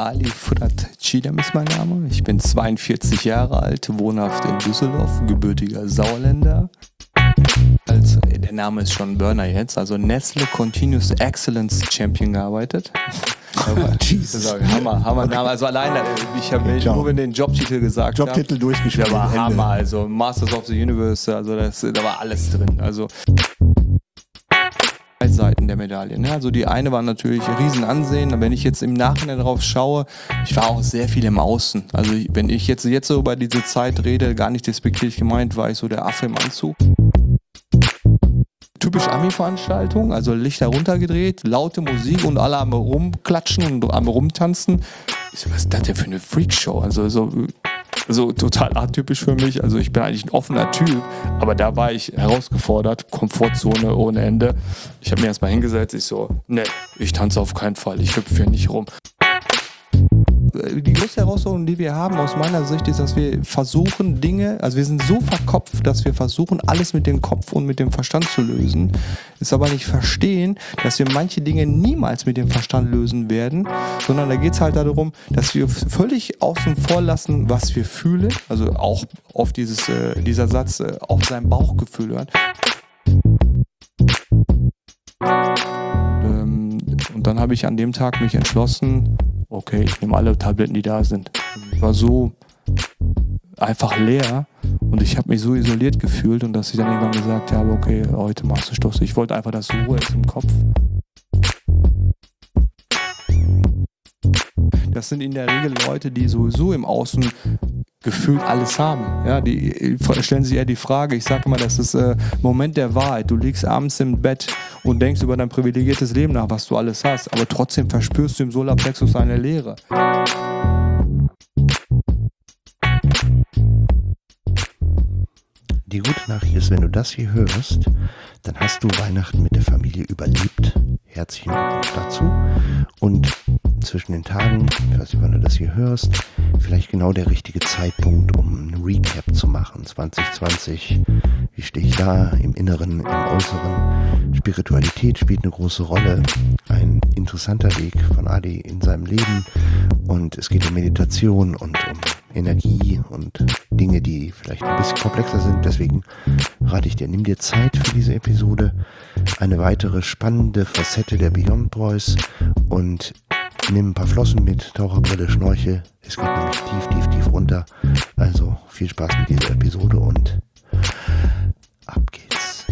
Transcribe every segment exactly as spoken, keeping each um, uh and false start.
Ali Fırat Çiğdem ist mein Name. Ich bin zweiundvierzig Jahre alt, wohnhaft in Düsseldorf, gebürtiger Sauerländer. Also, der Name ist schon ein Burner jetzt, also Nestle Continuous Excellence Champion gearbeitet. Aber Jesus. Hammer, Hammer Name. Also alleine, ich habe nur den Jobtitel gesagt. Jobtitel durchgespielt. Der war Hammer, also Masters of the Universe, also das, da war alles drin. Also zwei Seiten der Medaille. Ne? Also die eine war natürlich Riesenansehen. Wenn ich jetzt im Nachhinein darauf schaue, ich war auch sehr viel im Außen. Also wenn ich jetzt, jetzt so über diese Zeit rede, gar nicht despektierlich gemeint, war ich so der Affe im Anzug. Typisch Ami-Veranstaltung, also Lichter runtergedreht, laute Musik und alle am rumklatschen und am rumtanzen. Ich so, was ist das denn für eine Freakshow? Also so, so total atypisch für mich. Also ich bin eigentlich ein offener Typ, aber da war ich herausgefordert, Komfortzone ohne Ende. Ich habe mir erstmal hingesetzt, ich so, ne, ich tanze auf keinen Fall, ich hüpfe hier nicht rum. Die größte Herausforderung, die wir haben aus meiner Sicht, ist, dass wir versuchen Dinge, also wir sind so verkopft, dass wir versuchen, alles mit dem Kopf und mit dem Verstand zu lösen, ist aber nicht verstehen, dass wir manche Dinge niemals mit dem Verstand lösen werden, sondern da geht es halt darum, dass wir völlig außen vor lassen, was wir fühlen, also auch auf dieses, äh, dieser Satz, äh, auf sein Bauchgefühl hören. Ähm, und dann habe ich an dem Tag mich entschlossen, okay, ich nehme alle Tabletten, die da sind. Ich war so einfach leer und ich habe mich so isoliert gefühlt und dass ich dann irgendwann gesagt habe, okay, heute machst du Schluss. Ich wollte einfach, dass Ruhe ist im Kopf. Das sind in der Regel Leute, die sowieso im Außen gefühlt alles haben. Ja, die stellen sich eher die Frage, ich sage immer, das ist äh, Moment der Wahrheit. Du liegst abends im Bett und denkst über dein privilegiertes Leben nach, was du alles hast, aber trotzdem verspürst du im Solarplexus eine Leere. Die gute Nachricht ist, wenn du das hier hörst, dann hast du Weihnachten mit der Familie überlebt. Herzlichen Glückwunsch dazu. Und zwischen den Tagen, ich weiß nicht, wann du das hier hörst, vielleicht genau der richtige Zeitpunkt, um einen Recap zu machen. zwanzig zwanzig, wie stehe ich da, im Inneren, im Äußeren. Spiritualität spielt eine große Rolle. Ein interessanter Weg von Ali in seinem Leben. Und es geht um Meditation und um Energie und Dinge, die vielleicht ein bisschen komplexer sind. Deswegen rate ich dir, nimm dir Zeit für diese Episode. Eine weitere spannende Facette der Beyond Boys und nimm ein paar Flossen mit, Taucherbrille, Schnorchel. Es geht nämlich tief, tief, tief runter. Also viel Spaß mit dieser Episode und ab geht's.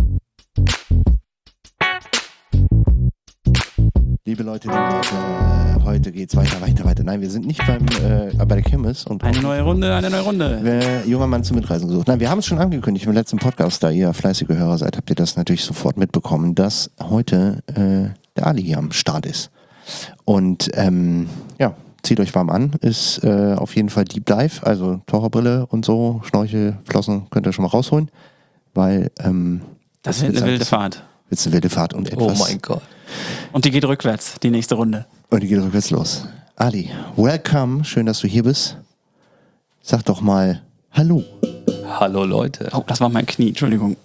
Liebe Leute, liebe Leute, heute geht's weiter, weiter, weiter. Nein, wir sind nicht beim, äh, bei der Kirmes. Und eine neue Runde, eine neue Runde. Äh, junger Mann zum Mitreisen gesucht. Nein, wir haben es schon angekündigt im letzten Podcast, da ihr fleißige Hörer seid, habt ihr das natürlich sofort mitbekommen, dass heute äh, der Ali hier am Start ist. Und ähm, ja, zieht euch warm an, ist äh, auf jeden Fall Deep Dive, also Taucherbrille und so, Schnorchel, Flossen könnt ihr schon mal rausholen, weil ähm, das, das wird eine wilde Fahrt. Wird eine wilde Fahrt und etwas. Oh mein Gott. Und die geht rückwärts, die nächste Runde. Und die geht rückwärts los. Ali, welcome, schön, dass du hier bist. Sag doch mal Hallo. Hallo Leute. Oh, das war mein Knie, Entschuldigung.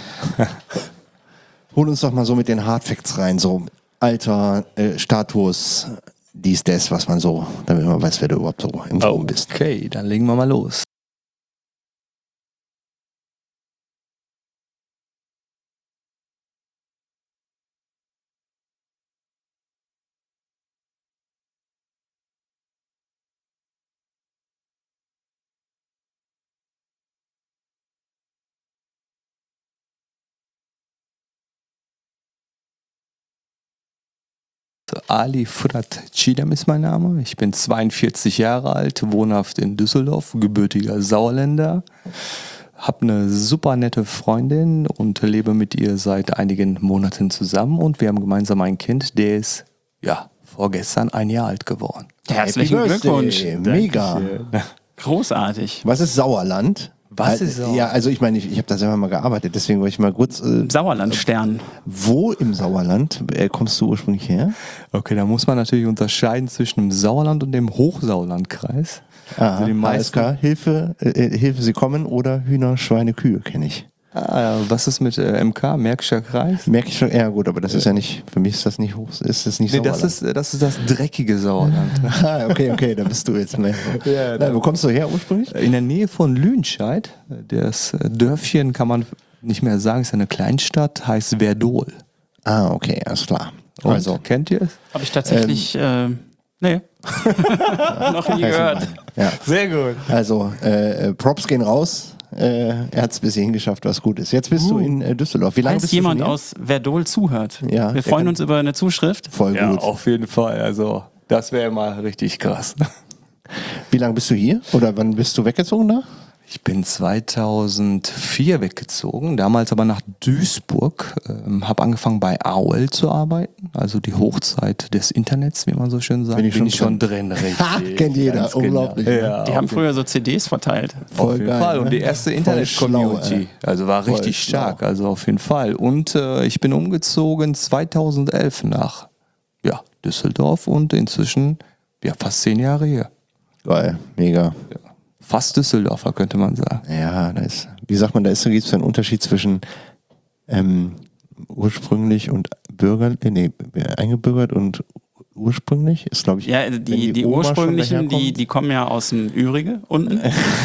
Hol uns doch mal so mit den Hardfacts rein, so Alter, äh, Status, dies, das, was man so, damit man weiß, wer du überhaupt so im Raum bist. Okay, dann legen wir mal los. Ali Fırat Çiğdem ist mein Name. Ich bin zweiundvierzig Jahre alt, wohnhaft in Düsseldorf, gebürtiger Sauerländer. Hab eine super nette Freundin und lebe mit ihr seit einigen Monaten zusammen und wir haben gemeinsam ein Kind, der ist, ja, vorgestern ein Jahr alt geworden. Herzlichen Glückwunsch. Mega. Großartig. Was ist Sauerland? Was ist Sauerland? Ja, also ich meine, ich, ich habe da selber mal gearbeitet, deswegen wollte ich mal kurz... Äh, Sauerlandstern. Wo im Sauerland äh, kommst du ursprünglich her? Okay, da muss man natürlich unterscheiden zwischen dem Sauerland und dem Hochsauerlandkreis. Ah, also die H S K, Hilfe, äh, Hilfe, Sie kommen oder Hühner, Schweine, Kühe kenne ich. Ah, was ist mit äh, M K, Märkischer Kreis? Merke ich schon, ja gut, aber das ist ja nicht, für mich ist das nicht hoch, ist das nicht Nee, Sauerland. das ist, das ist das dreckige Sauerland. Ah, okay, okay, da bist du jetzt mehr. Ja, Nein, wo kommst du her ursprünglich? In der Nähe von Lüdenscheid, das Dörfchen kann man nicht mehr sagen, ist eine Kleinstadt, heißt Verdol. Ah, okay, alles klar. Und, Also, kennt ihr es? Habe ich tatsächlich, ähm, nee, noch nie gehört. ja. Sehr gut. Also, äh, Props gehen raus. Äh, er hat es bis hierhin geschafft, was gut ist. Jetzt bist uh. du in äh, Düsseldorf. Wie lange Falls bist jemand du schon hier? aus Verdol zuhört, Ja, wir der freuen kann- uns über eine Zuschrift. Voll Ja, gut. auf jeden Fall. Also, das wäre mal richtig krass. Wie lange bist du hier? Oder wann bist du weggezogen da? Ich bin zweitausendvier weggezogen, damals aber nach Duisburg, ähm, habe angefangen bei A O L zu arbeiten, also die Hochzeit des Internets, wie man so schön sagt. Bin ich schon drin, richtig. Ha, kennt jeder, Ganz genau. unglaublich. Ja, Die haben früher so C Ds verteilt. auf Voll jeden geil, Fall. ne? Und die erste Voll Internet-Community, schlau, ey. also war Voll richtig schlau. stark, also auf jeden Fall. Und äh, ich bin umgezogen zweitausendelf nach ja, Düsseldorf und inzwischen ja, fast zehn Jahre hier. Geil, mega. Fast Düsseldorfer, könnte man sagen. Ja, da ist, wie sagt man, da ist gibt es einen Unterschied zwischen ähm, ursprünglich und Bürger, äh, nee, eingebürgert und ursprünglich ist, glaube ich. Ja, wenn die, die Oma schon ursprünglichen, die, daherkommt. die kommen ja aus dem Ürige unten.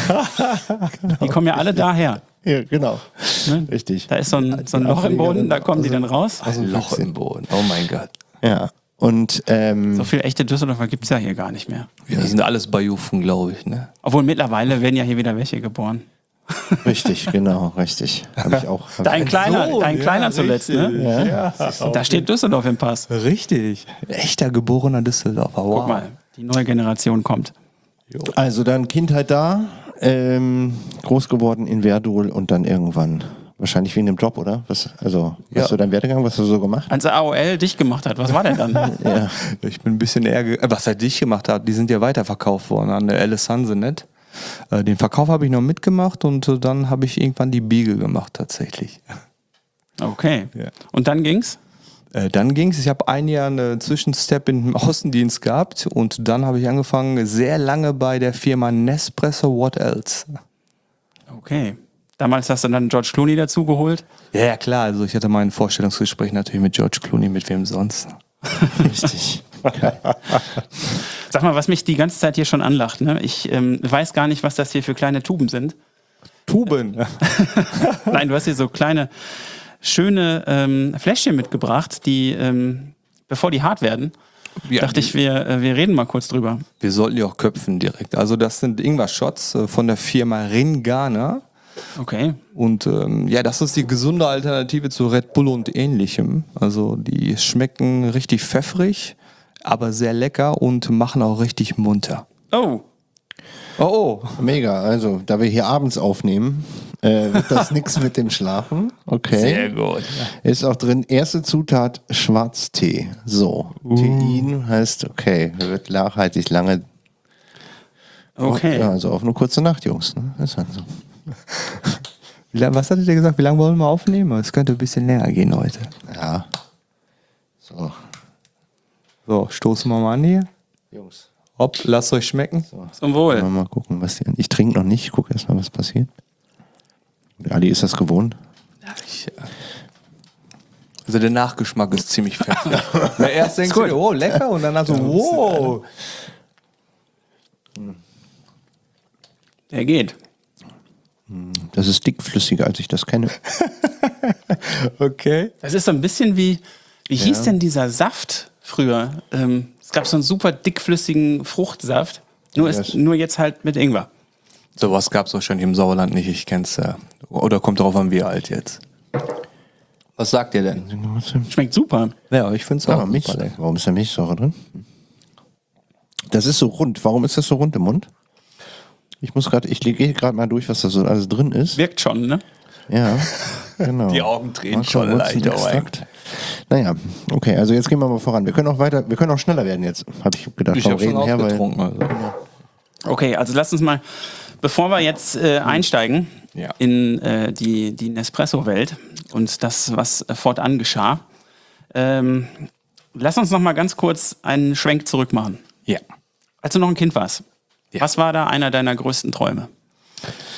Die kommen ja alle daher. Ja, genau. Ne? Richtig. Da ist so ein, so ein Loch im Boden, da kommen die dann raus. Ein Loch im Boden, oh mein Gott. Ja. Und ähm, So viel echte Düsseldorfer gibt es ja hier gar nicht mehr. Wir sind alles Bajufen, glaube ich, ne? Obwohl mittlerweile werden ja hier wieder welche geboren. richtig, genau, richtig. Habe ich auch. Hab Dein ich, kleiner, so, dein ja, kleiner zuletzt, ne? ja. Da steht Düsseldorf im Pass. Richtig. Echter geborener Düsseldorfer. Wow. Guck mal, die neue Generation kommt. Also dann Kindheit da, ähm, groß geworden in Verdol und dann irgendwann wahrscheinlich wegen dem Job, oder? Was, also, was Ja. hast du dein Werdegang, was hast du so gemacht? Als A O L dicht gemacht hat, was war denn dann? Ja. Ich bin ein bisschen ärger. äh, Was er dich gemacht hat, die sind ja weiterverkauft worden an der Alice Hansenet. Äh, Den Verkauf habe ich noch mitgemacht und äh, dann habe ich irgendwann die Biege gemacht tatsächlich. Okay. Ja. Und dann ging's? Äh, Dann ging es, ich habe ein Jahr einen Zwischenstep im Außendienst gehabt und dann habe ich angefangen, sehr lange bei der Firma Nespresso What Else. Okay. Damals hast du dann George Clooney dazugeholt. Ja, ja, klar, also ich hatte mein Vorstellungsgespräch natürlich mit George Clooney, mit wem sonst. Richtig. Geil. Sag mal, was mich die ganze Zeit hier schon anlacht. Ne? Ich ähm, weiß gar nicht, was das hier für kleine Tuben sind. Tuben. Nein, du hast hier so kleine, schöne ähm, Fläschchen mitgebracht, die, ähm, bevor die hart werden, Ja, dachte ich, wir, äh, wir reden mal kurz drüber. Wir sollten die auch köpfen direkt. Also das sind Ingwer-Shots äh, von der Firma Ringana. Okay. Und ähm, ja, das ist die gesunde Alternative zu Red Bull und ähnlichem. Also die schmecken richtig pfeffrig, aber sehr lecker und machen auch richtig munter. Oh, Oh, oh. Mega. Also, da wir hier abends aufnehmen, äh, wird das nichts mit dem Schlafen. Okay. Sehr gut. Ist auch drin, erste Zutat Schwarztee. So. Tein heißt, okay, wird nachhaltig lange. okay. Ja, also auf eine kurze Nacht, Jungs. Ne? Ist halt so. Wie lang- Was hattet ihr gesagt? Wie lange wollen wir aufnehmen? Es könnte ein bisschen länger gehen heute. Ja. So. So, stoßen wir mal an hier. Jungs. Hopp, lasst euch schmecken. Zum Wohl. Mal, mal gucken, was die. Ich trinke noch nicht, ich gucke erst mal, was passiert. Der Ali ist das gewohnt. Ich, äh, also der Nachgeschmack ist ziemlich pfeffrig. Na, erst denkst du dir, oh, lecker, und dann so, wow. Der geht. Das ist dickflüssiger, als ich das kenne. Okay. Das ist so ein bisschen wie, wie hieß denn dieser Saft früher? Ähm, es gab so einen super dickflüssigen Fruchtsaft, nur, Ja, ist, das- nur jetzt halt mit Ingwer. Sowas gab es wahrscheinlich im Sauerland nicht, ich kenn's ja. Oder kommt drauf an, wie alt jetzt. Was sagt ihr denn? Schmeckt super. Ja, ich find's Ah, auch Milch. super lecker. Warum ist da Milchsäure drin? Das ist so rund. Warum ist das so rund im Mund? Ich muss gerade, ich gehe gerade mal durch, was da so alles drin ist. Wirkt schon, ne? Ja, genau. Die Augen drehen schon Makronnutzen, leicht, aber Extrakt. Naja, okay, also jetzt gehen wir mal voran. Wir können auch weiter, wir können auch schneller werden jetzt, habe ich gedacht. Ich vom habe schon Reden her, weil- aufgetrunken. Also. Okay, also lass uns mal, bevor wir jetzt äh, einsteigen Ja. in äh, die, die Nespresso-Welt und das, was äh, fortan geschah, ähm, lass uns noch mal ganz kurz einen Schwenk zurück machen. Ja. Als du noch ein Kind warst, Ja. was war da einer deiner größten Träume?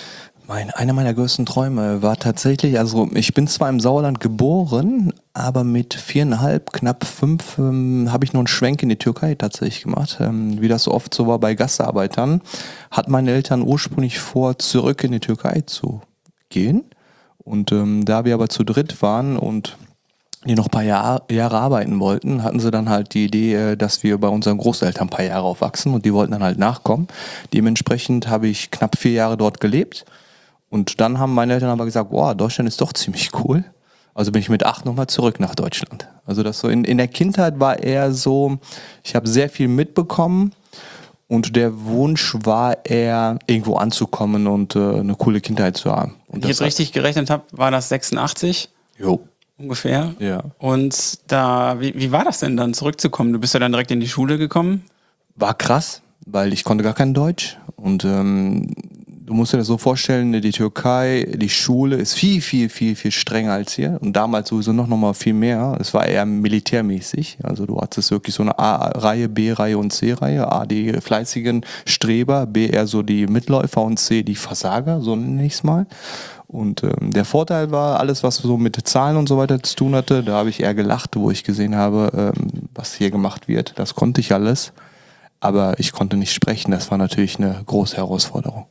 Mein, einer meiner größten Träume war tatsächlich, also ich bin zwar im Sauerland geboren, aber mit viereinhalb, knapp fünf ähm, habe ich noch einen Schwenk in die Türkei tatsächlich gemacht. Ähm, wie das so oft so war bei Gastarbeitern, hatten meine Eltern ursprünglich vor, zurück in die Türkei zu gehen. Und ähm, da wir aber zu dritt waren und die noch ein paar Jahr, Jahre arbeiten wollten, hatten sie dann halt die Idee, äh, dass wir bei unseren Großeltern ein paar Jahre aufwachsen und die wollten dann halt nachkommen. Dementsprechend habe ich knapp vier Jahre dort gelebt. Und dann haben meine Eltern aber gesagt, wow, Deutschland ist doch ziemlich cool. Also bin ich mit acht nochmal zurück nach Deutschland. Also das so in, in der Kindheit war eher so, ich habe sehr viel mitbekommen und der Wunsch war eher, irgendwo anzukommen und äh, eine coole Kindheit zu haben. Und Wenn ich jetzt das richtig gerechnet habe, war das sechsundachtzig Jo. ungefähr. Ja. Und da, wie, wie war das denn dann zurückzukommen? Du bist ja dann direkt in die Schule gekommen. War krass, weil ich konnte gar kein Deutsch und ähm, du musst dir das so vorstellen, die Türkei, die Schule ist viel, viel, viel, viel strenger als hier und damals sowieso noch, noch mal viel mehr. Es war eher militärmäßig, also du hattest wirklich so eine A-Reihe, B-Reihe und C-Reihe. A, die fleißigen Streber, B, eher so die Mitläufer und C, die Versager, so nenne ich es mal. Und ähm, der Vorteil war, alles was so mit Zahlen und so weiter zu tun hatte, da habe ich eher gelacht, wo ich gesehen habe, ähm, was hier gemacht wird. Das konnte ich alles, aber ich konnte nicht sprechen. Das war natürlich eine große Herausforderung.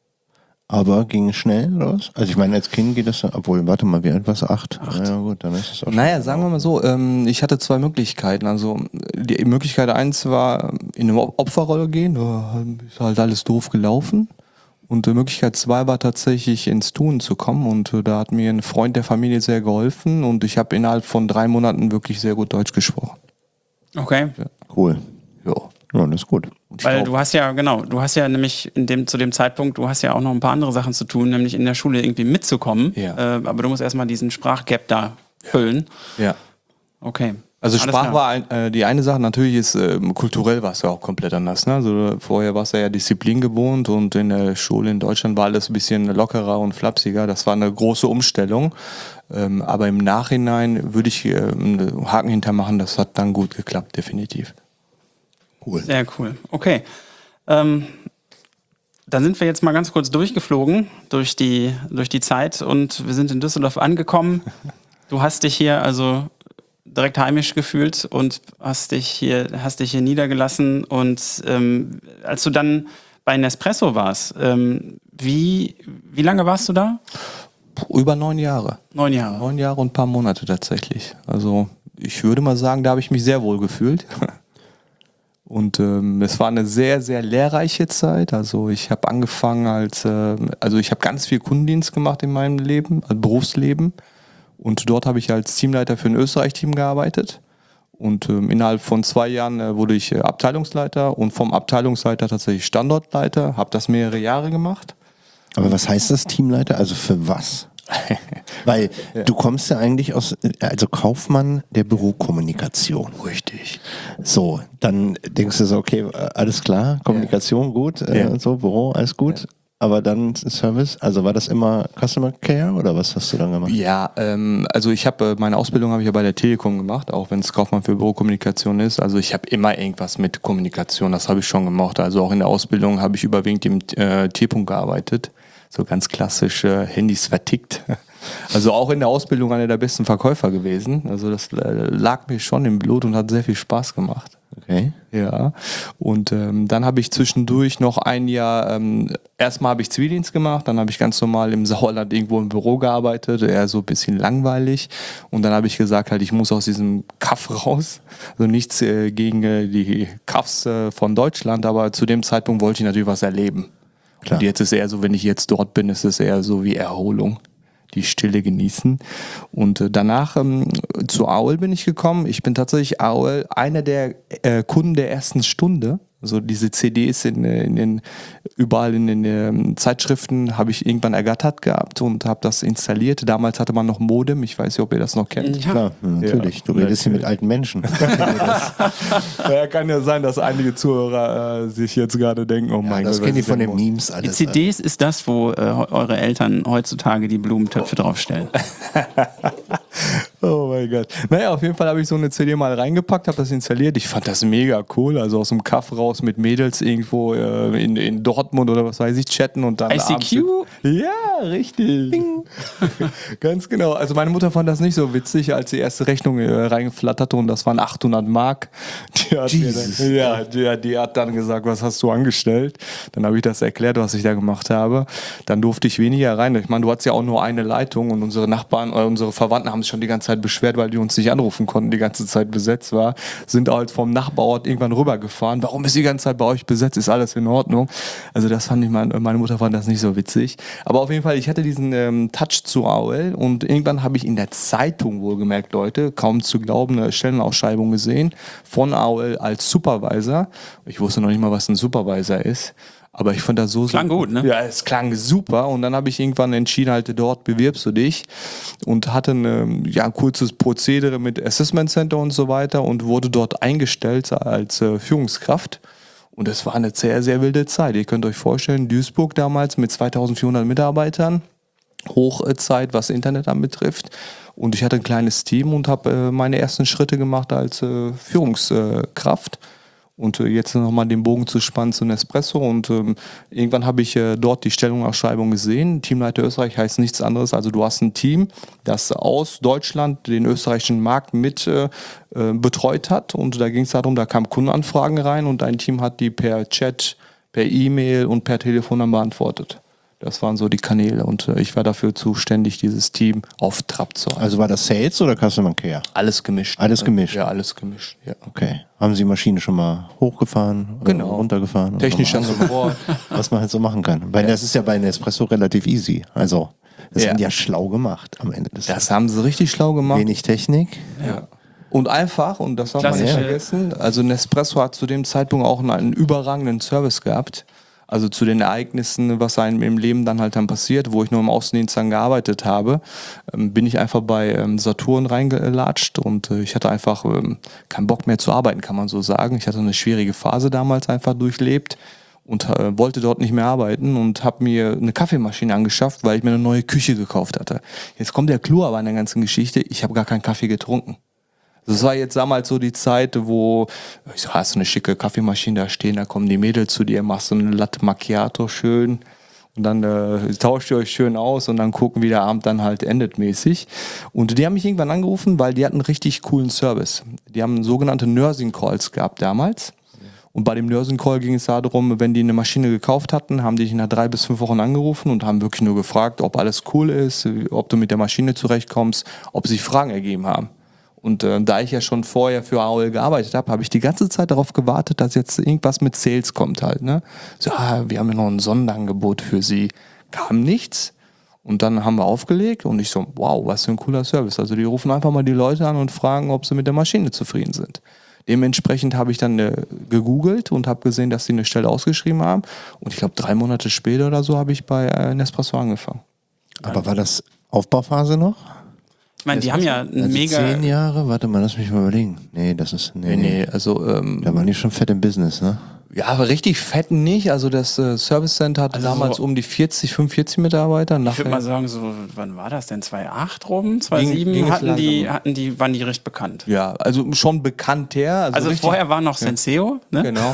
Aber ging es schnell, oder was? Also ich meine, als Kind geht das, obwohl, warte mal, wie alt warst du? Acht? Acht. Ja gut, dann ist es auch Naja, schon sagen wir mal so, ähm, ich hatte zwei Möglichkeiten. Also die Möglichkeit eins war, in eine Opferrolle gehen, da ist halt alles doof gelaufen. Und die Möglichkeit zwei war tatsächlich ins Tun zu kommen und äh, da hat mir ein Freund der Familie sehr geholfen und ich habe innerhalb von drei Monaten wirklich sehr gut Deutsch gesprochen. Okay. cool. Ja. Ja, das ist gut. Und ich Weil glaub, du hast ja, genau, du hast ja nämlich in dem, zu dem Zeitpunkt, du hast ja auch noch ein paar andere Sachen zu tun, nämlich in der Schule irgendwie mitzukommen. Ja. Äh, aber du musst erstmal diesen Sprachgap da füllen. ja. Okay. Also Alles Sprache klar. war ein, äh, die eine Sache, natürlich ist ähm, kulturell war es ja auch komplett anders. Ne? Also vorher warst du ja Disziplin gewohnt und in der Schule in Deutschland war alles ein bisschen lockerer und flapsiger. Das war eine große Umstellung. Ähm, aber im Nachhinein würde ich äh, einen Haken hintermachen, das hat dann gut geklappt, definitiv. Cool. Sehr cool. Okay. Ähm, dann sind wir jetzt mal ganz kurz durchgeflogen durch die, durch die Zeit und wir sind in Düsseldorf angekommen. Du hast dich hier also direkt heimisch gefühlt und hast dich hier, hast dich hier niedergelassen. Und ähm, als du dann bei Nespresso warst, ähm, wie, wie lange warst du da? Puh, über neun Jahre. Neun Jahre. Neun Jahre und ein paar Monate tatsächlich. Also ich würde mal sagen, da habe ich mich sehr wohl gefühlt. Und ähm, es war eine sehr, sehr lehrreiche Zeit. Also ich habe angefangen als, äh, also ich habe ganz viel Kundendienst gemacht in meinem Leben, also Berufsleben. Und dort habe ich als Teamleiter für ein Österreich-Team gearbeitet. Und ähm, innerhalb von zwei Jahren äh, wurde ich äh, Abteilungsleiter und vom Abteilungsleiter tatsächlich Standortleiter. Habe das mehrere Jahre gemacht. Aber was heißt das, Teamleiter? Also für was? Weil ja. du kommst ja eigentlich aus, also Kaufmann der Bürokommunikation. Richtig. So, dann denkst du so, okay, alles klar, Kommunikation ja. gut, äh, ja. und so, Büro, alles gut. Ja. Aber dann Service, also war das immer Customer Care oder was hast du dann gemacht? Ja, ähm, also ich habe, meine Ausbildung habe ich ja bei der Telekom gemacht, auch wenn es Kaufmann für Bürokommunikation ist. Also ich habe immer irgendwas mit Kommunikation, das habe ich schon gemacht. Also auch in der Ausbildung habe ich überwiegend im äh, T-Punkt gearbeitet. So ganz klassisch äh, Handys vertickt. Also auch in der Ausbildung einer der besten Verkäufer gewesen. Also das äh, lag mir schon im Blut und hat sehr viel Spaß gemacht. Okay. Ja. Und ähm, dann habe ich zwischendurch noch ein Jahr, ähm, erstmal habe ich Zivildienst gemacht, dann habe ich ganz normal im Sauerland irgendwo im Büro gearbeitet, eher so ein bisschen langweilig. Und dann habe ich gesagt, halt, ich muss aus diesem Kaff raus. Also nichts äh, gegen äh, die Kaffs äh, von Deutschland, aber zu dem Zeitpunkt wollte ich natürlich was erleben. Klar. Und jetzt ist es eher so, wenn ich jetzt dort bin, ist es eher so wie Erholung, die Stille genießen. Und äh, danach ähm, zu A O L bin ich gekommen. Ich bin tatsächlich A O L einer der äh, Kunden der ersten Stunde. Also diese C Ds in, in den, überall in den ähm, Zeitschriften habe ich irgendwann ergattert gehabt und habe das installiert. Damals hatte man noch Modem. Ich weiß nicht, ob ihr das noch kennt. Ja. Klar, natürlich. Ja, du redest hier mit alten Menschen. Ja, kann ja sein, dass einige Zuhörer äh, sich jetzt gerade denken, oh mein ja, das Gott. Das kennen die von den Memes alles. Die C Ds ist das, wo äh, eure Eltern heutzutage die Blumentöpfe draufstellen. Oh mein Gott. Naja, auf jeden Fall habe ich so eine C D mal reingepackt, habe das installiert. Ich fand das mega cool. Also aus dem Kaff raus mit Mädels irgendwo äh, in, in Dortmund oder was weiß ich chatten und dann I C Q Ja, richtig. Ganz genau. Also meine Mutter fand das nicht so witzig, als die erste Rechnung äh, reingeflatterte und das waren achthundert Mark. Die hat, mir dann, ja, die, die hat dann gesagt, was hast du angestellt? Dann habe ich das erklärt, was ich da gemacht habe. Dann durfte ich weniger rein. Ich meine, du hattest ja auch nur eine Leitung und unsere Nachbarn, äh, unsere Verwandten haben sich schon die ganze Zeit beschwert, weil die uns nicht anrufen konnten, die ganze Zeit besetzt war. Sind halt vom Nachbarort irgendwann rübergefahren. Warum ist die ganze Zeit bei euch besetzt? Ist alles in Ordnung? Also das fand ich, meine, meine Mutter fand das nicht so witzig. Aber auf jeden Fall, ich hatte diesen ähm, Touch zu A O L und irgendwann habe ich in der Zeitung, wohlgemerkt, Leute, kaum zu glauben, eine Stellenausschreibung gesehen von A O L als Supervisor. Ich wusste noch nicht mal, was ein Supervisor ist. Aber ich fand das so... Klang so, gut, ne? Ja, es klang super. Und dann habe ich irgendwann entschieden, halt, dort bewirbst du dich. Und hatte ein ja, kurzes Prozedere mit Assessment Center und so weiter und wurde dort eingestellt als äh, Führungskraft. Und es war eine sehr, sehr wilde Zeit. Ihr könnt euch vorstellen, Duisburg damals mit zweitausendvierhundert Mitarbeitern. Hochzeit, was Internet anbetrifft. Und ich hatte ein kleines Team und habe äh, meine ersten Schritte gemacht als äh, Führungskraft. Und äh, jetzt nochmal den Bogen zu spannen zu Nespresso. Und ähm, irgendwann habe ich äh, dort die Stellenausschreibung gesehen. Teamleiter Österreich heißt nichts anderes. Also du hast ein Team, das aus Deutschland den österreichischen Markt mit äh, äh, betreut hat. Und da ging es darum, da kamen Kundenanfragen rein und dein Team hat die per Chat, per E-Mail und per Telefon dann beantwortet. Das waren so die Kanäle und äh, ich war dafür zuständig, dieses Team auf Trab zu halten. Also war das Sales oder Customer Care? Alles gemischt. Alles gemischt? Ja, alles gemischt. Ja. Okay. Haben Sie die Maschine schon mal hochgefahren? Genau. Oder runtergefahren? Technischer Support. Was man halt so machen kann. Weil das ist ja bei Nespresso relativ easy. Also, das Ja. sind ja schlau gemacht am Ende des Tages. Das haben sie richtig schlau gemacht. Wenig Technik. Ja. Und einfach, und das darf man nicht Klassische- vergessen, also Nespresso hat zu dem Zeitpunkt auch einen, einen überragenden Service gehabt. Also zu den Ereignissen, was einem im Leben dann halt dann passiert, wo ich nur im Außendienst dann gearbeitet habe, ähm, bin ich einfach bei ähm, Saturn reingelatscht und äh, ich hatte einfach ähm, keinen Bock mehr zu arbeiten, kann man so sagen. Ich hatte eine schwierige Phase damals einfach durchlebt und äh, wollte dort nicht mehr arbeiten und habe mir eine Kaffeemaschine angeschafft, weil ich mir eine neue Küche gekauft hatte. Jetzt kommt der Clou aber an der ganzen Geschichte, ich habe gar keinen Kaffee getrunken. Das war jetzt damals so die Zeit, wo ich so, hast du eine schicke Kaffeemaschine da stehen, da kommen die Mädels zu dir, machst so eine Latte Macchiato schön und dann äh, tauscht ihr euch schön aus und dann gucken, wie der Abend dann halt endet mäßig. Und die haben mich irgendwann angerufen, weil die hatten einen richtig coolen Service. Die haben sogenannte Nursing Calls gehabt damals. Und bei dem Nursing Call ging es darum, wenn die eine Maschine gekauft hatten, haben die dich nach drei bis fünf Wochen angerufen und haben wirklich nur gefragt, ob alles cool ist, ob du mit der Maschine zurechtkommst, ob sich Fragen ergeben haben. Und äh, da ich ja schon vorher für A O L gearbeitet habe, habe ich die ganze Zeit darauf gewartet, dass jetzt irgendwas mit Sales kommt halt. Ne? So, ah, wir haben ja noch ein Sonderangebot für Sie. Kam nichts. Und dann haben wir aufgelegt und ich so, wow, was für ein cooler Service. Also die rufen einfach mal die Leute an und fragen, ob sie mit der Maschine zufrieden sind. Dementsprechend habe ich dann äh, gegoogelt und habe gesehen, dass sie eine Stelle ausgeschrieben haben. Und ich glaube, drei Monate später oder so habe ich bei äh, Nespresso angefangen. Aber war das Aufbauphase noch? Ich meine, die haben ja ein Also mega. zehn Jahre? Warte mal, lass mich mal überlegen. Nee, das ist... Nee, Nee, nee, also ähm, Da waren die schon fett im Business, ne? ja, aber richtig fett nicht. Also das äh, Service Center hatte Also damals so- um die vierzig, fünfundvierzig Mitarbeiter. Ich würde Nachher- mal sagen, so, wann war das denn? zweitaucht rum? zweitausendsieben ging es hatten die, langsam. hatten die, waren die recht bekannt. Ja, also schon bekannt her. Also, Also richtig- vorher war noch Senseo, ne? Genau.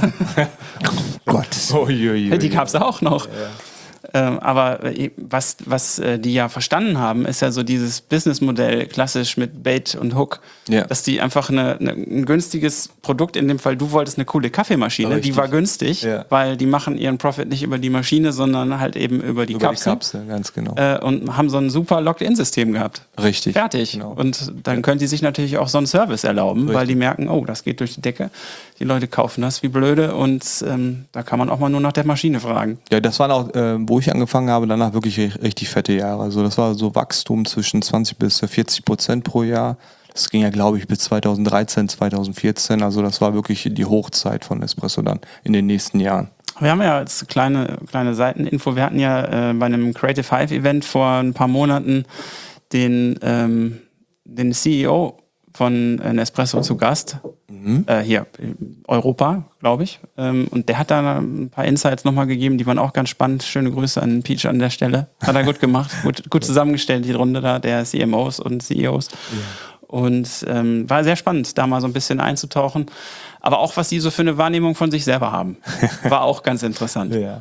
Gott. Oh, je, je, Die je. gab es auch noch. Ähm, aber äh, was, was äh, die ja verstanden haben, ist ja so dieses Businessmodell klassisch mit Bait und Hook, Ja. dass die einfach eine, eine, ein günstiges Produkt, in dem Fall du wolltest eine coole Kaffeemaschine, Richtig. die war günstig, Ja. weil die machen ihren Profit nicht über die Maschine, sondern halt eben über die Über Kapsel. die Kapsel, ganz genau. Äh, und haben so ein super Locked-In-System gehabt. Richtig. Fertig. Genau. Und dann können die sich natürlich auch so einen Service erlauben, weil die merken, oh, das geht durch die Decke. Die Leute kaufen das wie blöde und ähm, da kann man auch mal nur nach der Maschine fragen. Ja, das waren auch, äh, wo ich angefangen habe, danach wirklich ri- richtig fette Jahre. Also das war so Wachstum zwischen zwanzig bis vierzig Prozent pro Jahr. Das ging ja, glaube ich, bis zweitausenddreizehn, zweitausendvierzehn. Also das war wirklich die Hochzeit von Nespresso dann in den nächsten Jahren. Wir haben ja als kleine, kleine Seiteninfo, wir hatten ja äh, bei einem Creative Hive Event vor ein paar Monaten den, ähm, den C E O von äh, Nespresso zu Gast. Mhm. Äh, hier, äh, Europa, glaube ich. Ähm, und der hat da ein paar Insights nochmal gegeben, die waren auch ganz spannend. Schöne Grüße an Peach an der Stelle. Hat er gut gemacht, gut, gut zusammengestellt, die Runde da der C M Os und C E Os. Und ähm, war sehr spannend, da mal so ein bisschen einzutauchen. Aber auch, was die so für eine Wahrnehmung von sich selber haben. War auch ganz interessant. Ja.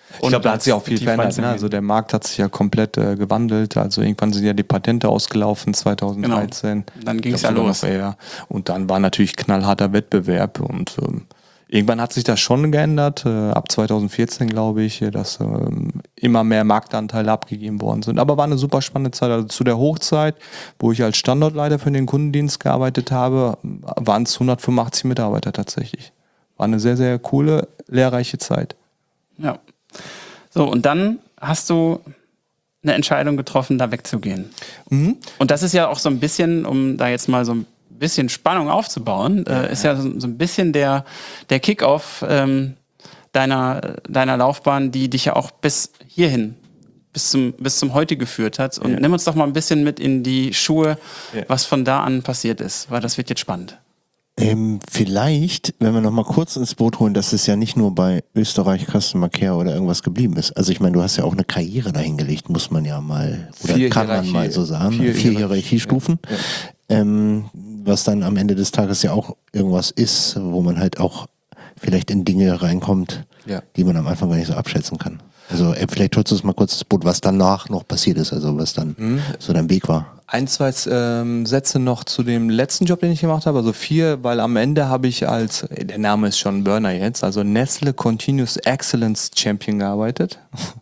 Ich glaube, da hat sich auch viel verändert. Ne? Also der Markt hat sich ja komplett äh, gewandelt. Also irgendwann sind ja die Patente ausgelaufen, zwanzig dreizehn. Genau. Dann ging es ja los. Noch, und dann war natürlich knallharter Wettbewerb. Und ähm, irgendwann hat sich das schon geändert. Äh, ab zwanzig vierzehn, glaube ich, dass ähm, immer mehr Marktanteile abgegeben worden sind. Aber war eine super spannende Zeit. Also zu der Hochzeit, wo ich als Standortleiter für den Kundendienst gearbeitet habe, waren es hundertfünfundachtzig Mitarbeiter tatsächlich. War eine sehr, sehr coole, lehrreiche Zeit. Ja. So, und dann hast du eine Entscheidung getroffen, da wegzugehen. Mhm. Und das ist ja auch so ein bisschen, um da jetzt mal so ein bisschen Spannung aufzubauen, ja, äh, ist ja so, so ein bisschen der, der Kick-Off ähm, deiner, deiner Laufbahn, die dich ja auch bis hierhin, bis zum, bis zum Heute geführt hat. Und ja. nimm uns doch mal ein bisschen mit in die Schuhe, ja. was von da an passiert ist, weil das wird jetzt spannend. Ähm, vielleicht, wenn wir noch mal kurz ins Boot holen, dass es ja nicht nur bei Österreich Customer Care oder irgendwas geblieben ist. Also ich meine, du hast ja auch eine Karriere dahingelegt, muss man ja mal, oder Vier kann Hierarchie, man mal so sagen. Vier, Vier Hierarchiestufen. Ja. Ja. Ähm, was dann am Ende des Tages ja auch irgendwas ist, wo man halt auch vielleicht in Dinge reinkommt, ja. die man am Anfang gar nicht so abschätzen kann. Also äh, vielleicht holst du es mal kurz ins Boot, was danach noch passiert ist, also was dann mhm. so dein Weg war. Ein, zwei ähm, Sätze noch zu dem letzten Job, den ich gemacht habe, also vier, weil am Ende habe ich als, der Name ist schon Burner jetzt, also Nestle Continuous Excellence Champion gearbeitet.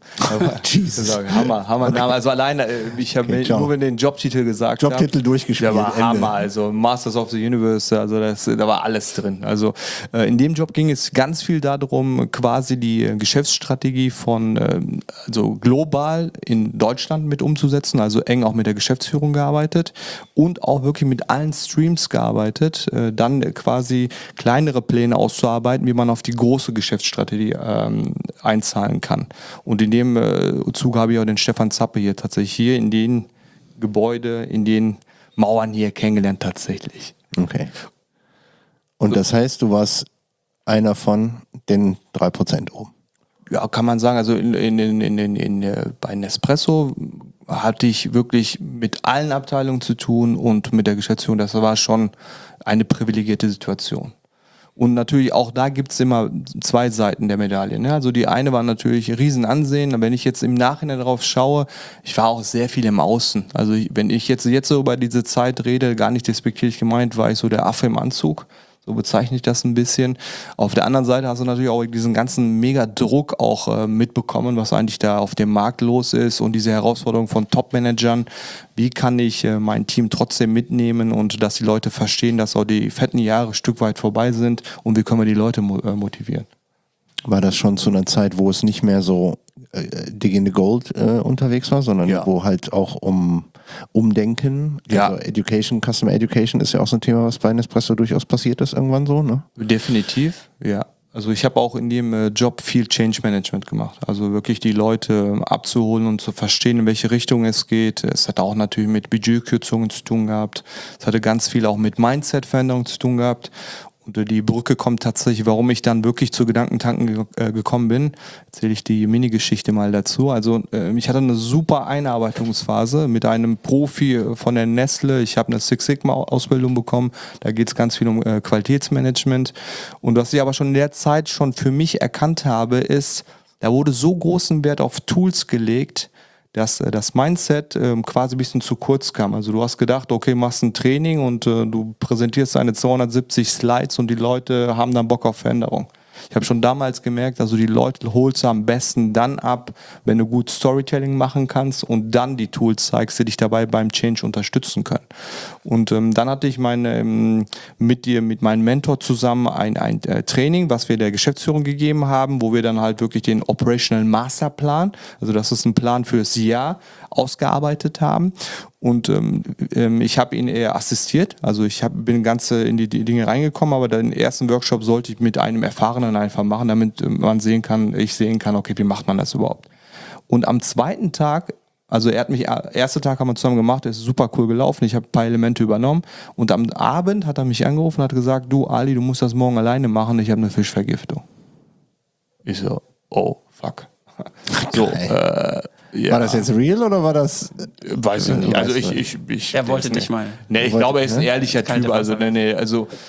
Jesus. Hammer, Hammer okay. Name. Also alleine, ich habe okay, nur den Jobtitel gesagt. Jobtitel hab, durchgespielt. Der war Ende. Hammer, also Masters of the Universe, also das, da war alles drin. Also äh, in dem Job ging es ganz viel darum, quasi die Geschäftsstrategie von, äh, also global in Deutschland mit umzusetzen, also eng auch mit der Geschäftsführung gearbeitet und auch wirklich mit allen Streams gearbeitet, äh, dann quasi kleinere Pläne auszuarbeiten, wie man auf die große Geschäftsstrategie ähm, einzahlen kann. Und in dem äh, Zug habe ich auch den Stefan Zappe hier tatsächlich hier in den Gebäude, in den Mauern hier kennengelernt tatsächlich. Okay. Und so. Das heißt, du warst einer von den drei Prozent oben? Ja, kann man sagen. Also in, in, in, in, in, in, bei Nespresso hatte ich wirklich mit allen Abteilungen zu tun und mit der Geschäftsführung. Das war schon eine privilegierte Situation. Und natürlich auch da gibt es immer zwei Seiten der Medaille. Ne? Also die eine war natürlich Riesenansehen. Wenn ich jetzt im Nachhinein darauf schaue, ich war auch sehr viel im Außen. Also wenn ich jetzt, jetzt so über diese Zeit rede, gar nicht despektierlich gemeint, war ich so der Affe im Anzug. So bezeichne ich das ein bisschen. Auf der anderen Seite hast du natürlich auch diesen ganzen Mega-Druck auch äh, mitbekommen, was eigentlich da auf dem Markt los ist und diese Herausforderung von Top-Managern. Wie kann ich äh, mein Team trotzdem mitnehmen und dass die Leute verstehen, dass auch die fetten Jahre ein Stück weit vorbei sind und wie können wir die Leute mo- äh, motivieren? War das schon zu einer Zeit, wo es nicht mehr so äh, Dig in the Gold äh, unterwegs war, sondern ja. wo halt auch um Umdenken, ja. also Education, Customer Education ist ja auch so ein Thema, was bei Nespresso durchaus passiert ist irgendwann so, ne? Definitiv, ja. Also ich habe auch in dem äh, Job viel Change Management gemacht. Also wirklich die Leute abzuholen und zu verstehen, in welche Richtung es geht. Es hat auch natürlich mit Budgetkürzungen zu tun gehabt. Es hatte ganz viel auch mit Mindset-Veränderungen zu tun gehabt. Und die Brücke kommt tatsächlich, warum ich dann wirklich zu Gedankentanken ge- äh, gekommen bin. Erzähle ich die Mini-Geschichte mal dazu. Also äh, ich hatte eine super Einarbeitungsphase mit einem Profi von der Nestle. Ich habe eine Six Sigma-Ausbildung bekommen. Da geht es ganz viel um äh, Qualitätsmanagement. Und was ich aber schon in der Zeit schon für mich erkannt habe, ist, da wurde so großen Wert auf Tools gelegt, dass äh, das Mindset äh, quasi ein bisschen zu kurz kam. Also du hast gedacht, okay, machst ein Training und äh, du präsentierst deine zweihundertsiebzig Slides und die Leute haben dann Bock auf Veränderung. Ich habe schon damals gemerkt, also die Leute holst du am besten dann ab, wenn du gut Storytelling machen kannst und dann die Tools zeigst, die dich dabei beim Change unterstützen können. Und ähm, dann hatte ich meine, ähm, mit dir, mit meinem Mentor zusammen ein, ein äh, Training, was wir der Geschäftsführung gegeben haben, wo wir dann halt wirklich den Operational Masterplan, also das ist ein Plan fürs Jahr, ausgearbeitet haben. Und ähm, ich habe ihn eher assistiert, also ich hab, bin ganz in die, die Dinge reingekommen, aber den ersten Workshop sollte ich mit einem Erfahrenen einfach machen, damit man sehen kann, ich sehen kann, okay, wie macht man das überhaupt? Und am zweiten Tag, also er hat mich, erste Tag haben wir zusammen gemacht, ist super cool gelaufen, ich habe ein paar Elemente übernommen und am Abend hat er mich angerufen und hat gesagt, du Ali, du musst das morgen alleine machen, ich habe eine Fischvergiftung. Ich so, oh, fuck. So, äh, ja. War das jetzt real oder war das? Weiß ich nicht. Also ich, ich, ich er wollte nicht mal. Nee, ich glaube, er ist ein ehrlicher Typ. Also, nee, nee, also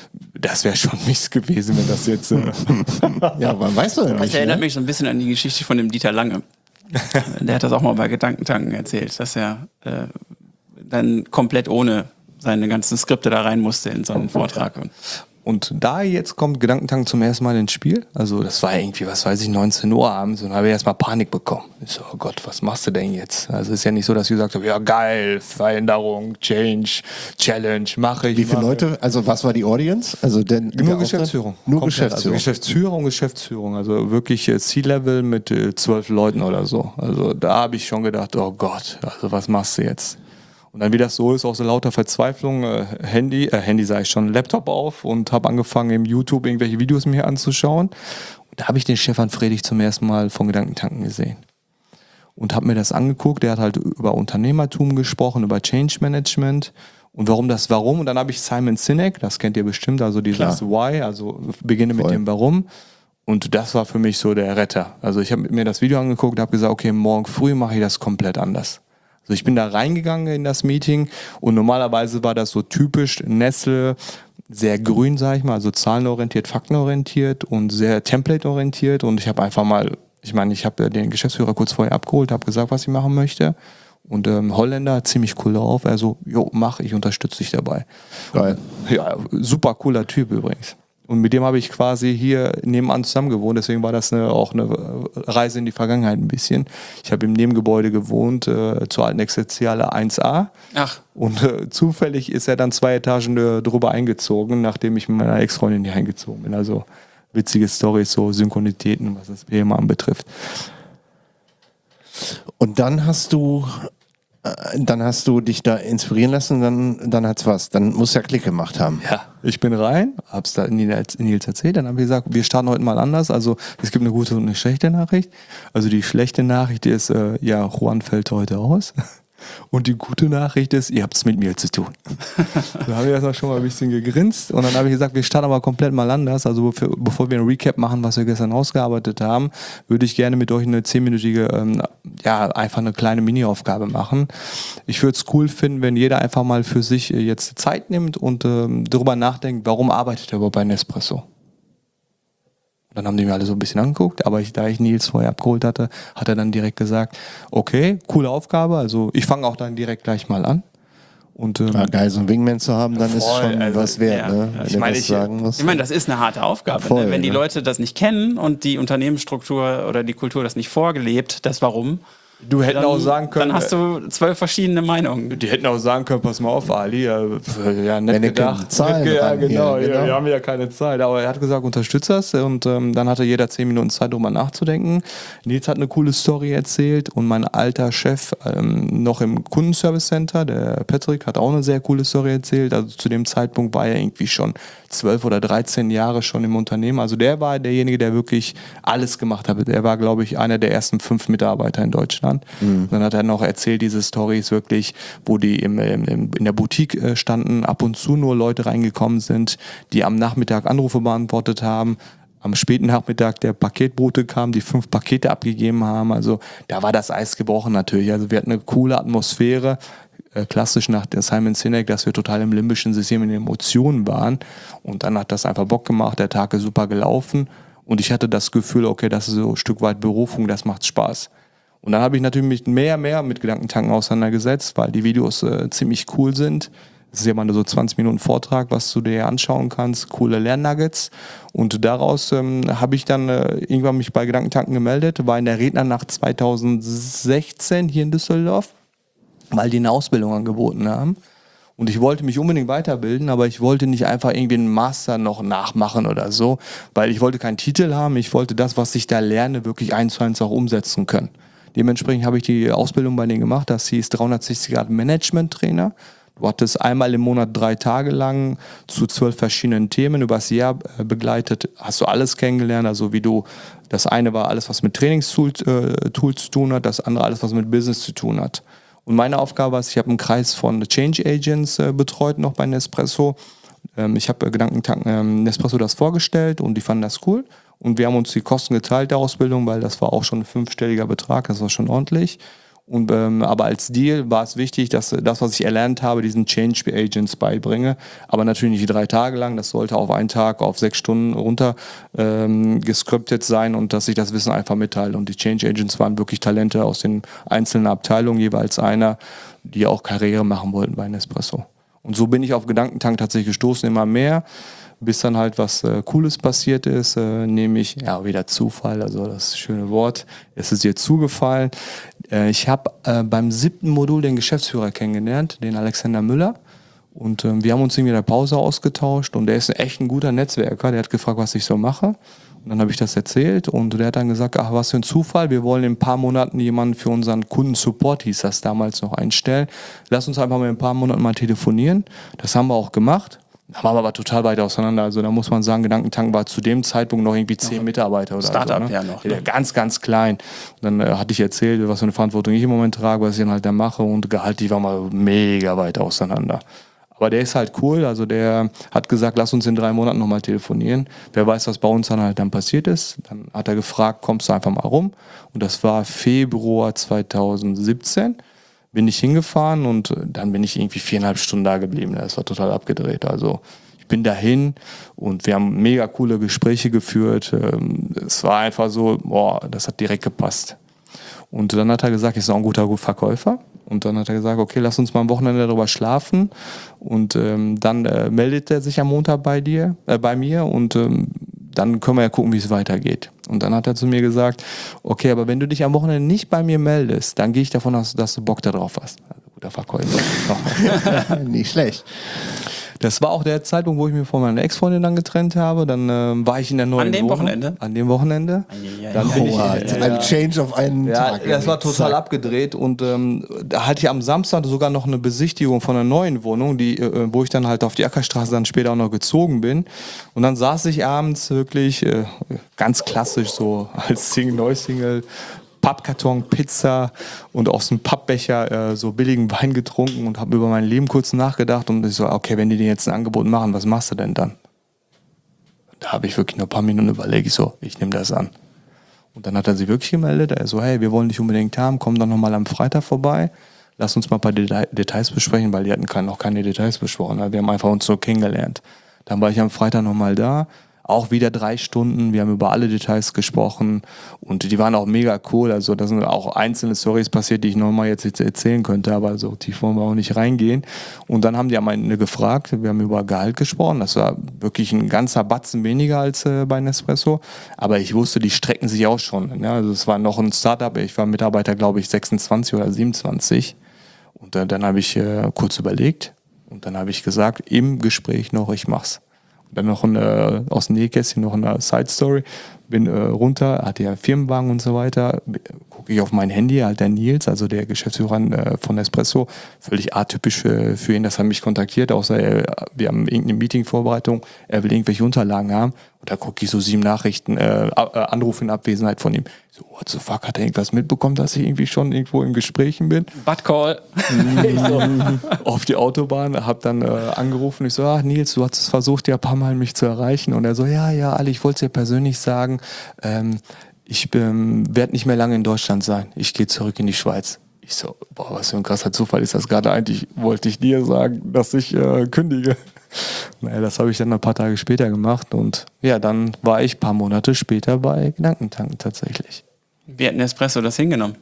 das wäre schon mies gewesen, wenn das jetzt... Äh ja, aber weißt du ja Das nicht. erinnert Ne? mich so ein bisschen an die Geschichte von dem Dieter Lange. Der hat das auch mal bei Gedankentanken erzählt, dass er äh, dann komplett ohne seine ganzen Skripte da rein musste in so einen Vortrag. Und da jetzt kommt Gedankentanken zum ersten Mal ins Spiel. Also das war irgendwie, was weiß ich, neunzehn Uhr abends und habe ich erstmal Panik bekommen. Ich so, oh Gott, was machst du denn jetzt? Also es ist ja nicht so, dass ich gesagt habe, ja geil, Veränderung, Change, Challenge, mache ich. Wie viele mache. Leute, also was war die Audience? Also denn, Nur der Geschäftsführung. Auftritt? Nur Komplett. Geschäftsführung. Also Geschäftsführung, Geschäftsführung. Also wirklich äh, C-Level mit äh, zwölf Leuten oder so. Also da habe ich schon gedacht, oh Gott, also was machst du jetzt? Und dann, wie das so ist, aus so lauter Verzweiflung, äh, Handy, äh, Handy sage ich schon, Laptop auf und habe angefangen, im YouTube irgendwelche Videos mir anzuschauen. Und da habe ich den Stefan Friedrich zum ersten Mal von Gedankentanken gesehen. Und habe mir das angeguckt. Der hat halt über Unternehmertum gesprochen, über Change Management und warum das Warum. Und dann habe ich Simon Sinek, das kennt ihr bestimmt, also dieses Klar. Why, also beginne mit Voll. dem Warum. Und das war für mich so der Retter. Also ich habe mir das Video angeguckt und habe gesagt, okay, morgen früh mache ich das komplett anders. Also ich bin da reingegangen in das Meeting und normalerweise war das so typisch Nestle, sehr grün, sag ich mal, also zahlenorientiert, faktenorientiert und sehr templateorientiert und ich habe einfach mal, ich meine, ich habe den Geschäftsführer kurz vorher abgeholt, habe gesagt, was ich machen möchte und ähm, Holländer, ziemlich cool drauf, also, jo, mach, ich unterstütze dich dabei. Geil. Ja, super cooler Typ übrigens. Und mit dem habe ich quasi hier nebenan zusammen gewohnt, deswegen war das eine, auch eine Reise in die Vergangenheit ein bisschen. Ich habe im Nebengebäude gewohnt, äh, zur alten Exerziale eins a. Ach. Und äh, zufällig ist er dann zwei Etagen äh, drüber eingezogen, nachdem ich mit meiner Ex-Freundin hier eingezogen bin. Also witzige Storys, so Synchronitäten, was das Thema anbetrifft. Und dann hast du, äh, dann hast du dich da inspirieren lassen, dann, dann hat's was. Dann muss ja Klick gemacht haben. Ja, ich bin rein, hab's da Nils Nils erzählt, dann haben wir gesagt, wir starten heute mal anders. Also es gibt eine gute und eine schlechte Nachricht. Also die schlechte Nachricht ist, äh, ja, Juan fällt heute aus. Und die gute Nachricht ist, ihr habt es mit mir zu tun. Da haben wir erstmal schon mal ein bisschen gegrinst und dann habe ich gesagt, wir starten aber komplett mal anders. Also bevor, bevor wir ein Recap machen, was wir gestern ausgearbeitet haben, würde ich gerne mit euch eine zehnminütige, ähm, ja, einfach eine kleine Mini-Aufgabe machen. Ich würde es cool finden, wenn jeder einfach mal für sich jetzt Zeit nimmt und ähm, darüber nachdenkt, warum arbeitet er überhaupt bei Nespresso? Dann haben die mir alle so ein bisschen angeguckt, aber ich, da ich Nils vorher abgeholt hatte, hat er dann direkt gesagt, okay, coole Aufgabe, also ich fange auch dann direkt gleich mal an. Und, ähm, Ja, geil, so einen Wingman zu haben, dann ist voll, schon also, was wert. ja. Ne? Ja, Wenn ich du meine, was ich- sagen musst. Ich meine, das ist eine harte Aufgabe. Voll, ne? Wenn die ne? Leute das nicht kennen und die Unternehmensstruktur oder die Kultur das nicht vorgelebt, das Warum, du hätten dann, auch sagen können, dann hast du zwölf verschiedene Meinungen. die hätten auch sagen können, pass mal auf, Ali, ja, ja nett Wenn ihr gedacht. keine Zahlen ja, ran hier, genau, ja, genau. wir haben ja keine Zeit. Aber er hat gesagt, unterstützt das und ähm, dann hatte jeder zehn Minuten Zeit, drüber nachzudenken. Nils hat eine coole Story erzählt und mein alter Chef ähm, noch im Kundenservice Center, der Patrick, hat auch eine sehr coole Story erzählt. Also zu dem Zeitpunkt war er irgendwie schon zwölf oder dreizehn Jahre schon im Unternehmen. Also der war derjenige, der wirklich alles gemacht hat. Er war, glaube ich, einer der ersten fünf Mitarbeiter in Deutschland. Mhm. Dann hat er noch erzählt, diese Stories wirklich, wo die im, im, in der Boutique äh, standen, ab und zu nur Leute reingekommen sind, die am Nachmittag Anrufe beantwortet haben. Am späten Nachmittag der Paketbote kam, die fünf Pakete abgegeben haben. Also da war das Eis gebrochen natürlich. Also wir hatten eine coole Atmosphäre. Klassisch nach der Simon Sinek, dass wir total im limbischen System in den Emotionen waren. Und dann hat das einfach Bock gemacht, der Tag ist super gelaufen. Und ich hatte das Gefühl, okay, das ist so ein Stück weit Berufung, das macht Spaß. Und dann habe ich natürlich mich mehr, mehr mit Gedankentanken auseinandergesetzt, weil die Videos äh, ziemlich cool sind. Das ist ja mal so zwanzig Minuten Vortrag, was du dir anschauen kannst, coole Lernnuggets. Und daraus ähm, habe ich dann äh, irgendwann mich bei Gedankentanken gemeldet, war in der Rednernacht zweitausendsechzehn hier in Düsseldorf, weil die eine Ausbildung angeboten haben. Und ich wollte mich unbedingt weiterbilden, aber ich wollte nicht einfach irgendwie einen Master noch nachmachen oder so, weil ich wollte keinen Titel haben, ich wollte das, was ich da lerne, wirklich eins zu eins auch umsetzen können. Dementsprechend habe ich die Ausbildung bei denen gemacht, das hieß dreihundertsechzig Grad Management Trainer. Du hattest einmal im Monat drei Tage lang zu zwölf verschiedenen Themen übers Jahr begleitet, hast du alles kennengelernt, also wie du, das eine war alles, was mit Trainingstools äh, Tools zu tun hat, das andere alles, was mit Business zu tun hat. Und meine Aufgabe ist, ich habe einen Kreis von Change Agents äh, betreut noch bei Nespresso. Ähm, ich habe äh, Gedankentanken ähm, Nespresso das vorgestellt und die fanden das cool. Und wir haben uns die Kosten geteilt der Ausbildung, weil das war auch schon ein fünfstelliger Betrag, das war schon ordentlich. Und, ähm, aber als Deal war es wichtig, dass das, was ich erlernt habe, diesen Change Agents beibringe. Aber natürlich nicht drei Tage lang. Das sollte auf einen Tag, auf sechs Stunden runter ähm, gescriptet sein und dass ich das Wissen einfach mitteile. Und die Change Agents waren wirklich Talente aus den einzelnen Abteilungen, jeweils einer, die auch Karriere machen wollten bei Nespresso. Und so bin ich auf Gedankentank tatsächlich gestoßen, immer mehr. Bis dann halt was äh, Cooles passiert ist, äh, nämlich, ja, wieder Zufall, also das schöne Wort, es ist dir zugefallen. Äh, ich habe äh, beim siebten Modul den Geschäftsführer kennengelernt, den Alexander Müller. Und ähm, wir haben uns irgendwie in der Pause ausgetauscht und der ist echt ein guter Netzwerker, der hat gefragt, was ich so mache. Und dann habe ich das erzählt und der hat dann gesagt, ach, was für ein Zufall, wir wollen in ein paar Monaten jemanden für unseren Kundensupport, hieß das damals noch, einstellen. Lass uns einfach mal in ein paar Monaten mal telefonieren. Das haben wir auch gemacht. Da waren wir aber total weit auseinander. Also da muss man sagen, Gedankentank war zu dem Zeitpunkt noch irgendwie zehn Mitarbeiter oder Startup so. Ne? ja noch. Ne? Ja, ganz, ganz klein. Und dann äh, hatte ich erzählt, was für eine Verantwortung ich im Moment trage, was ich dann halt da mache und Gehalt, die waren mal mega weit auseinander. Aber der ist halt cool, also der hat gesagt, lass uns in drei Monaten nochmal telefonieren. Wer weiß, was bei uns dann halt dann passiert ist. Dann hat er gefragt, kommst du einfach mal rum? Und das war Februar zweitausendsiebzehn. Bin ich hingefahren und dann bin ich irgendwie viereinhalb Stunden da geblieben. Das war total abgedreht. Also ich bin dahin und wir haben mega coole Gespräche geführt. Es war einfach so, boah, das hat direkt gepasst. Und dann hat er gesagt, ich bin auch ein guter Verkäufer. Und dann hat er gesagt, okay, lass uns mal am Wochenende darüber schlafen. Und ähm, dann äh, meldet er sich am Montag bei dir, äh, bei mir und ähm, dann können wir ja gucken, wie es weitergeht. Und dann hat er zu mir gesagt, okay, aber wenn du dich am Wochenende nicht bei mir meldest, dann gehe ich davon aus, dass du Bock darauf hast. Also guter Verkäufer. Nicht schlecht. Das war auch der Zeitpunkt, wo ich mich von meiner Ex-Freundin dann getrennt habe. Dann ähm, war ich in der neuen An dem Wohnung. Wochenende? An dem Wochenende. Ja, ja, Dann ja, bin ich, Oh, äh, ein Change auf einen ja, Tag. das war total Zack. abgedreht und ähm, da hatte ich am Samstag sogar noch eine Besichtigung von einer neuen Wohnung, die, äh, wo ich dann halt auf die Ackerstraße dann später auch noch gezogen bin. Und dann saß ich abends wirklich äh, ganz klassisch so als Single, Neusingle, Pappkarton, Pizza und aus dem Pappbecher äh, so billigen Wein getrunken und habe über mein Leben kurz nachgedacht und ich so, okay, wenn die dir jetzt ein Angebot machen, was machst du denn dann? Da habe ich wirklich nur ein paar Minuten überlegt, ich so, ich nehme das an. Und dann hat er sich wirklich gemeldet, er so, hey, wir wollen dich unbedingt haben, komm dann nochmal am Freitag vorbei, lass uns mal ein paar Deta- Details besprechen, weil die hatten keine, noch keine Details besprochen, wir haben einfach uns so kennengelernt. Dann war ich am Freitag nochmal da, auch wieder drei Stunden, wir haben über alle Details gesprochen und die waren auch mega cool, also da sind auch einzelne Storys passiert, die ich nochmal jetzt erzählen könnte, aber so tief wollen wir auch nicht reingehen. Und dann haben die am Ende gefragt, wir haben über Gehalt gesprochen, das war wirklich ein ganzer Batzen weniger als äh, bei Nespresso, aber ich wusste, die strecken sich auch schon, ne? Also es war noch ein Startup, ich war Mitarbeiter, glaube ich, sechsundzwanzig oder siebenundzwanzig und äh, dann habe ich äh, kurz überlegt und dann habe ich gesagt, im Gespräch noch, ich mach's. Dann noch eine, aus dem Nähkästchen noch eine Side-Story. Bin äh, runter, hatte ja Firmenwagen und so weiter. Gucke ich auf mein Handy, halt der Nils, also der Geschäftsführer äh, von Nespresso. Völlig atypisch äh, für ihn, dass er mich kontaktiert, außer er, wir haben irgendeine Meeting-Vorbereitung, er will irgendwelche Unterlagen haben. Und da gucke ich so sieben Nachrichten, äh, Anrufe in Abwesenheit von ihm. So, what the fuck, hat er irgendwas mitbekommen, dass ich irgendwie schon irgendwo in Gesprächen bin? Bad Call. Ich so, auf die Autobahn, hab dann äh, angerufen, ich so, ach Nils, du hast es versucht, ja ein paar Mal mich zu erreichen. Und er so, ja, ja, Ali, ich wollte es dir persönlich sagen, ähm, ich ähm, werde nicht mehr lange in Deutschland sein. Ich gehe zurück in die Schweiz. Ich so, boah, was für ein krasser Zufall ist das gerade. Eigentlich wollte ich dir sagen, dass ich äh, kündige. Naja, das habe ich dann ein paar Tage später gemacht und ja, dann war ich ein paar Monate später bei Gedankentanken tatsächlich. Wie hat Nespresso das hingenommen?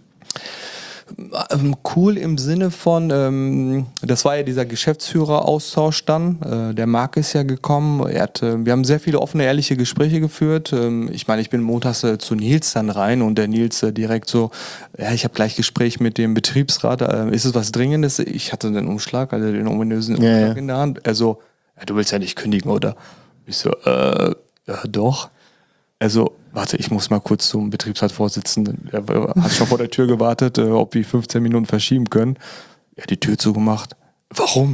Ähm, cool im Sinne von, ähm, das war ja dieser Geschäftsführeraustausch dann, äh, der Marc ist ja gekommen, er hat, äh, wir haben sehr viele offene, ehrliche Gespräche geführt, ähm, ich meine, ich bin montags äh, zu Nils dann rein und der Nils äh, direkt so, ja, ich habe gleich Gespräch mit dem Betriebsrat, äh, ist es was Dringendes? Ich hatte den Umschlag, also den ominösen Umschlag Ja, ja. in der Hand, er so, ja, du willst ja nicht kündigen, oder? Ich so, äh, ja, doch. Also, warte, ich muss mal kurz zum Betriebsratsvorsitzenden. Er hat schon vor der Tür gewartet, äh, ob wir fünfzehn Minuten verschieben können. Er hat die Tür zugemacht. Warum?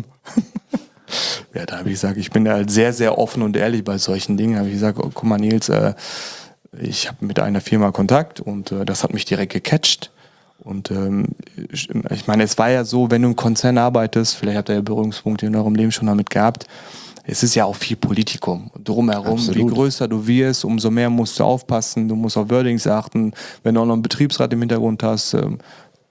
Ja, da habe ich gesagt, ich bin da halt sehr, sehr offen und ehrlich bei solchen Dingen. Da habe ich gesagt, oh, guck mal Nils, äh, ich habe mit einer Firma Kontakt und äh, das hat mich direkt gecatcht. Und ähm, ich, ich meine, es war ja so, wenn du im Konzern arbeitest, vielleicht habt ihr ja Berührungspunkte in eurem Leben schon damit gehabt, es ist ja auch viel Politikum drumherum. Absolut. Wie größer du wirst, umso mehr musst du aufpassen. Du musst auf Wordings achten. Wenn du auch noch einen Betriebsrat im Hintergrund hast, ähm,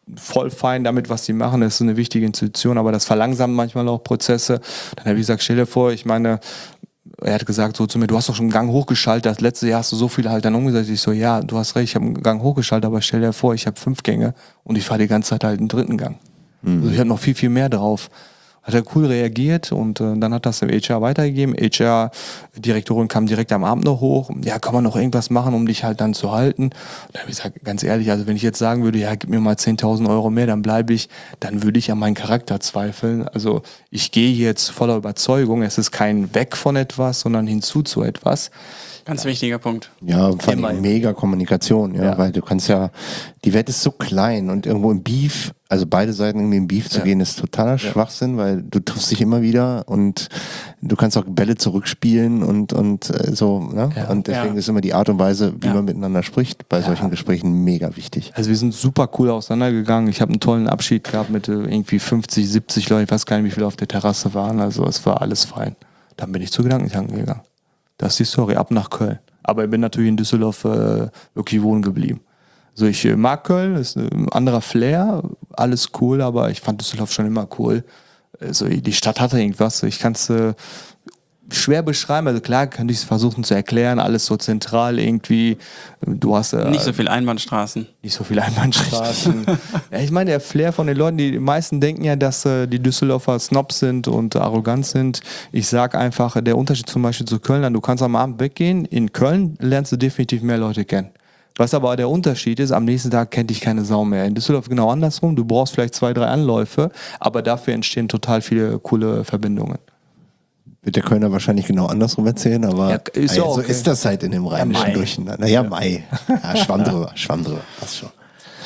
voll fein damit, was die machen. Das ist eine wichtige Institution, aber das verlangsamt manchmal auch Prozesse. Dann habe ich gesagt, stell dir vor, ich meine, er hat gesagt so zu mir, du hast doch schon einen Gang hochgeschaltet, das letzte Jahr hast du so viele halt dann umgesetzt. Ich so, ja, du hast recht, ich habe einen Gang hochgeschaltet, aber stell dir vor, ich habe fünf Gänge und ich fahre die ganze Zeit halt einen dritten Gang. Mhm. Also ich habe noch viel, viel mehr drauf. Hat er cool reagiert und äh, dann hat das dem H R weitergegeben. H R-Direktorin kam direkt am Abend noch hoch. Ja, kann man noch irgendwas machen, um dich halt dann zu halten? Und da habe ich gesagt, ganz ehrlich, also wenn ich jetzt sagen würde, ja, gib mir mal zehntausend Euro mehr, dann bleibe ich, dann würde ich an meinen Charakter zweifeln. Also ich gehe jetzt voller Überzeugung. Es ist kein Weg von etwas, sondern hinzu zu etwas. Ganz ja. wichtiger Punkt. Ja, vor allem mega Kommunikation, ja, ja, weil du kannst ja, die Welt ist so klein und irgendwo im Beef, also beide Seiten irgendwie im Beef zu ja. gehen, ist totaler ja. Schwachsinn, weil du triffst dich immer wieder und du kannst auch Bälle zurückspielen und, und äh, so, ne? Ja. Und deswegen ja. ist immer die Art und Weise, wie ja. man miteinander spricht, bei ja. solchen Gesprächen mega wichtig. Also wir sind super cool auseinandergegangen. Ich habe einen tollen Abschied gehabt mit äh, irgendwie fünfzig, siebzig Leuten, ich weiß gar nicht, wie viele auf der Terrasse waren, also es war alles fein. Dann bin ich zu Gedankentanken gegangen. Das ist die Story, ab nach Köln. Aber ich bin natürlich in Düsseldorf äh, wirklich wohnen geblieben. Also ich äh, mag Köln, ist ein anderer Flair, alles cool, aber ich fand Düsseldorf schon immer cool. Also die Stadt hatte irgendwas, ich kann es äh, schwer beschreiben, also klar könnte ich es versuchen zu erklären, alles so zentral irgendwie. Du hast äh, nicht so viel Einbahnstraßen. Nicht so viel Einbahnstraßen. Ja, ich meine, der Flair von den Leuten, die, die meisten denken ja, dass äh, die Düsseldorfer Snobs sind und arrogant sind. Ich sag einfach, der Unterschied zum Beispiel zu Köln, du kannst am Abend weggehen, in Köln lernst du definitiv mehr Leute kennen. Was aber der Unterschied ist, am nächsten Tag kennt dich keine Sau mehr. In Düsseldorf genau andersrum, du brauchst vielleicht zwei, drei Anläufe, aber dafür entstehen total viele coole Verbindungen. Wird der Kölner wahrscheinlich genau andersrum erzählen, aber ja, ist ja, okay. so ist das halt in dem rheinischen ja, Durcheinander. Naja, ja. Mai. Ja, Schwamm drüber, Schwamm drüber, passt schon.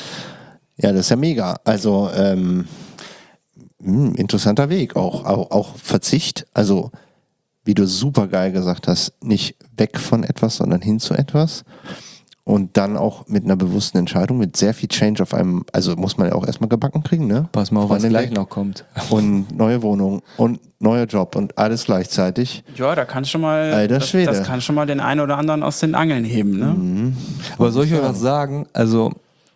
Ja, das ist ja mega. Also, ähm, mh, interessanter Weg. Auch, auch, auch Verzicht, also, wie du super geil gesagt hast, nicht weg von etwas, sondern hin zu etwas. Und dann auch mit einer bewussten Entscheidung, mit sehr viel Change auf einem, also muss man ja auch erstmal gebacken kriegen, ne? Pass mal auf, was gleich noch kommt. Und neue Wohnung und neuer Job und alles gleichzeitig. Ja, da kann schon mal, Alter das, Schwede. das kann schon mal den einen oder anderen aus den Angeln heben, ne? Mhm. Aber soll ich euch was sagen? Also,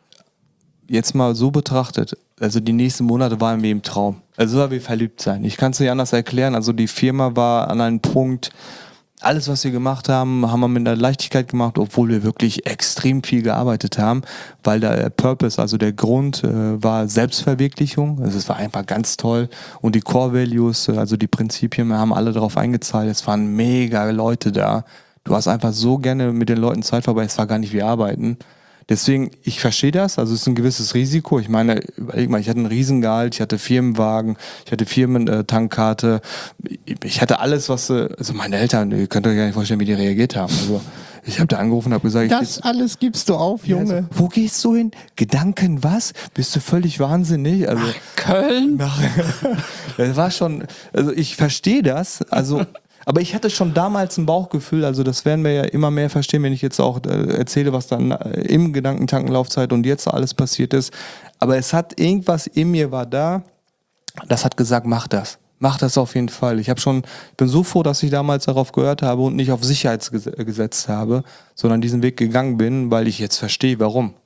jetzt mal so betrachtet, also die nächsten Monate waren wie im Traum. Also war wie verliebt sein. Ich kann es nicht anders erklären. Also die Firma war an einem Punkt, alles, was wir gemacht haben, haben wir mit einer Leichtigkeit gemacht, obwohl wir wirklich extrem viel gearbeitet haben, weil der Purpose, also der Grund, äh, war Selbstverwirklichung. Also es war einfach ganz toll. Und die Core Values, äh, also die Prinzipien, wir haben alle darauf eingezahlt. Es waren mega Leute da. Du hast einfach so gerne mit den Leuten Zeit vorbei. Es war gar nicht wie Arbeiten. Deswegen, ich verstehe das, also es ist ein gewisses Risiko. Ich meine, überleg mal, ich hatte einen Riesengehalt, ich hatte Firmenwagen, ich hatte Firmentankkarte, ich hatte alles, was, also meine Eltern, ihr könnt euch gar nicht vorstellen, wie die reagiert haben. Also ich habe da angerufen und habe gesagt, das ich, alles gibst du auf, Junge. Ja, also, wo gehst du hin? Gedanken, was? Bist du völlig wahnsinnig? Also Ach, Köln? Nach, das war schon, also ich verstehe das, also aber ich hatte schon damals ein Bauchgefühl, also das werden wir ja immer mehr verstehen, wenn ich jetzt auch äh, erzähle, was dann äh, im Gedankentankenlaufzeit und jetzt alles passiert ist. Aber es hat irgendwas in mir war da, das hat gesagt, mach das. Mach das auf jeden Fall. Ich habe schon, ich bin so froh, dass ich damals darauf gehört habe und nicht auf Sicherheit gesetzt habe, sondern diesen Weg gegangen bin, weil ich jetzt verstehe, warum.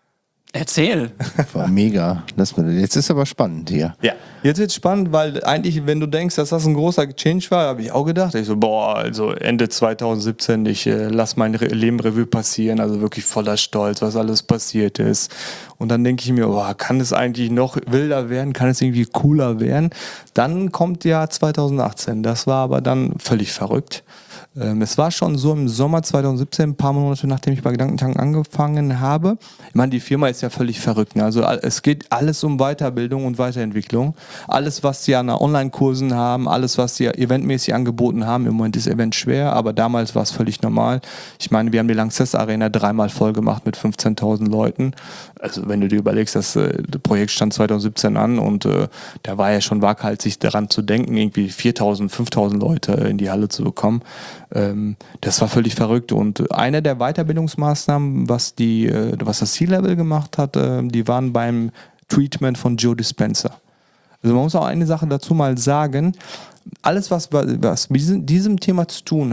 Erzähl. War mega. Lass mal, jetzt ist aber spannend hier. Ja. Jetzt wird's spannend, weil eigentlich, wenn du denkst, dass das ein großer Change war, habe ich auch gedacht. Ich so, boah, also Ende zwanzig siebzehn, ich äh, lass mein Re- Leben Revue passieren, also wirklich voller Stolz, was alles passiert ist. Und dann denke ich mir, boah, kann es eigentlich noch wilder werden? Kann es irgendwie cooler werden? Dann kommt Jahr zwanzig achtzehn. Das war aber dann völlig verrückt. Ähm, es war schon so im Sommer zwanzig siebzehn, ein paar Monate nachdem ich bei Gedankentanken angefangen habe. Ich meine, die Firma ist ja völlig verrückt. Ne? Also es geht alles um Weiterbildung und Weiterentwicklung. Alles, was sie an Online-Kursen haben, alles, was sie eventmäßig angeboten haben. Im Moment ist Event schwer, aber damals war es völlig normal. Ich meine, wir haben die Lanxess Arena dreimal voll gemacht mit fünfzehntausend Leuten. Also wenn du dir überlegst, das, äh, das Projekt stand zwanzig siebzehn an und äh, da war ja schon waghalsig daran zu denken, irgendwie viertausend, fünftausend Leute in die Halle zu bekommen. Ähm, das war völlig verrückt. Und eine der Weiterbildungsmaßnahmen, was, die, äh, was das C-Level gemacht hat, äh, die waren beim Treatment von Joe Dispenza. Also man muss auch eine Sache dazu mal sagen, alles, was, was mit diesem, diesem Thema zu tun hat,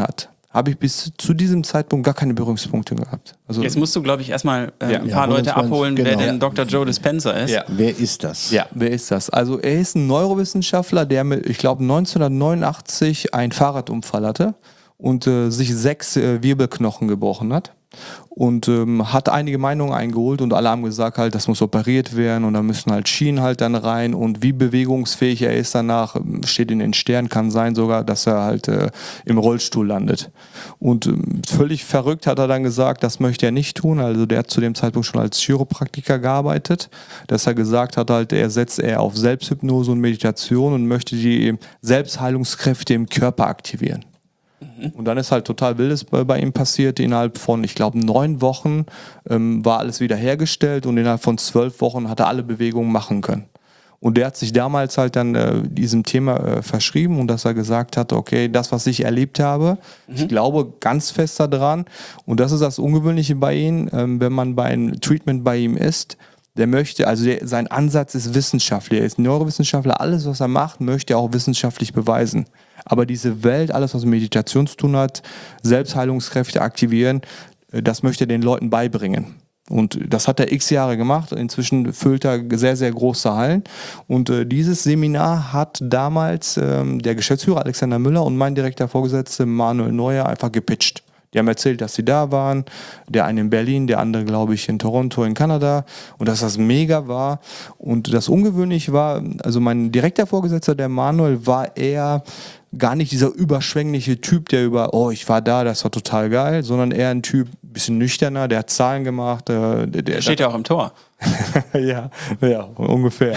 habe ich bis zu diesem Zeitpunkt gar keine Berührungspunkte gehabt. Also, Jetzt musst du, glaube ich, erstmal äh, Ja. ein paar Ja, Leute hol uns mal abholen, ins- wer genau. denn Doktor Joe Dispenza ist. Ja. Wer ist das? Ja, wer ist das? Also er ist ein Neurowissenschaftler, der mit, ich glaube, neunzehnhundertneunundachtzig einen Fahrradunfall hatte und äh, sich sechs äh, Wirbelknochen gebrochen hat. Und ähm, hat einige Meinungen eingeholt und alle haben gesagt halt, das muss operiert werden und da müssen halt Schienen halt dann rein und wie bewegungsfähig er ist danach, ähm, steht in den Sternen, kann sein sogar, dass er halt äh, im Rollstuhl landet. Und ähm, völlig verrückt hat er dann gesagt, das möchte er nicht tun, also der hat zu dem Zeitpunkt schon als Chiropraktiker gearbeitet, dass er gesagt hat halt, er setzt eher auf Selbsthypnose und Meditation und möchte die Selbstheilungskräfte im Körper aktivieren. Und dann ist halt total Wildes bei, bei ihm passiert. Innerhalb von, ich glaube, neun Wochen ähm, war alles wieder hergestellt und innerhalb von zwölf Wochen hat er alle Bewegungen machen können. Und der hat sich damals halt dann äh, diesem Thema äh, verschrieben und dass er gesagt hat, okay, das, was ich erlebt habe, mhm. ich glaube ganz fest daran. Und das ist das Ungewöhnliche bei ihm, ähm, wenn man bei einem Treatment bei ihm ist, der möchte, also der, sein Ansatz ist wissenschaftlich, er ist Neurowissenschaftler, alles, was er macht, möchte er auch wissenschaftlich beweisen. Aber diese Welt, alles, was mit Meditation zu tun hat, Selbstheilungskräfte aktivieren, das möchte er den Leuten beibringen. Und das hat er x Jahre gemacht. Inzwischen füllt er sehr, sehr große Hallen. Und äh, dieses Seminar hat damals ähm, der Geschäftsführer Alexander Müller und mein direkter Vorgesetzter Manuel Neuer einfach gepitcht. Die haben erzählt, dass sie da waren. Der eine in Berlin, der andere, glaube ich, in Toronto, in Kanada. Und dass das mega war. Und das ungewöhnlich war, also mein direkter Vorgesetzter, der Manuel, war eher gar nicht dieser überschwängliche Typ, der über, oh, ich war da, das war total geil, sondern eher ein Typ, bisschen nüchterner, der hat Zahlen gemacht. Äh, der, der Steht ja auch im Tor. ja, ja, ungefähr.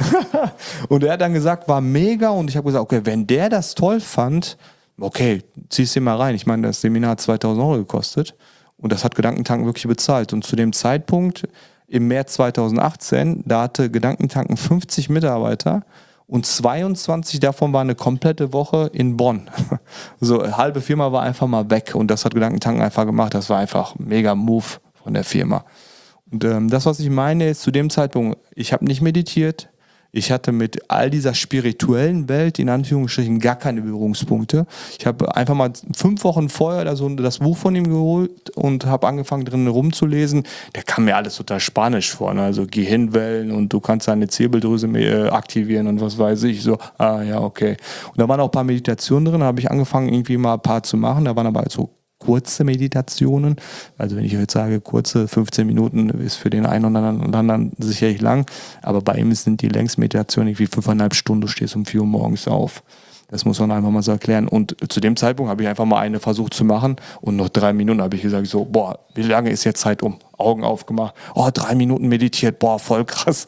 Und er hat dann gesagt, war mega und ich habe gesagt, okay, wenn der das toll fand, okay, zieh's dir mal rein. Ich meine, das Seminar hat zweitausend Euro gekostet und das hat Gedankentanken wirklich bezahlt. Und zu dem Zeitpunkt, im März zweitausendachtzehn, da hatte Gedankentanken fünfzig Mitarbeiter und zweiundzwanzig davon waren eine komplette Woche in Bonn. So, eine halbe Firma war einfach mal weg und das hat Gedankentanken einfach gemacht. Das war einfach ein mega Move von der Firma. Und ähm, das, was ich meine, ist zu dem Zeitpunkt, ich habe nicht meditiert, ich hatte mit all dieser spirituellen Welt in Anführungsstrichen gar keine Berührungspunkte. Ich habe einfach mal fünf Wochen vorher oder so das Buch von ihm geholt und habe angefangen drin rumzulesen. Der kam mir alles total spanisch vor, ne? Also Gehirnwellen und du kannst deine Zirbeldrüse äh, aktivieren und was weiß ich. So, ah ja, okay. Und da waren auch ein paar Meditationen drin, da habe ich angefangen irgendwie mal ein paar zu machen. Da waren aber so kurze Meditationen, also wenn ich jetzt sage, kurze fünfzehn Minuten ist für den einen oder anderen sicherlich lang, aber bei ihm sind die Längsmeditationen irgendwie fünfeinhalb Stunden, du stehst um vier Uhr morgens auf. Das muss man einfach mal so erklären. Und zu dem Zeitpunkt habe ich einfach mal eine versucht zu machen und noch drei Minuten habe ich gesagt, so, boah, wie lange ist jetzt Zeit um? Augen aufgemacht, oh, drei Minuten meditiert, boah, voll krass.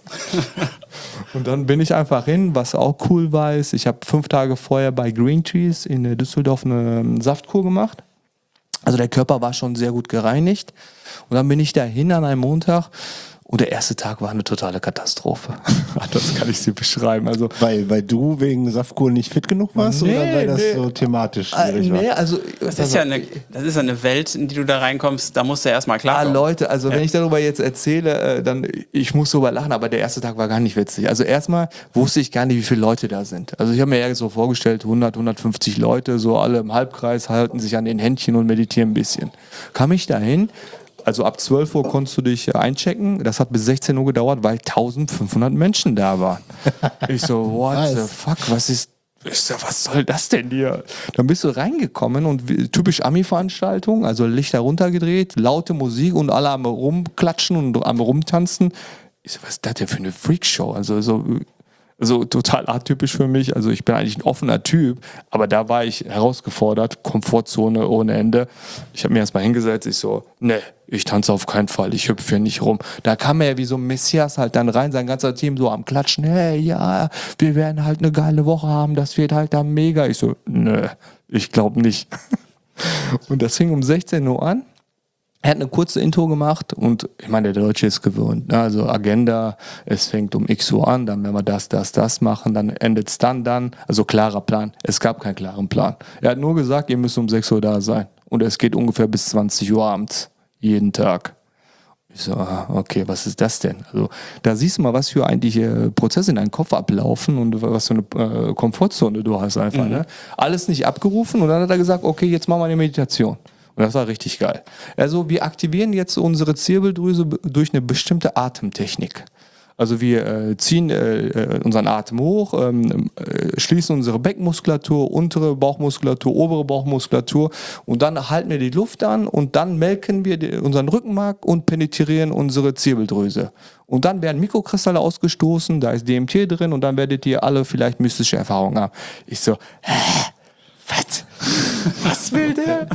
Und dann bin ich einfach hin, was auch cool war, ist, ich habe fünf Tage vorher bei Green Trees in Düsseldorf eine Saftkur gemacht. Also der Körper war schon sehr gut gereinigt. Und dann bin ich dahin an einem Montag und der erste Tag war eine totale Katastrophe. Das kann ich dir beschreiben. Also Weil, weil du wegen Saftkur nicht fit genug warst Nee, oder weil das nee. so thematisch äh, schwierig nee, war? also Das ist ja eine, das ist eine Welt, in die du da reinkommst, da musst du erstmal Ah, klarkommen. Leute, also wenn ich darüber jetzt erzähle, äh, dann, ich muss darüber lachen, aber der erste Tag war gar nicht witzig. Also erstmal wusste ich gar nicht, wie viele Leute da sind. Also ich habe mir eher so vorgestellt, hundert, hundertfünfzig Leute, so alle im Halbkreis, halten sich an den Händchen und meditieren ein bisschen. Kam ich dahin, also ab zwölf Uhr konntest du dich einchecken, das hat bis sechzehn Uhr gedauert, weil eintausendfünfhundert Menschen da waren. Ich so, what the fuck, was ist Ich sag, was soll das denn hier? Dann bist du reingekommen und wie, typisch Ami-Veranstaltung, also Lichter runtergedreht, laute Musik und alle am rumklatschen und am rumtanzen. Ich so, was ist das denn für eine Freakshow? Also so, so total atypisch für mich. Also ich bin eigentlich ein offener Typ, aber da war ich herausgefordert, Komfortzone ohne Ende. Ich habe mir erstmal hingesetzt, ich so, ne, ich tanze auf keinen Fall, ich hüpfe hier nicht rum. Da kam er ja wie so ein Messias halt dann rein, sein ganzer Team so am Klatschen, hey, ja, wir werden halt eine geile Woche haben, das wird halt da mega. Ich so, nö, ich glaube nicht. Und das fing um sechzehn Uhr an. Er hat eine kurze Intro gemacht und ich meine, der Deutsche ist gewöhnt. Ne? Also Agenda, es fängt um X Uhr an, dann werden wir das, das, das machen, dann endet es dann, dann. Also klarer Plan. Es gab keinen klaren Plan. Er hat nur gesagt, ihr müsst um sechs Uhr da sein. Und es geht ungefähr bis zwanzig Uhr abends. Jeden Tag. Ich so, ah, okay, was ist das denn? Also da siehst du mal, was für eigentlich äh, Prozesse in deinem Kopf ablaufen und was für eine äh, Komfortzone du hast einfach. Mhm. Ne? Alles nicht abgerufen und dann hat er gesagt, okay, jetzt machen wir eine Meditation. Und das war richtig geil. Also wir aktivieren jetzt unsere Zirbeldrüse durch eine bestimmte Atemtechnik. Also wir äh, ziehen äh, unseren Atem hoch, ähm, äh, schließen unsere Beckenmuskulatur, untere Bauchmuskulatur, obere Bauchmuskulatur und dann halten wir die Luft an und dann melken wir die, unseren Rückenmark und penetrieren unsere Zirbeldrüse. Und dann werden Mikrokristalle ausgestoßen, da ist D M T drin und dann werdet ihr alle vielleicht mystische Erfahrungen haben. Ich so, hä? Was? Was will der?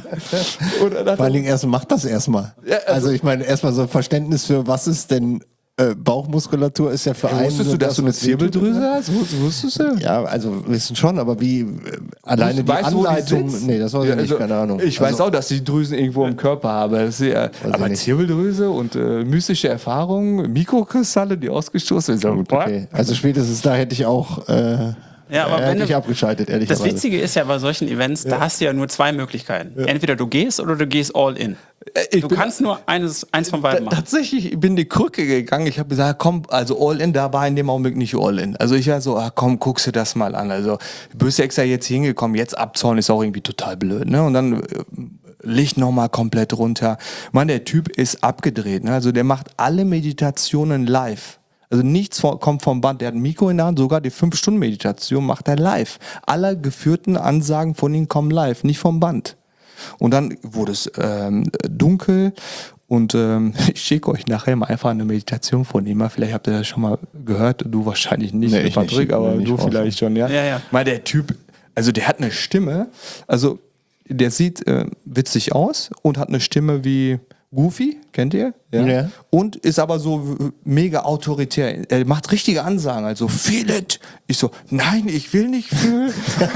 Oder Vor allen Dingen erst macht das erstmal. Ja, also, also ich meine, erstmal so ein Verständnis für, was ist denn äh, Bauchmuskulatur ist ja für ja, einen. Wusstest so, du, dass du eine Zirbeldrüse hast? Wusstest du? Ja, also wissen schon, aber wie äh, alleine du die weißt, Anleitung. Die nee, das war ja, nicht, also, keine Ahnung. Ich also, weiß auch, dass ich Drüsen irgendwo im Körper habe. Das ist ja, aber nicht. Zirbeldrüse und äh, mystische Erfahrungen, Mikrokristalle, die ausgestoßen sind. Okay. Also spätestens da hätte ich auch. Äh, Ja, aber ja, wenn ich du, abgeschaltet, ehrlicherweise. Das Witzige ist ja bei solchen Events, ja. da hast du ja nur zwei Möglichkeiten. Ja. Entweder du gehst oder du gehst all in. Ich du kannst nur eines, eins von beiden machen. Tatsächlich, ich bin die Krücke gegangen. Ich habe gesagt, komm, also all in, da war in dem Augenblick nicht all in. Also ich war so, ah, komm, guckst du das mal an. Also du bist extra jetzt hingekommen, jetzt abzauen ist auch irgendwie total blöd. Ne? Und dann äh, Licht nochmal komplett runter. Mann, der Typ ist abgedreht. Ne? Also der macht alle Meditationen live. Also nichts von, kommt vom Band. Der hat ein Mikro in der Hand, sogar die fünf Stunden Meditation macht er live. Alle geführten Ansagen von ihm kommen live, nicht vom Band. Und dann wurde es ähm, dunkel und ähm, ich schicke euch nachher mal einfach eine Meditation von ihm. Vielleicht habt ihr das schon mal gehört, du wahrscheinlich nicht, nee, Patrick, nicht, aber nicht du vielleicht schon, ja. ja, ja. Mal der Typ, also der hat eine Stimme, also der sieht äh, witzig aus und hat eine Stimme wie Goofy, kennt ihr? Ja. ja. Und ist aber so mega autoritär. Er macht richtige Ansagen, also feel it. Ich so, nein, ich will nicht fühlen.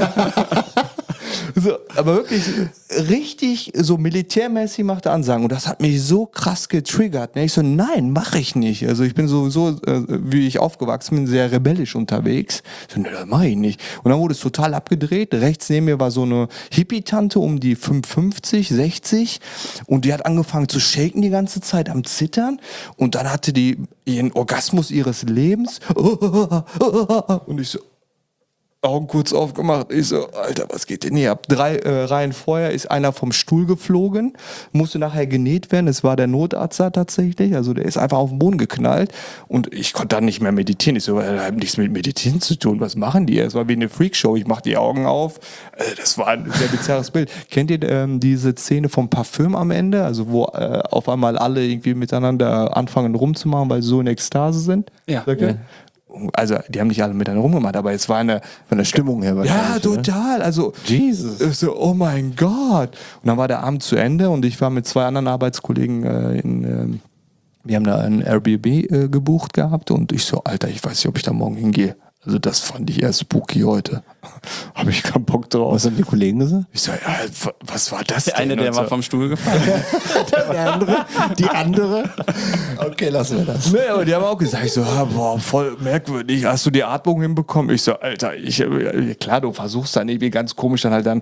so, aber wirklich richtig so militärmäßig macht er Ansagen. Und das hat mich so krass getriggert. Ne? Ich so, nein, mache ich nicht. Also ich bin sowieso, äh, wie ich aufgewachsen bin, sehr rebellisch unterwegs. Ich so, ne, das mache ich nicht. Und dann wurde es total abgedreht. Rechts neben mir war so eine Hippie-Tante um die fünfundfünfzig, sechzig. Und die hat angefangen zu shaken die ganze Zeit, am Zittern. Und dann hatte die ihren Orgasmus ihres Lebens. Und ich so, Augen kurz aufgemacht. Ich so, Alter, was geht denn hier ab? Drei äh, Reihen vorher ist einer vom Stuhl geflogen, musste nachher genäht werden. Es war der Notarzt da tatsächlich. Also der ist einfach auf den Boden geknallt. Und ich konnte dann nicht mehr meditieren. Ich so, das hat nichts mit Meditieren zu tun. Was machen die? Es war wie eine Freakshow. Ich mach die Augen auf. Das war ein sehr bizarres Bild. Kennt ihr ähm, diese Szene vom Parfüm am Ende? Also wo äh, auf einmal alle irgendwie miteinander anfangen rumzumachen, weil sie so in Ekstase sind? Ja. Okay? Ja. Also, die haben nicht alle miteinander rumgemacht, aber es war eine... Von der Stimmung her wahrscheinlich. Ja, total. Also, Jesus. So, oh mein Gott. Und dann war der Abend zu Ende und ich war mit zwei anderen Arbeitskollegen äh, in... Äh, wir haben da ein Airbnb äh, gebucht gehabt und ich so, Alter, ich weiß nicht, ob ich da morgen hingehe. Also das fand ich eher spooky heute. Habe ich keinen Bock drauf. Was haben die Kollegen gesagt? Ich so, ja, was war das der denn? Der eine, der war so vom Stuhl gefallen. der andere, die andere. Okay, lassen wir das. Nee, aber die haben auch gesagt, ich so, ah, boah, voll merkwürdig. Hast du die Atmung hinbekommen? Ich so, Alter, ich, klar, du versuchst dann irgendwie ganz komisch dann halt dann.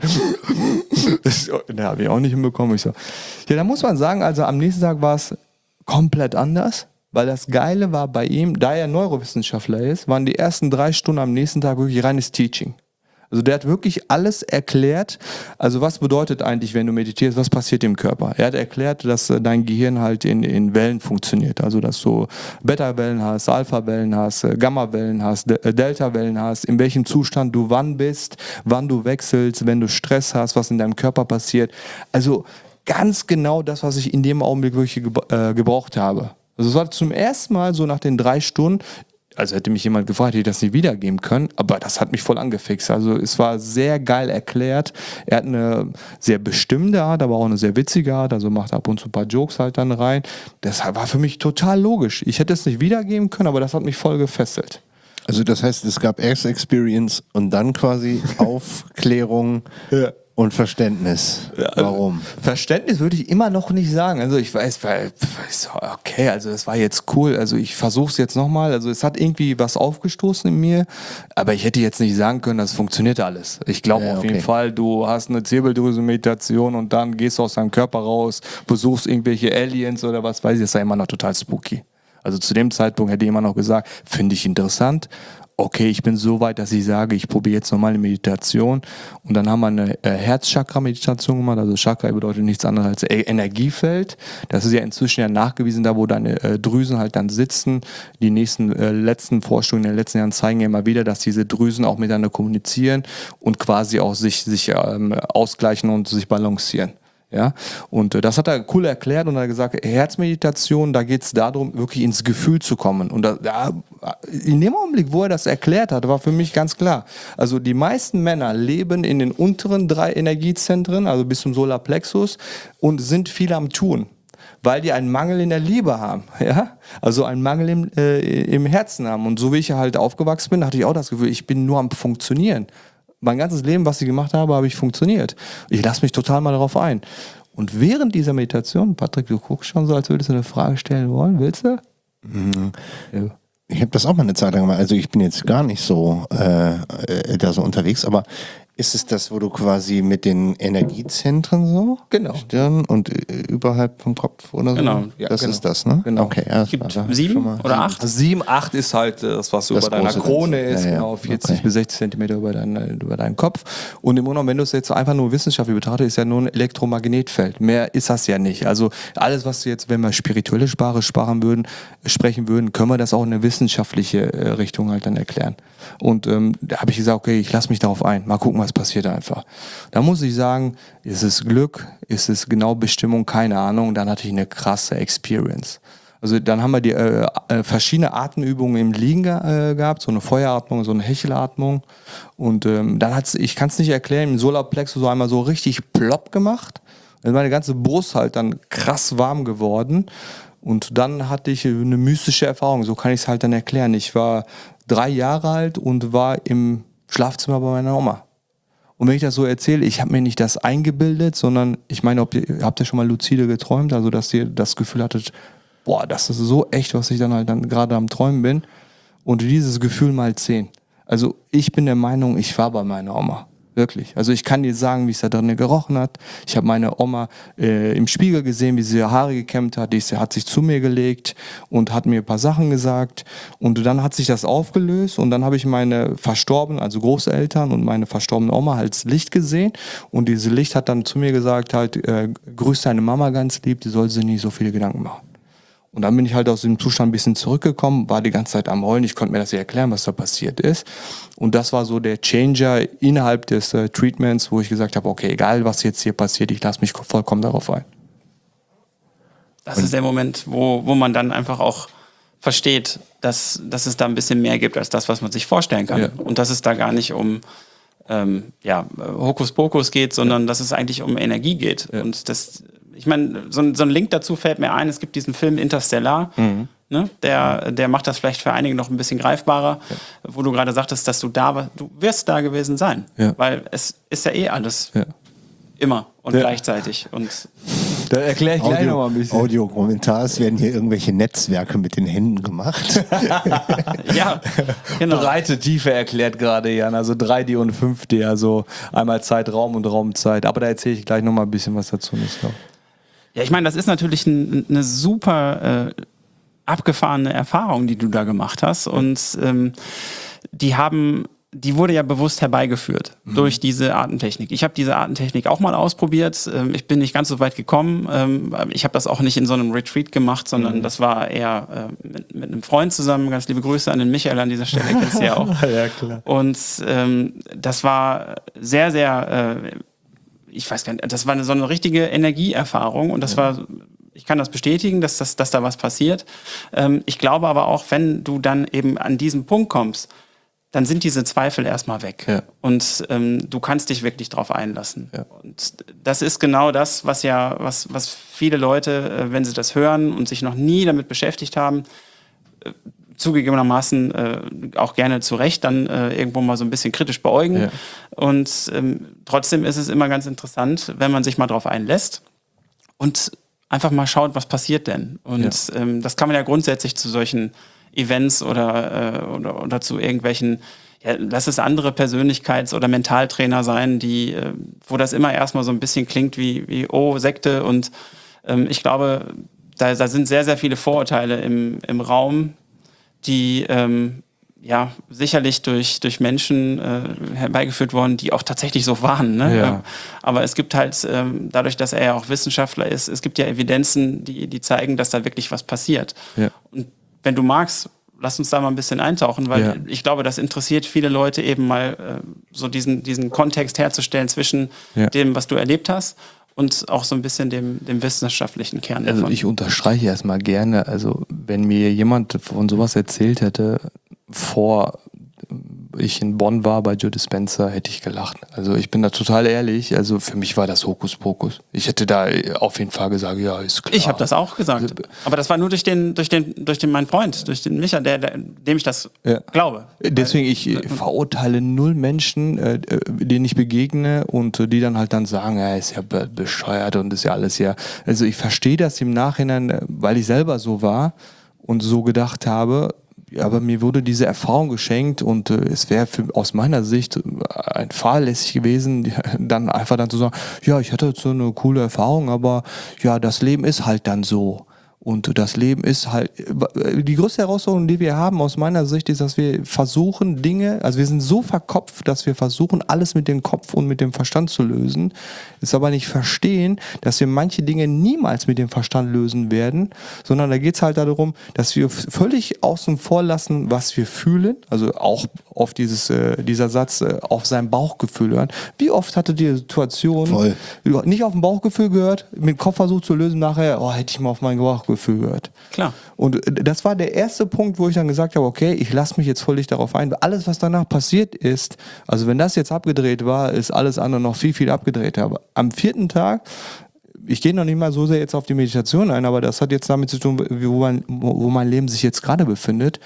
Das ne, habe ich auch nicht hinbekommen. Ich so, ja, da muss man sagen, also am nächsten Tag war es komplett anders. Weil das Geile war bei ihm, da er Neurowissenschaftler ist, waren die ersten drei Stunden am nächsten Tag wirklich reines Teaching. Also der hat wirklich alles erklärt, also was bedeutet eigentlich, wenn du meditierst, was passiert im Körper. Er hat erklärt, dass dein Gehirn halt in, in Wellen funktioniert, also dass du Beta-Wellen hast, Alpha-Wellen hast, Gamma-Wellen hast, Delta-Wellen hast, in welchem Zustand du wann bist, wann du wechselst, wenn du Stress hast, was in deinem Körper passiert. Also ganz genau das, was ich in dem Augenblick wirklich gebraucht habe. Also es war zum ersten Mal so nach den drei Stunden, also hätte mich jemand gefragt, hätte ich das nicht wiedergeben können, aber das hat mich voll angefixt. Also es war sehr geil erklärt. Er hat eine sehr bestimmte Art, aber auch eine sehr witzige Art, also macht ab und zu ein paar Jokes halt dann rein. Das war für mich total logisch. Ich hätte es nicht wiedergeben können, aber das hat mich voll gefesselt. Also das heißt, es gab erst Experience und dann quasi Aufklärung. Ja. Und Verständnis. Warum? Verständnis würde ich immer noch nicht sagen. Also ich weiß, weil, okay, also das war jetzt cool. Also ich versuche es jetzt nochmal. Also es hat irgendwie was aufgestoßen in mir, aber ich hätte jetzt nicht sagen können, das funktioniert alles. Ich glaube Ja, auf okay. jeden Fall, du hast eine Zirbeldrüsen-Meditation und dann gehst du aus deinem Körper raus, besuchst irgendwelche Aliens oder was weiß ich, das ist ja immer noch total spooky. Also zu dem Zeitpunkt hätte ich immer noch gesagt, finde ich interessant. Okay, ich bin so weit, dass ich sage, ich probiere jetzt nochmal eine Meditation und dann haben wir eine äh, Herzchakra-Meditation gemacht. Also Chakra bedeutet nichts anderes als e- Energiefeld. Das ist ja inzwischen ja nachgewiesen, da wo deine äh, Drüsen halt dann sitzen. Die nächsten äh, letzten Forschungen in den letzten Jahren zeigen ja immer wieder, dass diese Drüsen auch miteinander kommunizieren und quasi auch sich, sich ähm, ausgleichen und sich balancieren. Ja, und äh, das hat er cool erklärt und er hat gesagt, Herzmeditation, da geht es darum, wirklich ins Gefühl zu kommen. Und da, da, in dem Augenblick, wo er das erklärt hat, war für mich ganz klar. Also die meisten Männer leben in den unteren drei Energiezentren, also bis zum Solarplexus, und sind viel am Tun, weil die einen Mangel in der Liebe haben, ja, also einen Mangel im, äh, im Herzen haben. Und so wie ich halt aufgewachsen bin, hatte ich auch das Gefühl, ich bin nur am Funktionieren. Mein ganzes Leben, was ich gemacht habe, habe ich funktioniert. Ich lasse mich total mal darauf ein. Und während dieser Meditation, Patrick, du guckst schon so, als würdest du eine Frage stellen wollen. Willst du? Mhm. Ja. Ich habe das auch mal eine Zeit lang gemacht. Also ich bin jetzt gar nicht so äh, äh, da so unterwegs, aber ist es das, wo du quasi mit den Energiezentren so? Genau. Stirn und äh, überhalb vom Kopf oder so? Genau. Ja, das genau. ist das, ne? Genau. Okay, ja, Es gibt da hab ich sieben schon mal- oder acht. Sieben, acht ist halt äh, das, was so Das über deiner große Krone Ganze. ist, Ja, ja. genau, vierzig Okay. bis sechzig Zentimeter über, deine, über deinen Kopf. Und im Grunde genommen, wenn du es jetzt so einfach nur wissenschaftlich betrachtest, ist ja nur ein Elektromagnetfeld. Mehr ist das ja nicht. Also alles, was du jetzt, wenn wir spirituelle Sprache sparen würden, sprechen würden, können wir das auch in eine wissenschaftliche äh, Richtung halt dann erklären. Und ähm, da habe ich gesagt, okay, ich lasse mich darauf ein. Mal gucken, was passiert einfach. Da muss ich sagen, ist es Glück, ist es genau Bestimmung, keine Ahnung. Dann hatte ich eine krasse Experience. Also dann haben wir die äh, äh, verschiedene Atemübungen im Liegen ge äh, gehabt, so eine Feueratmung, so eine Hechelatmung. Und ähm, dann hat's, ich kann es nicht erklären, im Solarplexus so einmal so richtig plopp gemacht. Dann ist meine ganze Brust halt dann krass warm geworden. Und dann hatte ich eine mystische Erfahrung, so kann ich es halt dann erklären. Ich war drei Jahre alt und war im Schlafzimmer bei meiner Oma. Und wenn ich das so erzähle, ich habe mir nicht das eingebildet, sondern ich meine, ob ihr, habt ihr schon mal lucide geträumt, also dass ihr das Gefühl hattet, boah, das ist so echt, was ich dann halt dann gerade am Träumen bin. Und dieses Gefühl mal zehn. Also ich bin der Meinung, ich war bei meiner Oma. Wirklich. Also ich kann dir sagen, wie es da drinnen gerochen hat. Ich habe meine Oma äh, im Spiegel gesehen, wie sie ihre Haare gekämmt hat. Die ist, hat sich zu mir gelegt und hat mir ein paar Sachen gesagt. Und dann hat sich das aufgelöst und dann habe ich meine verstorbenen, also Großeltern und meine verstorbene Oma halt das Licht gesehen. Und dieses Licht hat dann zu mir gesagt halt, äh, grüß deine Mama ganz lieb, die soll sich nicht so viele Gedanken machen. Und dann bin ich halt aus dem Zustand ein bisschen zurückgekommen, war die ganze Zeit am Heulen, ich konnte mir das nicht erklären, was da passiert ist. Und das war so der Changer innerhalb des äh, Treatments, wo ich gesagt habe, okay, egal was jetzt hier passiert, ich lasse mich vollkommen darauf ein. Das ist der Moment, wo, wo man dann einfach auch versteht, dass, dass es da ein bisschen mehr gibt als das, was man sich vorstellen kann. Ja. Und dass es da gar nicht um ähm, ja, Hokuspokus geht, sondern ja. dass es eigentlich um Energie geht. Ja. Und das, ich meine, so, ein- so ein Link dazu fällt mir ein, es gibt diesen Film Interstellar, Mhm. ne? der, der macht das vielleicht für einige noch ein bisschen greifbarer, ja. wo du gerade sagtest, dass du da warst, du wirst da gewesen sein. Ja. Weil es ist ja eh alles Ja. immer und Ja. gleichzeitig. Und Da erkläre ich gleich noch mal ein bisschen. Audiokommentar, es werden hier irgendwelche Netzwerke mit den Händen gemacht. ja, genau. Breite Tiefe erklärt gerade Jan, also drei D und fünf D, also einmal Zeitraum und Raumzeit. Aber da erzähle ich gleich noch mal ein bisschen was dazu. Nicht so. Ja, ich meine, das ist natürlich ein, eine super äh, abgefahrene Erfahrung, die du da gemacht hast. Und ähm, die haben, die wurde ja bewusst herbeigeführt mhm. durch diese Atemtechnik. Ich habe diese Atemtechnik auch mal ausprobiert. Ähm, ich bin nicht ganz so weit gekommen. Ähm, ich habe das auch nicht in so einem Retreat gemacht, sondern mhm. das war eher äh, mit, mit einem Freund zusammen. Ganz liebe Grüße an den Michael an dieser Stelle, kennst du ja auch. Ja, klar. Und ähm, das war sehr, sehr äh, ich weiß gar nicht, das war eine, so eine richtige Energieerfahrung und das ja. war, ich kann das bestätigen, dass, das, dass da was passiert. Ähm, ich glaube aber auch, wenn du dann eben an diesen Punkt kommst, dann sind diese Zweifel erstmal weg. Ja. Und ähm, du kannst dich wirklich drauf einlassen. Ja. Und das ist genau das, was ja, was, was viele Leute, äh, wenn sie das hören und sich noch nie damit beschäftigt haben, äh, zugegebenermaßen äh, auch gerne zu Recht dann äh, irgendwo mal so ein bisschen kritisch beäugen. Ja. Und ähm, trotzdem ist es immer ganz interessant, wenn man sich mal drauf einlässt und einfach mal schaut, was passiert denn. Und ja. ähm, das kann man ja grundsätzlich zu solchen Events oder, äh, oder, oder zu irgendwelchen, ja, lass es andere Persönlichkeits- oder Mentaltrainer sein, die, äh, wo das immer erstmal so ein bisschen klingt wie, wie oh, Sekte. Und ähm, ich glaube, da, da sind sehr, sehr viele Vorurteile im, im Raum, die ähm, ja sicherlich durch, durch Menschen äh, herbeigeführt worden, die auch tatsächlich so waren. Ne? Ja. Aber es gibt halt, ähm, dadurch, dass er ja auch Wissenschaftler ist, es gibt ja Evidenzen, die, die zeigen, dass da wirklich was passiert. Ja. Und wenn du magst, lass uns da mal ein bisschen eintauchen, weil Ja. ich glaube, das interessiert viele Leute eben mal äh, so diesen, diesen Kontext herzustellen zwischen Ja. dem, was du erlebt hast und auch so ein bisschen dem, dem wissenschaftlichen Kern Also davon. ich unterstreiche erstmal gerne, also wenn mir jemand von sowas erzählt hätte, vor ich in Bonn war bei Joe Dispenza, hätte ich gelacht. Also ich bin da total ehrlich, also für mich war das Hokuspokus. Ich hätte da auf jeden Fall gesagt, ja, ist klar. Ich habe das auch gesagt. Aber das war nur durch den, durch den, durch den meinen Freund, durch den Micha, der, der, dem ich das Ja. glaube. Deswegen, ich äh, verurteile null Menschen, äh, äh, denen ich begegne und äh, die dann halt dann sagen, ja, ist ja be bescheuert und ist ja alles ja. Also ich verstehe das im Nachhinein, äh, weil ich selber so war und so gedacht habe, aber mir wurde diese Erfahrung geschenkt und äh, es wäre aus meiner Sicht ein fahrlässig gewesen, dann einfach dann zu sagen, ja, ich hatte so eine coole Erfahrung, aber ja, das Leben ist halt dann so. Und das Leben ist halt, die größte Herausforderung, die wir haben aus meiner Sicht, ist, dass wir versuchen Dinge, also wir sind so verkopft, dass wir versuchen, alles mit dem Kopf und mit dem Verstand zu lösen, ist aber nicht verstehen, dass wir manche Dinge niemals mit dem Verstand lösen werden, sondern da geht es halt darum, dass wir völlig außen vor lassen, was wir fühlen, also auch auf dieses, äh, dieser Satz, äh, auf sein Bauchgefühl hören. Wie oft hattet ihr Situationen, Voll. nicht auf dem Bauchgefühl gehört, mit dem Kopf versucht zu lösen, nachher, oh, hätte ich mal auf mein Bauchgefühl gehört. Klar. Und das war der erste Punkt, wo ich dann gesagt habe, okay, ich lasse mich jetzt völlig darauf ein. Alles, was danach passiert ist, also wenn das jetzt abgedreht war, ist alles andere noch viel, viel abgedrehter. Aber am vierten Tag, ich gehe noch nicht mal so sehr jetzt auf die Meditation ein, aber das hat jetzt damit zu tun, wo mein, wo mein Leben sich jetzt gerade befindet.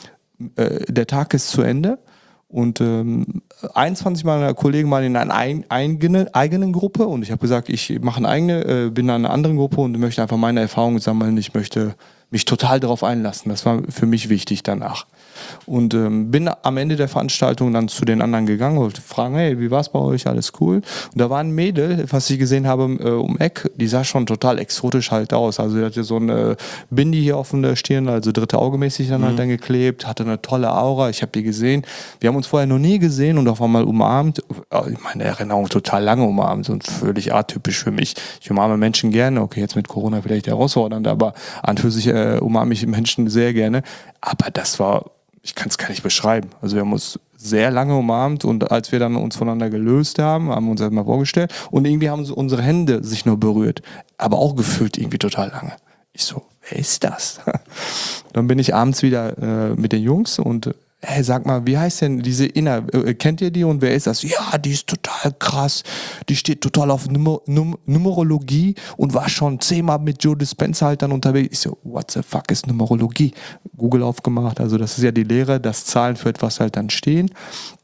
Äh, der Tag ist zu Ende. Und ähm, einundzwanzig meiner Kollegen waren in einer ein, eigene, eigenen Gruppe und ich habe gesagt, ich mache eine eigene, äh, bin in einer anderen Gruppe und möchte einfach meine Erfahrungen sammeln. Ich möchte mich total darauf einlassen. Das war für mich wichtig danach. Und ähm, bin am Ende der Veranstaltung dann zu den anderen gegangen und wollte fragen, hey, wie war's bei euch? Alles cool? Und da war ein Mädel, was ich gesehen habe äh, um Eck, die sah schon total exotisch halt aus. Also die hatte so eine Bindi hier auf der Stirn, also dritte Auge mäßig dann mhm. halt dann geklebt, hatte eine tolle Aura. Ich habe die gesehen. Wir haben uns vorher noch nie gesehen und auf einmal umarmt. Meine Erinnerung total lange umarmt und völlig atypisch für mich. Ich umarme Menschen gerne. Okay, jetzt mit Corona vielleicht herausfordernd, aber an für sich äh, umarme ich Menschen sehr gerne. Aber das war, ich kann es gar nicht beschreiben. Also wir haben uns sehr lange umarmt und als wir dann uns voneinander gelöst haben, haben wir uns erstmal vorgestellt und irgendwie haben so unsere Hände sich nur berührt, aber auch gefühlt irgendwie total lange. Ich so, wer ist das? Dann bin ich abends wieder äh, mit den Jungs und hey, sag mal, wie heißt denn diese Inna? Äh, kennt ihr die und wer ist das? Ja, die ist total krass. Die steht total auf Numer Num Numerologie und war schon zehnmal mit Joe Dispenza halt dann unterwegs. Ich so, what the fuck ist Numerologie? Google aufgemacht, also das ist ja die Lehre, dass Zahlen für etwas halt dann stehen.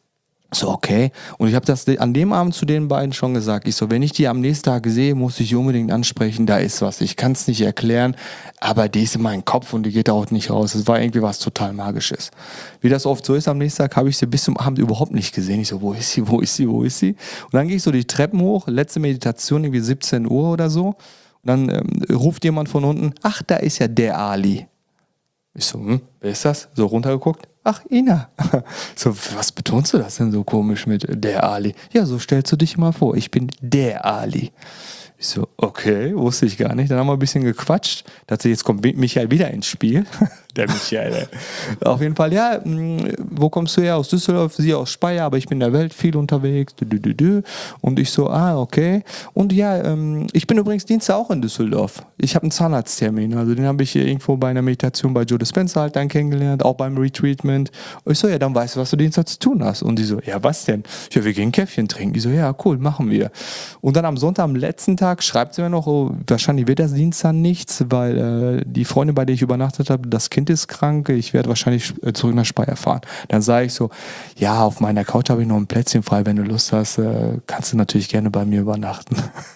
So, okay. Und ich habe das an dem Abend zu den beiden schon gesagt. Ich so, wenn ich die am nächsten Tag sehe, muss ich die unbedingt ansprechen. Da ist was. Ich kann es nicht erklären, aber die ist in meinem Kopf und die geht auch nicht raus. Es war irgendwie was total Magisches. Wie das oft so ist, am nächsten Tag habe ich sie bis zum Abend überhaupt nicht gesehen. Ich so, wo ist sie, wo ist sie, wo ist sie? Und dann gehe ich so die Treppen hoch, letzte Meditation, irgendwie siebzehn Uhr oder so. Und dann ähm, ruft jemand von unten, ach, da ist ja der Ali. Ich so, hm, wer ist das? So runtergeguckt. Ach, Ina. So, was betonst du das denn so komisch mit der Ali? Ja, so stellst du dich mal vor. Ich bin der Ali. Ich so, okay, wusste ich gar nicht. Dann haben wir ein bisschen gequatscht. Dazu jetzt kommt Michael wieder ins Spiel. Der Michael. Auf jeden Fall, ja, mh, wo kommst du her? Aus Düsseldorf, sie aus Speyer, aber ich bin in der Welt viel unterwegs. Dü, dü, dü, dü. Und ich so, ah, okay. Und ja, ähm, ich bin übrigens Dienstag auch in Düsseldorf. Ich habe einen Zahnarzttermin. Also den habe ich hier irgendwo bei einer Meditation bei Joe Dispenza halt dann kennengelernt, auch beim Retreatment. Und ich so, ja, dann weißt du, was du Dienstag zu tun hast. Und die so, ja, was denn? Ja, wir gehen Käffchen trinken. Die so, ja, cool, machen wir. Und dann am Sonntag, am letzten Tag, Tag schreibt sie mir noch, oh, wahrscheinlich wird das Dienstag nichts, weil äh, die Freundin, bei der ich übernachtet habe, das Kind ist krank, ich werde wahrscheinlich äh, zurück nach Speyer fahren. Dann sage ich so, ja, auf meiner Couch habe ich noch ein Plätzchen frei, wenn du Lust hast, äh, kannst du natürlich gerne bei mir übernachten.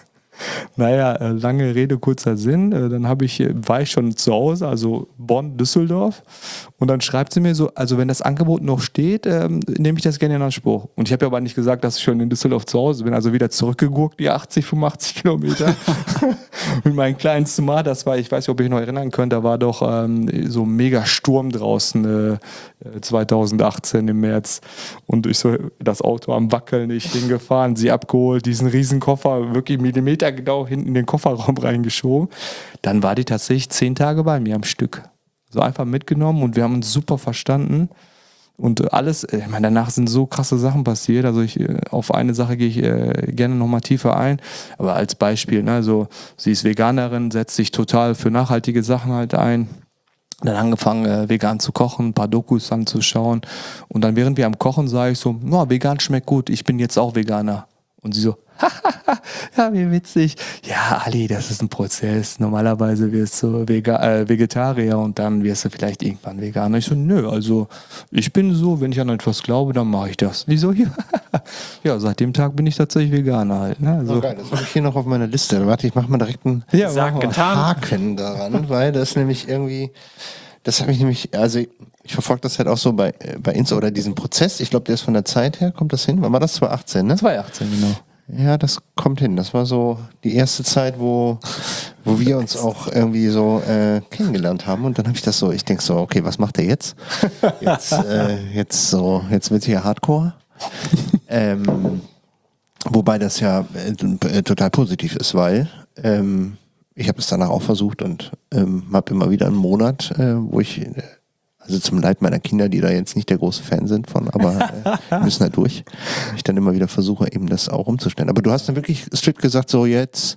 Naja, äh, lange Rede, kurzer Sinn. Äh, dann habe ich, war ich schon zu Hause, also Bonn, Düsseldorf. Und dann schreibt sie mir so, also wenn das Angebot noch steht, ähm, nehme ich das gerne in Anspruch. Und ich habe ja aber nicht gesagt, dass ich schon in Düsseldorf zu Hause bin. Also wieder zurückgegurkt, die achtzig, fünfundachtzig Kilometer. Mit meinem kleinen Smart, das war, ich weiß nicht, ob ich mich noch erinnern könnt, da war doch ähm, so ein mega Sturm draußen äh, zweitausendachtzehn im März. Und ich so das Auto am Wackeln, ich hingefahren, sie abgeholt, diesen riesen Koffer, wirklich Millimeter genau hinten in den Kofferraum reingeschoben. Dann war die tatsächlich zehn Tage bei mir am Stück. So einfach mitgenommen und wir haben uns super verstanden. Und alles, ich meine, danach sind so krasse Sachen passiert. Also ich, auf eine Sache gehe ich äh, gerne nochmal tiefer ein. Aber als Beispiel, ne, also sie ist Veganerin, setzt sich total für nachhaltige Sachen halt ein. Dann angefangen, äh, vegan zu kochen, ein paar Dokus anzuschauen. Und dann, während wir am Kochen, sage ich so, no, vegan schmeckt gut, ich bin jetzt auch Veganer. Und sie so, ja, wie witzig. Ja, Ali, das ist ein Prozess. Normalerweise wirst du Vega- äh, Vegetarier und dann wirst du vielleicht irgendwann Veganer. Ich so, nö, also ich bin so, wenn ich an etwas glaube, dann mache ich das. Wieso hier? Ja, seit dem Tag bin ich tatsächlich Veganer halt. Ne? Also, Oh, geil, das habe ich hier noch auf meiner Liste. Warte, ich mache mal direkt einen ja, Sag, mach mal. getan. Haken daran, weil das nämlich irgendwie, das habe ich nämlich, also ich verfolge das halt auch so bei, bei Insta oder diesen Prozess. Ich glaube, der ist von der Zeit her, kommt das hin? Wann war das? zweitausendachtzehn, ne? zweitausendachtzehn, genau. Ja, das kommt hin. Das war so die erste Zeit, wo, wo wir uns auch irgendwie so äh, kennengelernt haben. Und dann habe ich das so, ich denke so, okay, was macht der jetzt? Jetzt, äh, jetzt so, jetzt wird hier Hardcore. ähm, wobei das ja äh, total positiv ist, weil ähm, ich habe es danach auch versucht und ähm, habe immer wieder einen Monat, äh, wo ich äh, also zum Leid meiner Kinder, die da jetzt nicht der große Fan sind von, aber äh, müssen halt durch. Ich dann immer wieder versuche, eben das auch umzustellen. Aber du hast dann wirklich strikt gesagt, so jetzt,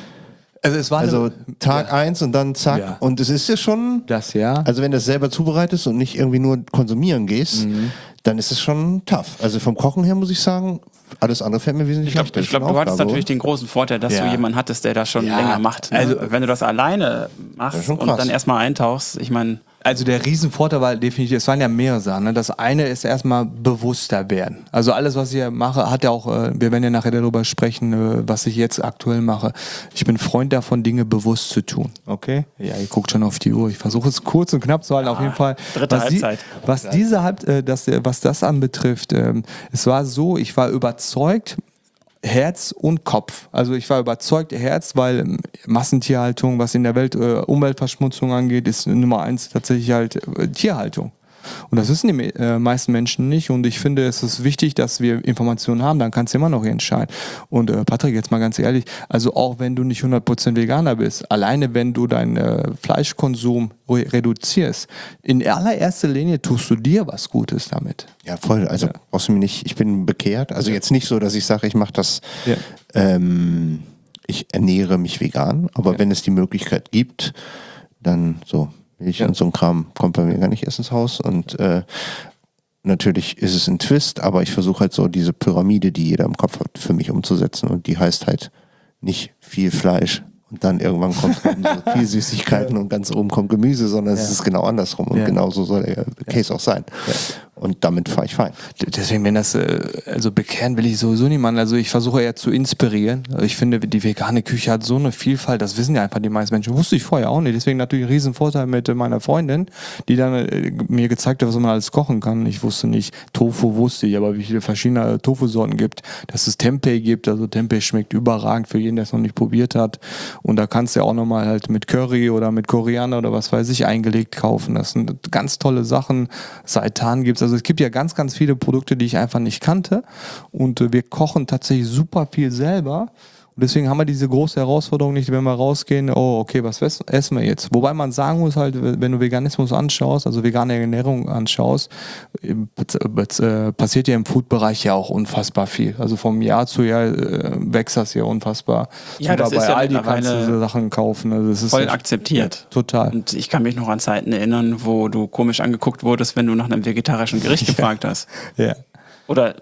Also es war also eine, Tag ja, eins und dann zack. Ja. Und es ist ja schon, das ja. also wenn du das selber zubereitest und nicht irgendwie nur konsumieren gehst, Mhm. dann ist es schon tough. Also vom Kochen her muss ich sagen, alles andere fällt mir wesentlich Ich glaube, leichter. ich glaub, Das ist du eine hattest Aufgabe, natürlich oder? den großen Vorteil, dass Ja. du jemanden hattest, der das schon Ja, länger macht. Ne? also- Wenn du das alleine Das machst ist schon und krass. dann erstmal eintauchst, ich meine, Also der Riesenvorteil war definitiv, es waren ja mehrere Sachen. Ne? Das eine ist erstmal bewusster werden. Also alles, was ich hier mache, hat ja auch, äh, wir werden ja nachher darüber sprechen, äh, was ich jetzt aktuell mache. Ich bin Freund davon, Dinge bewusst zu tun. Okay? Ja, ihr guckt schon auf die Uhr. Ich versuche es kurz und knapp zu halten. Auf jeden Fall. dritte was Halbzeit. Die, was diese Halb, äh, das, äh, was das anbetrifft, ähm, es war so, ich war überzeugt, Herz und Kopf. Also ich war überzeugt, Herz, weil ähm, Massentierhaltung, was in der Welt äh, Umweltverschmutzung angeht, ist Nummer eins tatsächlich halt äh, Tierhaltung. Und das wissen die me- äh, meisten Menschen nicht. Und ich finde, es ist wichtig, dass wir Informationen haben. Dann kannst du immer noch entscheiden. Und äh, Patrick, jetzt mal ganz ehrlich, also auch wenn du nicht hundert Prozent Veganer bist, alleine wenn du deinen äh, Fleischkonsum re- reduzierst, in allererster Linie tust du dir was Gutes damit. Ja, voll. Also Ja. brauchst du mir nicht, ich bin bekehrt. Also jetzt nicht so, dass ich sage, ich mache das, Ja. ähm, ich ernähre mich vegan, aber wenn es die Möglichkeit gibt, dann so Milch Ja. und so ein Kram kommt bei mir gar nicht erst ins Haus. Und äh, natürlich ist es ein Twist, aber ich versuche halt so diese Pyramide, die jeder im Kopf hat, für mich umzusetzen. Und die heißt halt nicht viel Fleisch. Und dann irgendwann kommt so viel Süßigkeiten und ganz oben kommt Gemüse, sondern es Ja. ist genau andersrum. Und Ja. genau so soll der Case auch sein. Und damit fahre ich fein. D- Deswegen, wenn das, äh, also bekehren will ich sowieso niemanden. Also ich versuche eher zu inspirieren. Also ich finde, die vegane Küche hat so eine Vielfalt, das wissen ja einfach die meisten Menschen. Wusste ich vorher auch nicht. Deswegen natürlich ein Riesenvorteil mit äh, meiner Freundin, die dann äh, mir gezeigt hat, was man alles kochen kann. Ich wusste nicht, Tofu wusste ich, aber wie viele verschiedene Tofu-Sorten gibt, dass es Tempeh gibt. Also Tempeh schmeckt überragend für jeden, der es noch nicht probiert hat. Und da kannst du ja auch nochmal halt mit Curry oder mit Koriander oder was weiß ich eingelegt kaufen. Das sind ganz tolle Sachen. Seitan gibt's. Also es gibt ja ganz, ganz viele Produkte, die ich einfach nicht kannte. Und äh, wir kochen tatsächlich super viel selber. Und deswegen haben wir diese große Herausforderung nicht, wenn wir rausgehen, oh, okay, was wes- essen wir jetzt? Wobei man sagen muss halt, wenn du Veganismus anschaust, also vegane Ernährung anschaust, äh, äh, passiert ja im Food-Bereich ja auch unfassbar viel. Also vom Jahr zu Jahr äh, wächst das ja unfassbar. Ja, Sogar das ist bei ja Aldi kannst du mittlerweile diese Sachen kaufen. Also das ist voll ja- akzeptiert. Ja, total. Und ich kann mich noch an Zeiten erinnern, wo du komisch angeguckt wurdest, wenn du nach einem vegetarischen Gericht gefragt hast. Ja. Oder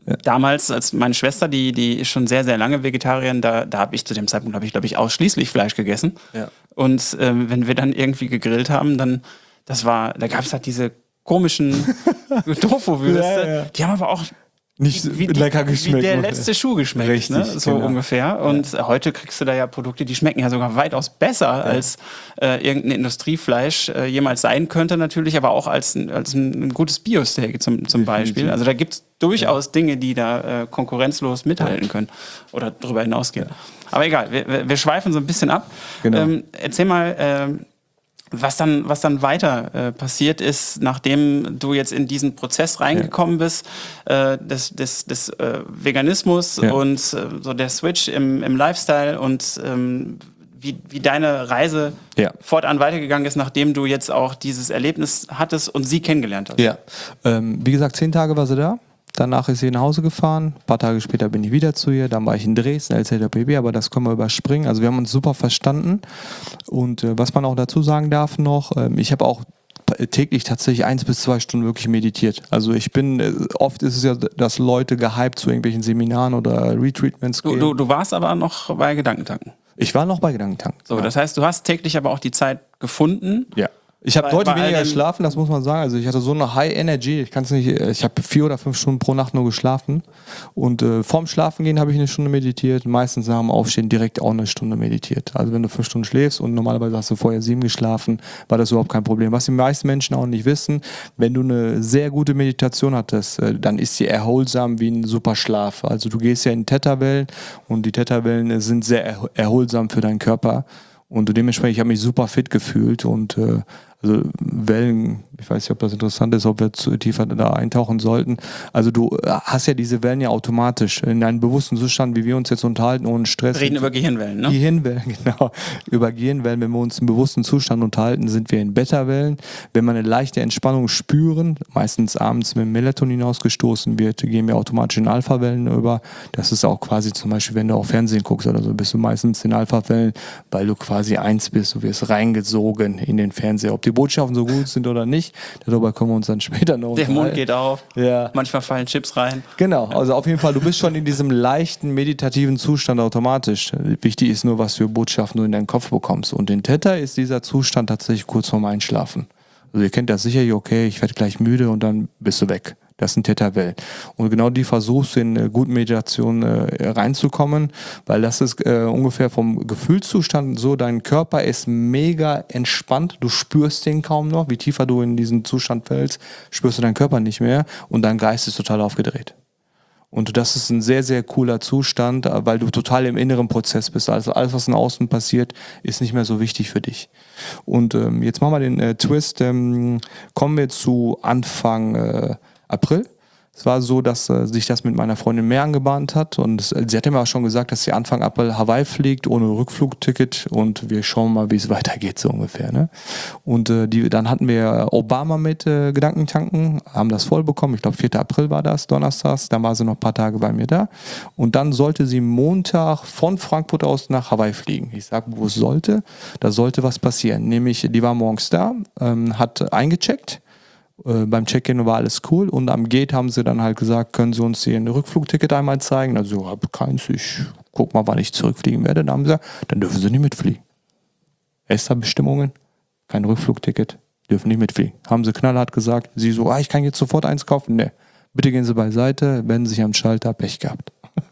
Ja. Damals, als meine Schwester, die, die ist schon sehr, sehr lange Vegetarierin, da, da habe ich zu dem Zeitpunkt, habe ich, glaube ich, ausschließlich Fleisch gegessen. Ja. Und ähm, wenn wir dann irgendwie gegrillt haben, dann, das war, da gab es halt diese komischen Tofu-Würste. Ja, ja. Die haben aber auch Nicht wie, lecker geschmeckt. wie der letzte Schuh geschmeckt, Richtig, ne? So genau. ungefähr. Und ja. heute kriegst du da ja Produkte, die schmecken ja sogar weitaus besser, ja. als äh, irgendein Industriefleisch äh, jemals sein könnte natürlich, aber auch als, ein, als ein, ein gutes Bio-Steak zum, zum Beispiel. Also da gibt es durchaus ja. Dinge, die da äh, konkurrenzlos mithalten können oder darüber hinausgehen. Ja. Aber egal, wir, wir schweifen so ein bisschen ab. Genau. Ähm, erzähl mal, ähm, Was dann, was dann weiter äh, passiert ist, nachdem du jetzt in diesen Prozess reingekommen ja. bist, äh, des, des, des äh, Veganismus ja. und äh, so der Switch im, im Lifestyle und ähm, wie, wie deine Reise ja. fortan weitergegangen ist, nachdem du jetzt auch dieses Erlebnis hattest und sie kennengelernt hast. Ja, ähm, wie gesagt, zehn Tage war sie da. Danach ist sie nach Hause gefahren. Ein paar Tage später bin ich wieder zu ihr. Dann war ich in Dresden, L Z P B, aber das können wir überspringen. Also wir haben uns super verstanden. Und äh, was man auch dazu sagen darf noch, äh, ich habe auch täglich tatsächlich eins bis zwei Stunden wirklich meditiert. Also ich bin, äh, oft ist es ja, dass Leute gehypt zu irgendwelchen Seminaren oder Retreatments gehen. Du, du, du warst aber noch bei Gedankentanken. Ich war noch bei Gedankentanken. So, ja. Das heißt, du hast täglich aber auch die Zeit gefunden. Ja. Ich habe deutlich weniger geschlafen, das muss man sagen. Also ich hatte so eine High Energy, ich kann es nicht, ich habe vier oder fünf Stunden pro Nacht nur geschlafen. Und äh, vorm Schlafengehen habe ich eine Stunde meditiert, meistens nach dem Aufstehen direkt auch eine Stunde meditiert. Also wenn du fünf Stunden schläfst und normalerweise hast du vorher sieben geschlafen, war das überhaupt kein Problem. Was die meisten Menschen auch nicht wissen, wenn du eine sehr gute Meditation hattest, äh, dann ist sie erholsam wie ein super Schlaf. Also du gehst ja in Theta-Wellen und die Theta-Wellen sind sehr er- erholsam für deinen Körper. Und dementsprechend, ich habe mich super fit gefühlt und äh, also Wellen, ich weiß nicht, ob das interessant ist, ob wir zu tiefer da eintauchen sollten. Also du hast ja diese Wellen ja automatisch in einem bewussten Zustand, wie wir uns jetzt unterhalten, ohne Stress. Wir reden über Gehirnwellen, ne? Gehirnwellen, genau. Über Gehirnwellen, wenn wir uns im bewussten Zustand unterhalten, sind wir in Beta-Wellen. Wenn wir eine leichte Entspannung spüren, meistens abends mit Melatonin ausgestoßen wird, gehen wir automatisch in Alpha-Wellen über. Das ist auch quasi zum Beispiel, wenn du auch Fernsehen guckst oder so, bist du meistens in Alpha-Wellen, weil du quasi eins bist, du wirst reingesogen in den Fernseher. Ob die Botschaften so gut sind oder nicht, darüber können wir uns dann später noch unterhalten. Der Mund geht auf, ja. Manchmal fallen Chips rein. Genau, also auf jeden Fall, du bist schon in diesem leichten meditativen Zustand automatisch. Wichtig ist nur, was für Botschaften du in deinen Kopf bekommst. Und in Theta ist dieser Zustand tatsächlich kurz vorm Einschlafen. Also ihr kennt das sicherlich, okay, ich werde gleich müde und dann bist du weg. Das sind Theta-Wellen. Und genau die versuchst du in äh, gute Meditation äh, reinzukommen, weil das ist äh, ungefähr vom Gefühlszustand so, dein Körper ist mega entspannt, du spürst den kaum noch, wie tiefer du in diesen Zustand fällst, spürst du deinen Körper nicht mehr und dein Geist ist total aufgedreht. Und das ist ein sehr, sehr cooler Zustand, weil du total im inneren Prozess bist. Also alles, was in Außen passiert, ist nicht mehr so wichtig für dich. Und ähm, jetzt machen wir den äh, Twist. Ähm, kommen wir zu Anfang äh, April. Es war so, dass äh, sich das mit meiner Freundin mehr angebahnt hat und es, sie hat mir auch schon gesagt, dass sie Anfang April Hawaii fliegt, ohne Rückflugticket und wir schauen mal, wie es weitergeht, so ungefähr. Ne? Und äh, die, dann hatten wir Obama mit äh, Gedankentanken, haben das voll bekommen, ich glaube vierter April war das, donnerstags, dann war sie noch ein paar Tage bei mir da und dann sollte sie Montag von Frankfurt aus nach Hawaii fliegen. Ich sage, wo es sollte, da sollte was passieren, nämlich die war morgens da, ähm, hat eingecheckt. Äh, beim Check-in war alles cool und am Gate haben sie dann halt gesagt, können sie uns hier ein Rückflugticket einmal zeigen? Also, ich habe keins, ich guck mal, wann ich zurückfliegen werde. Dann haben sie gesagt, dann dürfen sie nicht mitfliegen. ESTA-Bestimmungen, kein Rückflugticket, dürfen nicht mitfliegen. Haben sie knallhart gesagt, sie so, ah, ich kann jetzt sofort eins kaufen. Ne, bitte gehen Sie beiseite, wenden sich am Schalter, Pech gehabt.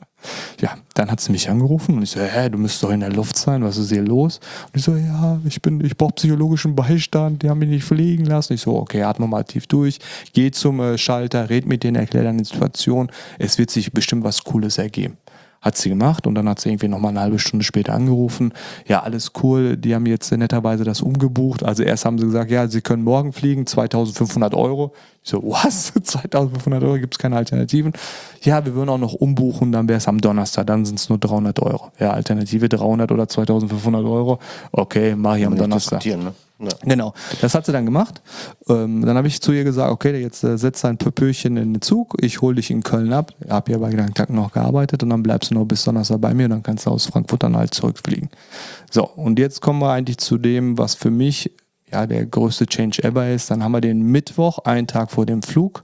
Ja, dann hat sie mich angerufen und ich so, hä, du müsstest doch in der Luft sein, was ist hier los? Und ich so, ja, ich bin, ich brauche psychologischen Beistand, die haben mich nicht fliegen lassen. Ich so, okay, atme mal tief durch, geh zum äh, Schalter, red mit denen, erklär deine Situation, es wird sich bestimmt was Cooles ergeben. Hat sie gemacht und dann hat sie irgendwie nochmal eine halbe Stunde später angerufen. Ja, alles cool, die haben jetzt netterweise das umgebucht. Also erst haben sie gesagt, ja, sie können morgen fliegen, zweitausendfünfhundert Euro. Ich so, was? zweitausendfünfhundert Euro, gibt es keine Alternativen? Ja, wir würden auch noch umbuchen, dann wäre es am Donnerstag, dann sind es nur dreihundert Euro. Ja, Alternative dreihundert oder zweitausendfünfhundert Euro. Okay, mach ich am Donnerstag. Ne? Ja. Genau, das hat sie dann gemacht. Ähm, dann habe ich zu ihr gesagt, okay, jetzt äh, setz dein Pöpöchen in den Zug, ich hole dich in Köln ab. Ich habe ja bei Gedankentanken noch gearbeitet und dann bleibst du noch bis Donnerstag bei mir und dann kannst du aus Frankfurt dann halt zurückfliegen. So, und jetzt kommen wir eigentlich zu dem, was für mich ja der größte Change ever ist. Dann haben wir den Mittwoch, einen Tag vor dem Flug.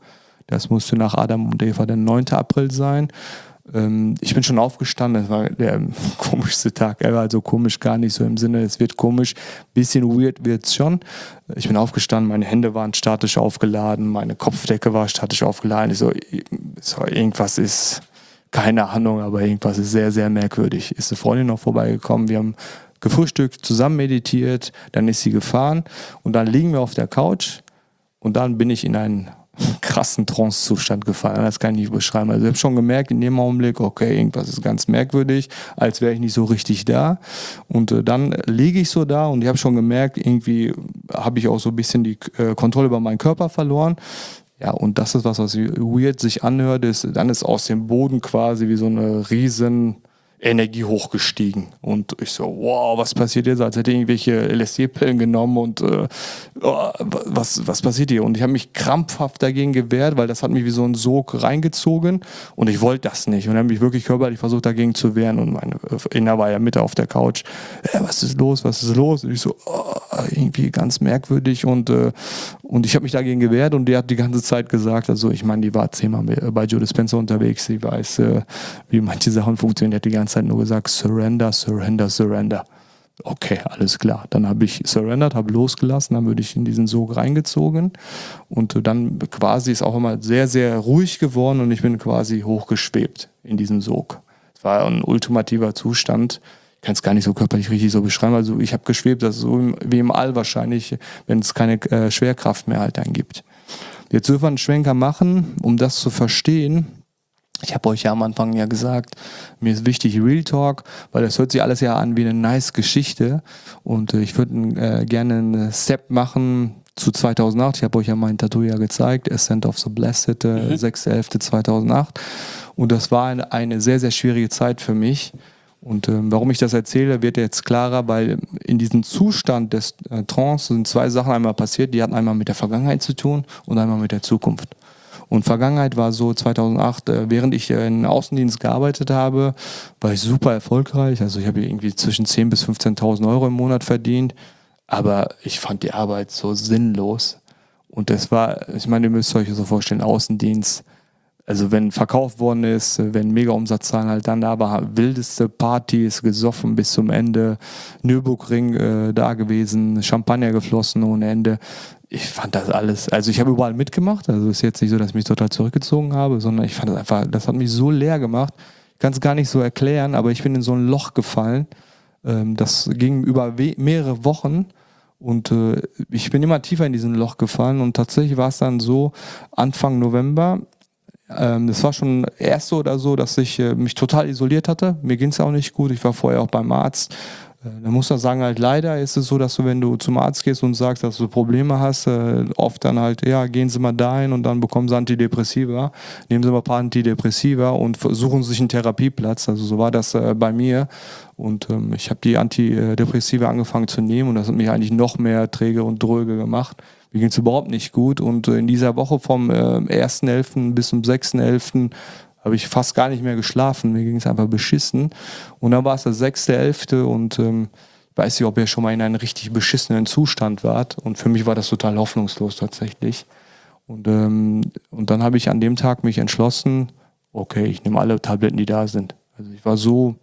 Das musste nach Adam und Eva der neunte April sein. Ähm, ich bin schon aufgestanden, das war der komischste Tag ever, also komisch gar nicht so im Sinne, es wird komisch, bisschen weird wird es schon. Ich bin aufgestanden, meine Hände waren statisch aufgeladen, meine Kopfdecke war statisch aufgeladen. Ich so, so irgendwas ist, keine Ahnung, aber irgendwas ist sehr, sehr merkwürdig. Ist eine Freundin noch vorbeigekommen, wir haben gefrühstückt, zusammen meditiert, dann ist sie gefahren und dann liegen wir auf der Couch und dann bin ich in einen krassen Trance-Zustand gefallen. Das kann ich nicht beschreiben. Also ich habe schon gemerkt in dem Augenblick, okay, irgendwas ist ganz merkwürdig, als wäre ich nicht so richtig da. Und äh, dann liege ich so da und ich habe schon gemerkt, irgendwie habe ich auch so ein bisschen die äh, Kontrolle über meinen Körper verloren. Ja, und das ist was, was weird sich anhört, ist, dann ist aus dem Boden quasi wie so eine riesen Energie hochgestiegen. Und ich so, wow, was passiert jetzt? Als hätte ich irgendwelche L S D-Pillen genommen und äh, oh, was, was passiert hier? Und ich habe mich krampfhaft dagegen gewehrt, weil das hat mich wie so ein Sog reingezogen und ich wollte das nicht. Und dann habe ich wirklich körperlich versucht, dagegen zu wehren und meine Inner war ja Mitte auf der Couch. Äh, was ist los? Was ist los? Und ich so, oh, irgendwie ganz merkwürdig und, äh, und ich habe mich dagegen gewehrt und die hat die ganze Zeit gesagt, also ich meine, die war zehnmal bei Joe Dispenza unterwegs, sie weiß, äh, wie manche Sachen funktionieren, die hat die ganze Zeit nur gesagt, surrender, surrender, surrender. Okay, alles klar. Dann habe ich surrendert, habe losgelassen, dann würde ich in diesen Sog reingezogen und dann quasi ist auch immer sehr, sehr ruhig geworden und ich bin quasi hochgeschwebt in diesem Sog. Es war ein ultimativer Zustand. Ich kann es gar nicht so körperlich richtig so beschreiben. Also ich habe geschwebt, das ist so wie im All wahrscheinlich, wenn es keine äh, Schwerkraft mehr halt dann gibt. Jetzt dürfen wir einen Schwenker machen, um das zu verstehen. Ich habe euch ja am Anfang ja gesagt, mir ist wichtig Real Talk, weil das hört sich alles ja an wie eine nice Geschichte und äh, ich würde äh, gerne einen Step machen zu zweitausendacht. Ich habe euch ja mein Tattoo ja gezeigt, Ascent of the Blessed, äh, mhm. sechster elfter zweitausendacht und das war eine, eine sehr, sehr schwierige Zeit für mich. Und äh, warum ich das erzähle, wird jetzt klarer, weil in diesem Zustand des äh, Trance sind zwei Sachen einmal passiert, die hatten einmal mit der Vergangenheit zu tun und einmal mit der Zukunft. Und Vergangenheit war so zweitausendacht, äh, während ich äh, in Außendienst gearbeitet habe, war ich super erfolgreich. Also ich habe irgendwie zwischen zehntausend bis fünfzehntausend Euro im Monat verdient, aber ich fand die Arbeit so sinnlos. Und das war, ich meine, ihr müsst euch so vorstellen, Außendienst. Also wenn verkauft worden ist, wenn Mega-Umsatzzahlen halt dann da war, wildeste Partys, gesoffen bis zum Ende, Nürburgring äh, da gewesen, Champagner geflossen ohne Ende. Ich fand das alles, also ich habe überall mitgemacht, also es ist jetzt nicht so, dass ich mich total zurückgezogen habe, sondern ich fand das einfach, das hat mich so leer gemacht, ich kann es gar nicht so erklären, aber ich bin in so ein Loch gefallen, ähm, das ging über we- mehrere Wochen. Und äh, ich bin immer tiefer in diesen Loch gefallen und tatsächlich war es dann so, Anfang November, Ähm, das war schon erst so oder so, dass ich äh, mich total isoliert hatte. Mir ging es auch nicht gut. Ich war vorher auch beim Arzt. Äh, da muss man sagen, halt leider ist es so, dass du, wenn du zum Arzt gehst und sagst, dass du Probleme hast, äh, oft dann halt, ja, gehen Sie mal dahin und dann bekommen Sie Antidepressiva. Nehmen Sie mal ein paar Antidepressiva und suchen sich einen Therapieplatz. Also so war das äh, bei mir. Und ähm, ich habe die Antidepressiva angefangen zu nehmen und das hat mich eigentlich noch mehr träge und dröge gemacht. Mir ging es überhaupt nicht gut und in dieser Woche vom äh, ersten elften bis zum sechsten elften habe ich fast gar nicht mehr geschlafen. Mir ging es einfach beschissen. Und dann war es der sechster elfte und ähm, ich weiß nicht, ob ihr schon mal in einem richtig beschissenen Zustand wart. Und für mich war das total hoffnungslos tatsächlich. Und, ähm, und dann habe ich an dem Tag mich entschlossen, okay, ich nehme alle Tabletten, die da sind. Also ich war so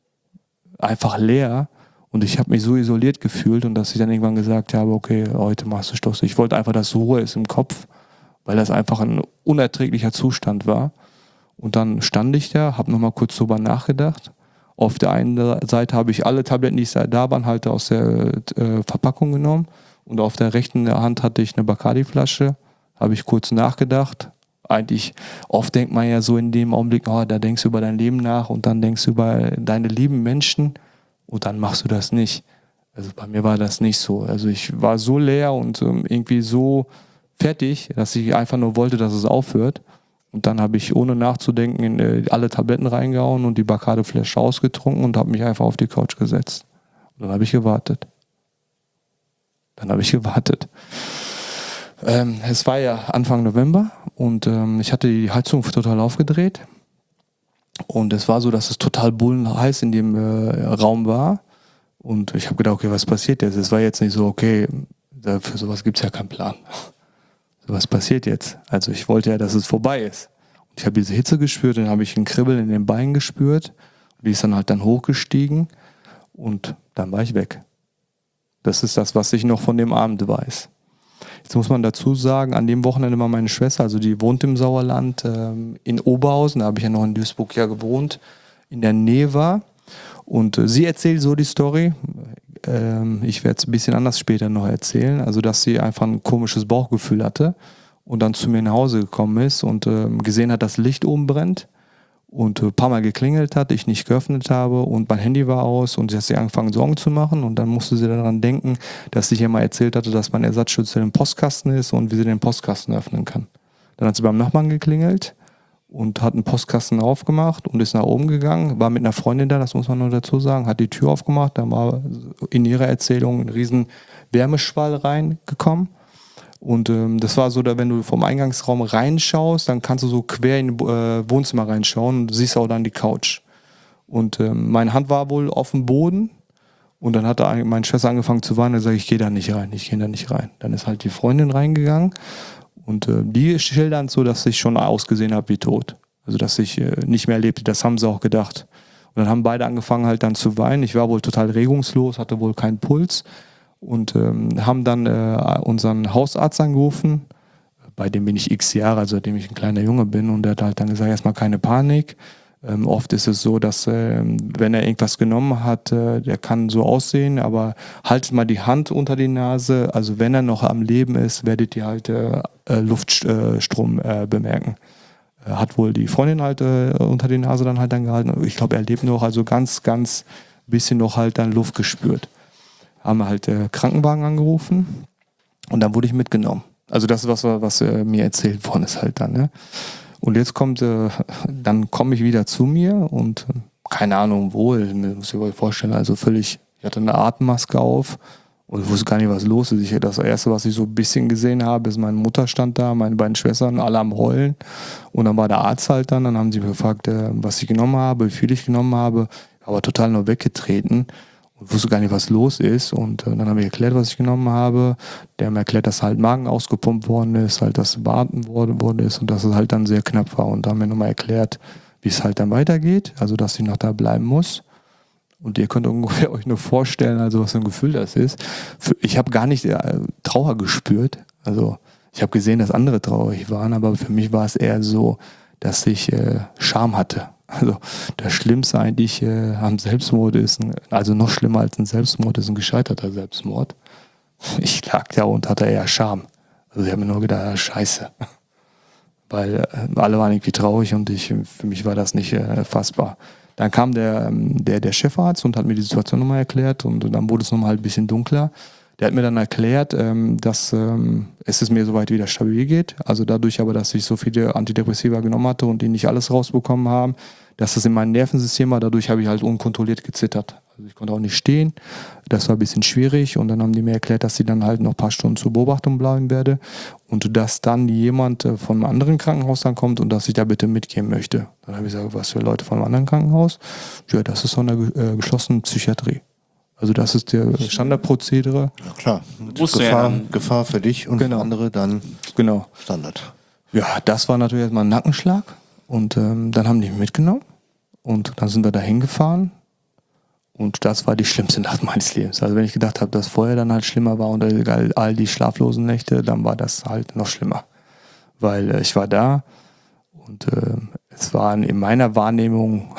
einfach leer. Und ich habe mich so isoliert gefühlt und dass ich dann irgendwann gesagt habe, okay, heute machst du Schluss. Ich wollte einfach, dass Ruhe ist im Kopf, weil das einfach ein unerträglicher Zustand war. Und dann stand ich da, habe nochmal kurz drüber nachgedacht. Auf der einen Seite habe ich alle Tabletten, die da waren, halt aus der äh, Verpackung genommen. Und auf der rechten Hand hatte ich eine Bacardi-Flasche. Habe ich kurz nachgedacht. Eigentlich, oft denkt man ja so in dem Augenblick, oh, da denkst du über dein Leben nach und dann denkst du über deine lieben Menschen. Und dann machst du das nicht. Also bei mir war das nicht so. Also ich war so leer und ähm, irgendwie so fertig, dass ich einfach nur wollte, dass es aufhört. Und dann habe ich ohne nachzudenken in äh, alle Tabletten reingehauen und die Bacardi-Flasche ausgetrunken und habe mich einfach auf die Couch gesetzt. Und dann habe ich gewartet. Dann habe ich gewartet. Ähm, es war ja Anfang November und ähm, ich hatte die Heizung total aufgedreht. Und es war so, dass es total bullenheiß in dem äh, Raum war. Und ich habe gedacht, okay, was passiert jetzt? Es war jetzt nicht so, okay, für sowas gibt es ja keinen Plan. was passiert jetzt? Also ich wollte ja, dass es vorbei ist. Und ich habe diese Hitze gespürt, dann habe ich ein Kribbeln in den Beinen gespürt. Und die ist dann halt dann hochgestiegen und dann war ich weg. Das ist das, was ich noch von dem Abend weiß. Jetzt muss man dazu sagen, an dem Wochenende war meine Schwester, also die wohnt im Sauerland, ähm, in Oberhausen, da habe ich ja noch in Duisburg ja gewohnt, in der Nähe war. Und äh, sie erzählt so die Story. Ähm, ich werde es ein bisschen anders später noch erzählen. Also, dass sie einfach ein komisches Bauchgefühl hatte und dann zu mir nach Hause gekommen ist und ähm, gesehen hat, dass Licht oben brennt und ein paar Mal geklingelt hat, ich nicht geöffnet habe und mein Handy war aus und sie hat sich angefangen Sorgen zu machen und dann musste sie daran denken, dass ich ihr mal erzählt hatte, dass mein Ersatzschlüssel im Postkasten ist und wie sie den Postkasten öffnen kann. Dann hat sie beim Nachbarn geklingelt und hat einen Postkasten aufgemacht und ist nach oben gegangen, war mit einer Freundin da, das muss man nur dazu sagen, hat die Tür aufgemacht, dann war in ihrer Erzählung ein riesen Wärmeschwall reingekommen. Und ähm, das war so, da, wenn du vom Eingangsraum reinschaust, dann kannst du so quer in äh, Wohnzimmer reinschauen und siehst auch dann die Couch. Und ähm, meine Hand war wohl auf dem Boden und dann hat er, meine Schwester angefangen zu weinen und sage ich, gehe da nicht rein, ich gehe da nicht rein. Dann ist halt die Freundin reingegangen und äh, die schildern so, dass ich schon ausgesehen habe wie tot. Also dass ich äh, nicht mehr lebte, das haben sie auch gedacht. Und dann haben beide angefangen halt dann zu weinen. Ich war wohl total regungslos, hatte wohl keinen Puls. Und ähm, haben dann äh, unseren Hausarzt angerufen, bei dem bin ich x Jahre, also seitdem ich ein kleiner Junge bin, und der hat halt dann gesagt, erstmal keine Panik. Ähm, oft ist es so, dass äh, wenn er irgendwas genommen hat, äh, der kann so aussehen, aber haltet mal die Hand unter die Nase, also wenn er noch am Leben ist, werdet ihr halt äh, Luftstrom äh, bemerken. Äh, hat wohl die Freundin halt äh, unter die Nase dann halt dann gehalten, ich glaube, er lebt noch, also ganz, ganz bisschen noch halt dann Luft gespürt. Haben halt äh, Krankenwagen angerufen und dann wurde ich mitgenommen. Also das ist was, was äh, mir erzählt worden ist halt dann. Ne? Und jetzt kommt, äh, dann komme ich wieder zu mir und äh, keine Ahnung wo, ich muss mir wohl vorstellen, also völlig, ich hatte eine Atemmaske auf und wusste gar nicht, was los ist. Ich, das erste, was ich so ein bisschen gesehen habe, ist, meine Mutter stand da, meine beiden Schwestern, alle am Heulen. Und dann war der Arzt halt dann, dann haben sie gefragt, äh, was ich genommen habe, wie viel ich genommen habe, aber total nur weggetreten. Ich wusste gar nicht, was los ist und äh, dann habe ich erklärt, was ich genommen habe. Der hat mir erklärt, dass halt Magen ausgepumpt worden ist, halt dass beatmet worden, worden ist und dass es halt dann sehr knapp war. Und da haben wir nochmal erklärt, wie es halt dann weitergeht, also dass ich noch da bleiben muss. Und ihr könnt ungefähr euch nur vorstellen, also was für ein Gefühl das ist. Für, ich habe gar nicht äh, Trauer gespürt. Also ich habe gesehen, dass andere traurig waren, aber für mich war es eher so, dass ich äh, Scham hatte. Also das Schlimmste eigentlich äh, am Selbstmord ist, ein, also noch schlimmer als ein Selbstmord ist ein gescheiterter Selbstmord. Ich lag da und hatte eher Scham. Also ich habe mir nur gedacht, ja, scheiße. Weil äh, alle waren irgendwie traurig und ich, für mich war das nicht äh, fassbar. Dann kam der, der, der Chefarzt und hat mir die Situation nochmal erklärt und dann wurde es nochmal ein bisschen dunkler. Der hat mir dann erklärt, ähm, dass ähm, es mir soweit wieder stabil geht. Also dadurch aber, dass ich so viele Antidepressiva genommen hatte und die nicht alles rausbekommen haben, dass das in meinem Nervensystem war. Dadurch habe ich halt unkontrolliert gezittert. Also ich konnte auch nicht stehen. Das war ein bisschen schwierig. Und dann haben die mir erklärt, dass sie dann halt noch ein paar Stunden zur Beobachtung bleiben werde. Und dass dann jemand äh, von einem anderen Krankenhaus dann kommt und dass ich da bitte mitgehen möchte. Dann habe ich gesagt, was für Leute von einem anderen Krankenhaus? Ja, das ist von der äh, geschlossenen Psychiatrie. Also das ist der Standardprozedere. Ja klar, Wusste Gefahr, ja dann. Gefahr für dich und Genau. für andere dann Genau. Standard. Ja, das war natürlich erstmal ein Nackenschlag. Und ähm, dann haben die mich mitgenommen. Und dann sind wir da hingefahren. Und das war die schlimmste Nacht meines Lebens. Also wenn ich gedacht habe, dass vorher dann halt schlimmer war und all, all die schlaflosen Nächte, dann war das halt noch schlimmer. Weil äh, ich war da und äh, es waren in meiner Wahrnehmung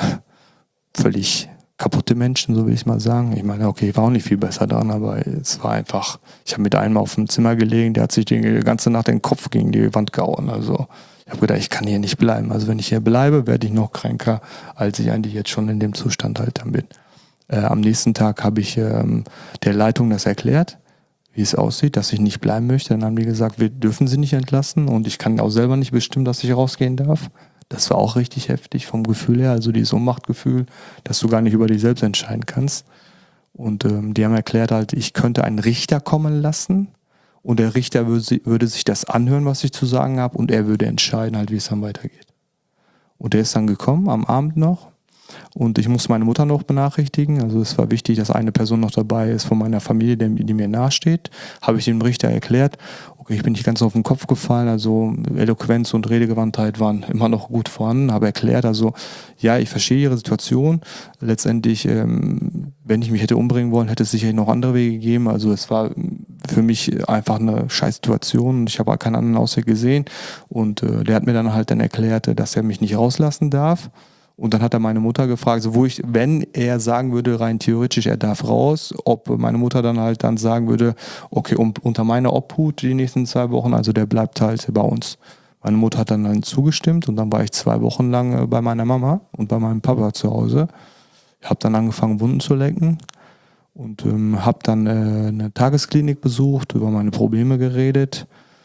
völlig kaputte Menschen, so will ich mal sagen. Ich meine, okay, ich war auch nicht viel besser dran, aber es war einfach, ich habe mit einem auf dem Zimmer gelegen, der hat sich die ganze Nacht den Kopf gegen die Wand gehauen. Also ich habe gedacht, ich kann hier nicht bleiben. Also wenn ich hier bleibe, werde ich noch kränker, als ich eigentlich jetzt schon in dem Zustand halt dann bin. Äh, am nächsten Tag habe ich ähm, der Leitung das erklärt, wie es aussieht, dass ich nicht bleiben möchte. Dann haben die gesagt, wir dürfen sie nicht entlassen und ich kann auch selber nicht bestimmen, dass ich rausgehen darf. Das war auch richtig heftig vom Gefühl her, also dieses Ohnmachtgefühl, dass du gar nicht über dich selbst entscheiden kannst. Und ähm, die haben erklärt halt, ich könnte einen Richter kommen lassen und der Richter würde, würde sich das anhören, was ich zu sagen habe und er würde entscheiden halt, wie es dann weitergeht. Und der ist dann gekommen am Abend noch Und ich musste meine Mutter noch benachrichtigen. Also es war wichtig, dass eine Person noch dabei ist von meiner Familie, die, die mir nahesteht. Habe ich dem Richter erklärt. Okay, ich bin nicht ganz auf den Kopf gefallen. Also Eloquenz und Redegewandtheit waren immer noch gut vorhanden. Habe erklärt, also ja, ich verstehe Ihre Situation. Letztendlich, ähm, wenn ich mich hätte umbringen wollen, hätte es sicherlich noch andere Wege gegeben. Also es war für mich einfach eine scheiß Situation und ich habe keinen anderen Ausweg gesehen. Und äh, der hat mir dann halt dann erklärt, dass er mich nicht rauslassen darf. Und dann hat er meine Mutter gefragt, so wo ich, wenn er sagen würde, rein theoretisch, er darf raus, ob meine Mutter dann halt dann sagen würde, okay, um, unter meiner Obhut die nächsten zwei Wochen, also der bleibt halt bei uns. Meine Mutter hat dann, dann zugestimmt und dann war ich zwei Wochen lang bei meiner Mama und bei meinem Papa zu Hause. Ich habe dann angefangen, Wunden zu lecken und ähm, habe dann äh, eine Tagesklinik besucht, über meine Probleme geredet.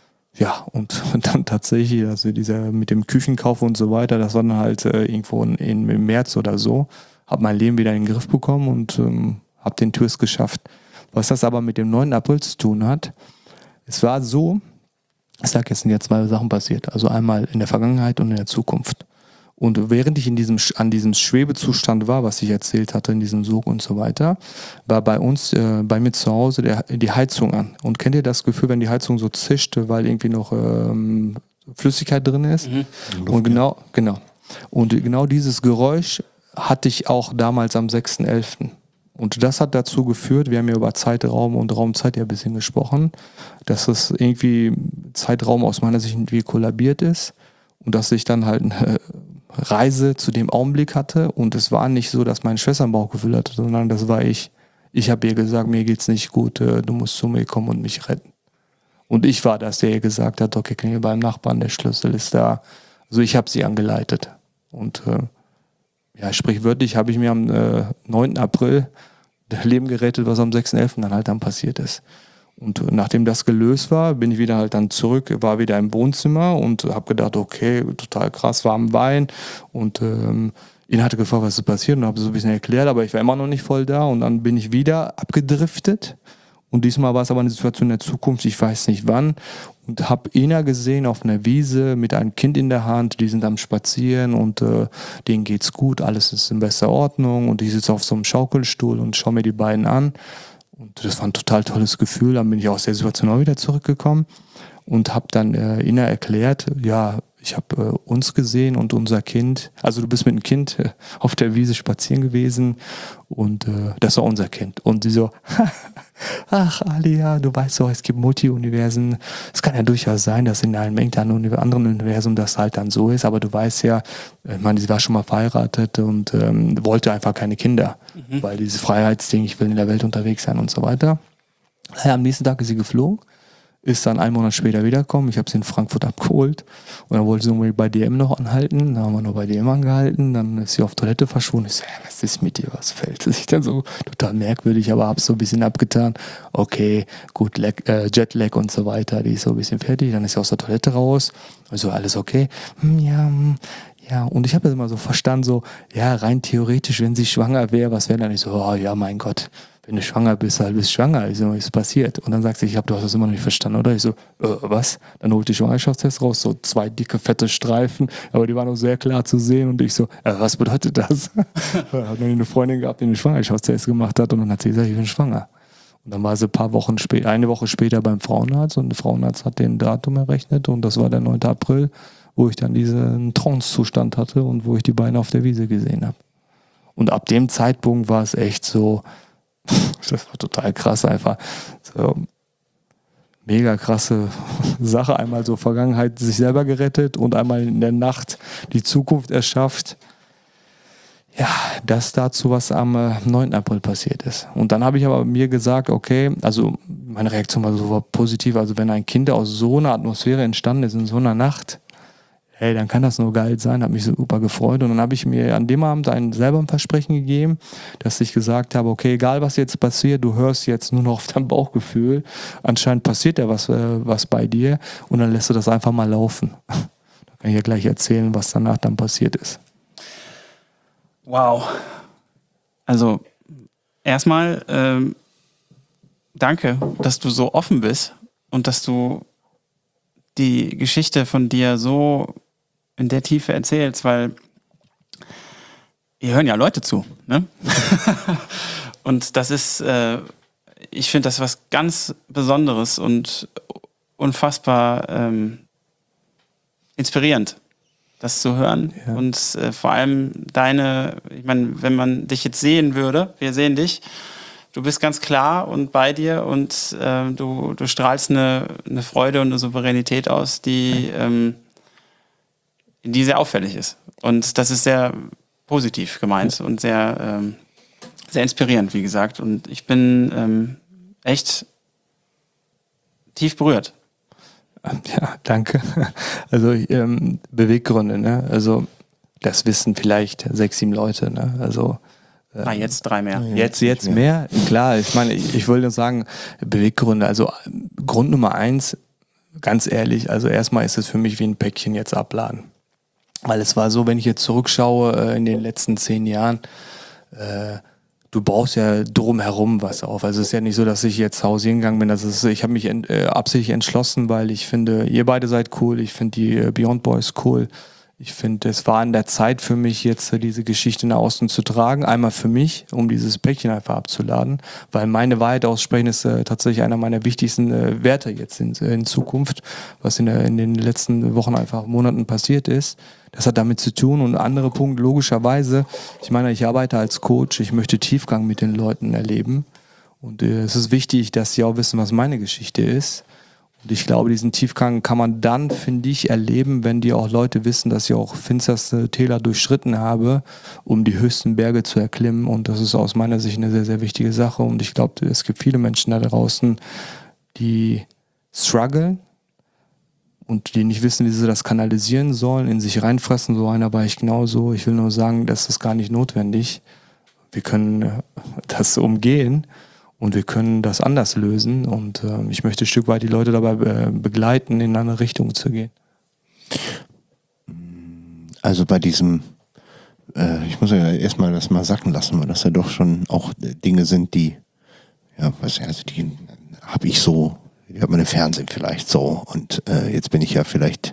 Ja, und dann tatsächlich, also dieser mit dem Küchenkauf und so weiter, das war dann halt äh, irgendwo in, in, im März oder so, habe mein Leben wieder in den Griff bekommen und ähm, habe den Twist geschafft. Was das aber mit dem neunten April zu tun hat, es war so, ich sage, jetzt sind ja zwei Sachen passiert, also einmal in der Vergangenheit und in der Zukunft. Und während ich in diesem, an diesem Schwebezustand war, was ich erzählt hatte, in diesem Sog und so weiter, war bei uns, äh, bei mir zu Hause der, die Heizung an. Und kennt ihr das Gefühl, wenn die Heizung so zischt, weil irgendwie noch ähm, Flüssigkeit drin ist? Mhm. Und genau, genau. Und genau dieses Geräusch hatte ich auch damals am sechsten elften Und das hat dazu geführt, wir haben ja über Zeitraum und Raumzeit ja ein bisschen gesprochen, dass es irgendwie Zeitraum aus meiner Sicht irgendwie kollabiert ist und dass ich dann halt eine Reise zu dem Augenblick hatte und es war nicht so, dass meine Schwester ein Bauchgefühl hatte, sondern das war ich. Ich habe ihr gesagt, mir geht's nicht gut, du musst zu mir kommen und mich retten. Und ich war das, der ihr gesagt hat, okay, klingel beim Nachbarn, der Schlüssel ist da. Also ich habe sie angeleitet. Und äh, ja, sprichwörtlich habe ich mir am äh, neunten April das Leben gerettet, was am sechsten elften dann halt dann passiert ist. Und nachdem das gelöst war, bin ich wieder halt dann zurück, war wieder im Wohnzimmer und habe gedacht, okay, total krass, warmen Wein. Und ähm, ihn hatte gefragt, was ist passiert und habe so ein bisschen erklärt, aber ich war immer noch nicht voll da. Und dann bin ich wieder abgedriftet. Und diesmal war es aber eine Situation in der Zukunft, ich weiß nicht wann. Und habe Ina gesehen auf einer Wiese mit einem Kind in der Hand, die sind am Spazieren und äh, denen geht's gut, alles ist in bester Ordnung. Und ich sitze auf so einem Schaukelstuhl und schaue mir die beiden an. Und das war ein total tolles Gefühl. Dann bin ich aus der Situation auch wieder zurückgekommen und habe dann äh, Ina erklärt, ja, ich habe äh, uns gesehen und unser Kind, also du bist mit dem Kind äh, auf der Wiese spazieren gewesen und äh, das war unser Kind. Und sie so, ach Alia, du weißt doch, es gibt Multi-Universen. Es kann ja durchaus sein, dass in einem anderen Universum das halt dann so ist, aber du weißt ja, ich meine, sie war schon mal verheiratet und ähm, wollte einfach keine Kinder, mhm. weil dieses Freiheitsding, ich will in der Welt unterwegs sein und so weiter. Naja, am nächsten Tag ist sie geflogen, ist dann einen Monat später wiedergekommen. Ich habe sie in Frankfurt abgeholt und dann wollte sie unbedingt bei D M noch anhalten. Dann haben wir noch bei D M angehalten. Dann ist sie auf Toilette verschwunden. Ich so, ja, was ist mit dir? Was fällt sich dann so total merkwürdig, aber habe so ein bisschen abgetan. Okay, gut, Lag, äh, Jetlag und so weiter. Die ist so ein bisschen fertig. Dann ist sie aus der Toilette raus. Also alles okay. Hm, ja, hm. Ja, und ich habe das immer so verstanden, so, ja, rein theoretisch, wenn sie schwanger wäre, was wäre dann nicht so, oh ja, mein Gott, wenn du schwanger bist, halt bist du schwanger, ist immer nichts passiert. Und dann sagt sie, ich habe, du hast das immer noch nicht verstanden, oder? Ich so, äh, was? Dann holt die Schwangerschaftstest raus, so zwei dicke, fette Streifen, aber die waren auch sehr klar zu sehen und ich so, äh, was bedeutet das? Hat noch eine Freundin gehabt, die einen Schwangerschaftstest gemacht hat und dann hat sie gesagt, ich bin schwanger. Und dann war sie ein paar Wochen später, eine Woche später beim Frauenarzt und der Frauenarzt hat den Datum errechnet und das war der neunten April, wo ich dann diesen Trance-Zustand hatte und wo ich die Beine auf der Wiese gesehen habe. Und ab dem Zeitpunkt war es echt so, das war total krass einfach, so mega krasse Sache, einmal so Vergangenheit sich selber gerettet und einmal in der Nacht die Zukunft erschafft. Ja, das dazu, was am äh, neunten April passiert ist. Und dann habe ich aber mir gesagt, okay, also meine Reaktion war so positiv, also wenn ein Kind aus so einer Atmosphäre entstanden ist, in so einer Nacht, hey, dann kann das nur geil sein, hat mich super gefreut. Und dann habe ich mir an dem Abend ein, selber ein Versprechen gegeben, dass ich gesagt habe, okay, egal was jetzt passiert, du hörst jetzt nur noch auf dein Bauchgefühl. Anscheinend passiert ja was, äh, was bei dir und dann lässt du das einfach mal laufen. Da kann ich ja gleich erzählen, was danach dann passiert ist. Wow. Also erstmal ähm, danke, dass du so offen bist und dass du die Geschichte von dir so in der Tiefe erzählst, weil hier hören ja Leute zu. Ne? Und das ist, äh, ich finde das was ganz Besonderes und unfassbar ähm, inspirierend, das zu hören. Ja. Und äh, vor allem deine, ich meine, wenn man dich jetzt sehen würde, wir sehen dich, du bist ganz klar und bei dir und äh, du, du strahlst eine, eine Freude und eine Souveränität aus, die, ähm, die sehr auffällig ist. Und das ist sehr positiv gemeint und sehr, ähm, sehr inspirierend, wie gesagt. Und ich bin ähm, echt tief berührt. Ja, danke. Also ähm, Beweggründe, ne? Also das wissen vielleicht sechs, sieben Leute, ne? Also ähm, ah, jetzt drei mehr. Jetzt, jetzt mehr. Klar, ich meine, ich, ich wollte nur sagen, Beweggründe. Also Grund Nummer eins, ganz ehrlich, also erstmal ist es für mich wie ein Päckchen jetzt abladen. Weil es war so, wenn ich jetzt zurückschaue äh, in den letzten zehn Jahren, äh, du baust ja drumherum was auf. Also es ist ja nicht so, dass ich jetzt hausieren gegangen bin. Das ist, ich habe mich ent, äh, absichtlich entschlossen, weil ich finde, ihr beide seid cool. Ich finde die äh, Beyond Boys cool. Ich finde, es war an der Zeit für mich jetzt äh, diese Geschichte nach außen zu tragen. Einmal für mich, um dieses Päckchen einfach abzuladen. Weil meine Wahrheit aussprechen ist äh, tatsächlich einer meiner wichtigsten äh, Werte jetzt in, in Zukunft, was in, der, in den letzten Wochen, einfach Monaten passiert ist. Das hat damit zu tun. Und ein anderer Punkt, logischerweise, ich meine, ich arbeite als Coach, ich möchte Tiefgang mit den Leuten erleben. Und äh, es ist wichtig, dass sie auch wissen, was meine Geschichte ist. Und ich glaube, diesen Tiefgang kann man dann, finde ich, erleben, wenn die auch Leute wissen, dass ich auch finsterste Täler durchschritten habe, um die höchsten Berge zu erklimmen. Und das ist aus meiner Sicht eine sehr, sehr wichtige Sache. Und ich glaube, es gibt viele Menschen da draußen, die strugglen und die nicht wissen, wie sie das kanalisieren sollen, in sich reinfressen. So einer war ich genauso. Ich will nur sagen, das ist gar nicht notwendig. Wir können das umgehen. Und wir können das anders lösen. Und äh, ich möchte ein Stück weit die Leute dabei äh, begleiten, in eine Richtung zu gehen. Also bei diesem, äh, ich muss ja erstmal das mal sacken lassen, weil das ja doch schon auch Dinge sind, die, ja, was also die habe ich so, die hat man im Fernsehen vielleicht so. Und äh, jetzt bin ich ja vielleicht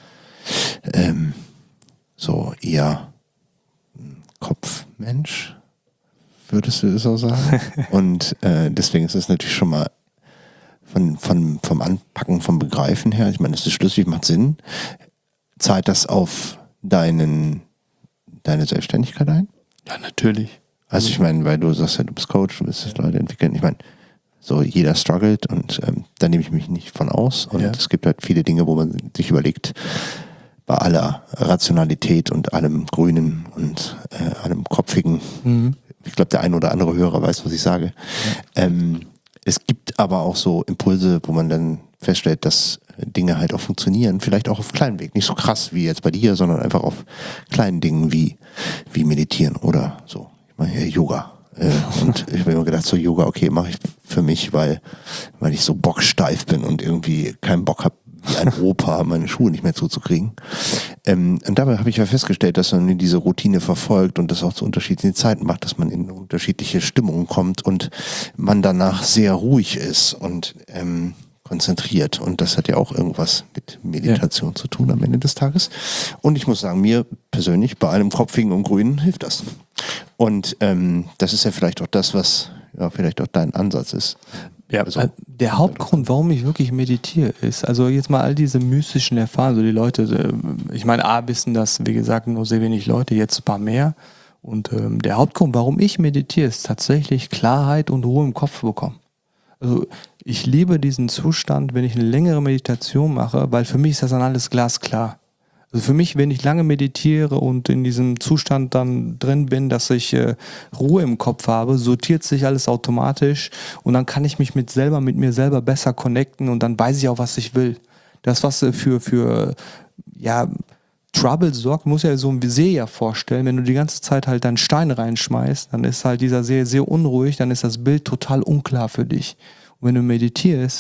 ähm, so eher Kopfmensch. Würdest du so sagen? Und äh, deswegen ist es natürlich schon mal von, von, vom Anpacken, vom Begreifen her, ich meine, das ist schlüssig, macht Sinn. Zahlt das auf deinen, deine Selbstständigkeit ein? Ja, natürlich. Also ich meine, weil du sagst ja, du bist Coach, du willst das Leute entwickeln. Ich meine, so jeder struggelt und ähm, da nehme ich mich nicht von aus. Und ja. Es gibt halt viele Dinge, wo man sich überlegt, bei aller Rationalität und allem Grünen und äh, allem Kopfigen, mhm. Ich glaube, der ein oder andere Hörer weiß, was ich sage. Ja. Ähm, es gibt aber auch so Impulse, wo man dann feststellt, dass Dinge halt auch funktionieren. Vielleicht auch auf kleinem Weg. Nicht so krass wie jetzt bei dir, sondern einfach auf kleinen Dingen wie, wie Meditieren oder so. Ich meine, ja, Yoga. Äh, und ich habe mir immer gedacht, so Yoga, okay, mache ich für mich, weil, weil ich so bocksteif bin und irgendwie keinen Bock habe, wie ein Opa meine Schuhe nicht mehr zuzukriegen. Ähm, und dabei habe ich ja festgestellt, dass man diese Routine verfolgt und das auch zu unterschiedlichen Zeiten macht, dass man in unterschiedliche Stimmungen kommt und man danach sehr ruhig ist und ähm, konzentriert. Und das hat ja auch irgendwas mit Meditation ja. zu tun am Ende des Tages. Und ich muss sagen, mir persönlich bei allem Kopfigen und Grünen hilft das. Und ähm, das ist ja vielleicht auch das, was ja vielleicht auch dein Ansatz ist. Ja, also, der Hauptgrund, warum ich wirklich meditiere, ist, also jetzt mal all diese mystischen Erfahrungen, so die Leute, ich meine, A, wissen das, wie gesagt, nur sehr wenig Leute, jetzt ein paar mehr. Und ähm, der Hauptgrund, warum ich meditiere, ist tatsächlich Klarheit und Ruhe im Kopf bekommen. Also ich liebe diesen Zustand, wenn ich eine längere Meditation mache, weil für mich ist das dann alles glasklar. Also für mich, wenn ich lange meditiere und in diesem Zustand dann drin bin, dass ich äh, Ruhe im Kopf habe, sortiert sich alles automatisch und dann kann ich mich mit selber mit mir selber besser connecten und dann weiß ich auch, was ich will. Das, was äh, für, für ja, Trouble sorgt, muss ja so ein See ja vorstellen. Wenn du die ganze Zeit halt deinen Stein reinschmeißt, dann ist halt dieser See sehr unruhig, dann ist das Bild total unklar für dich. Und wenn du meditierst,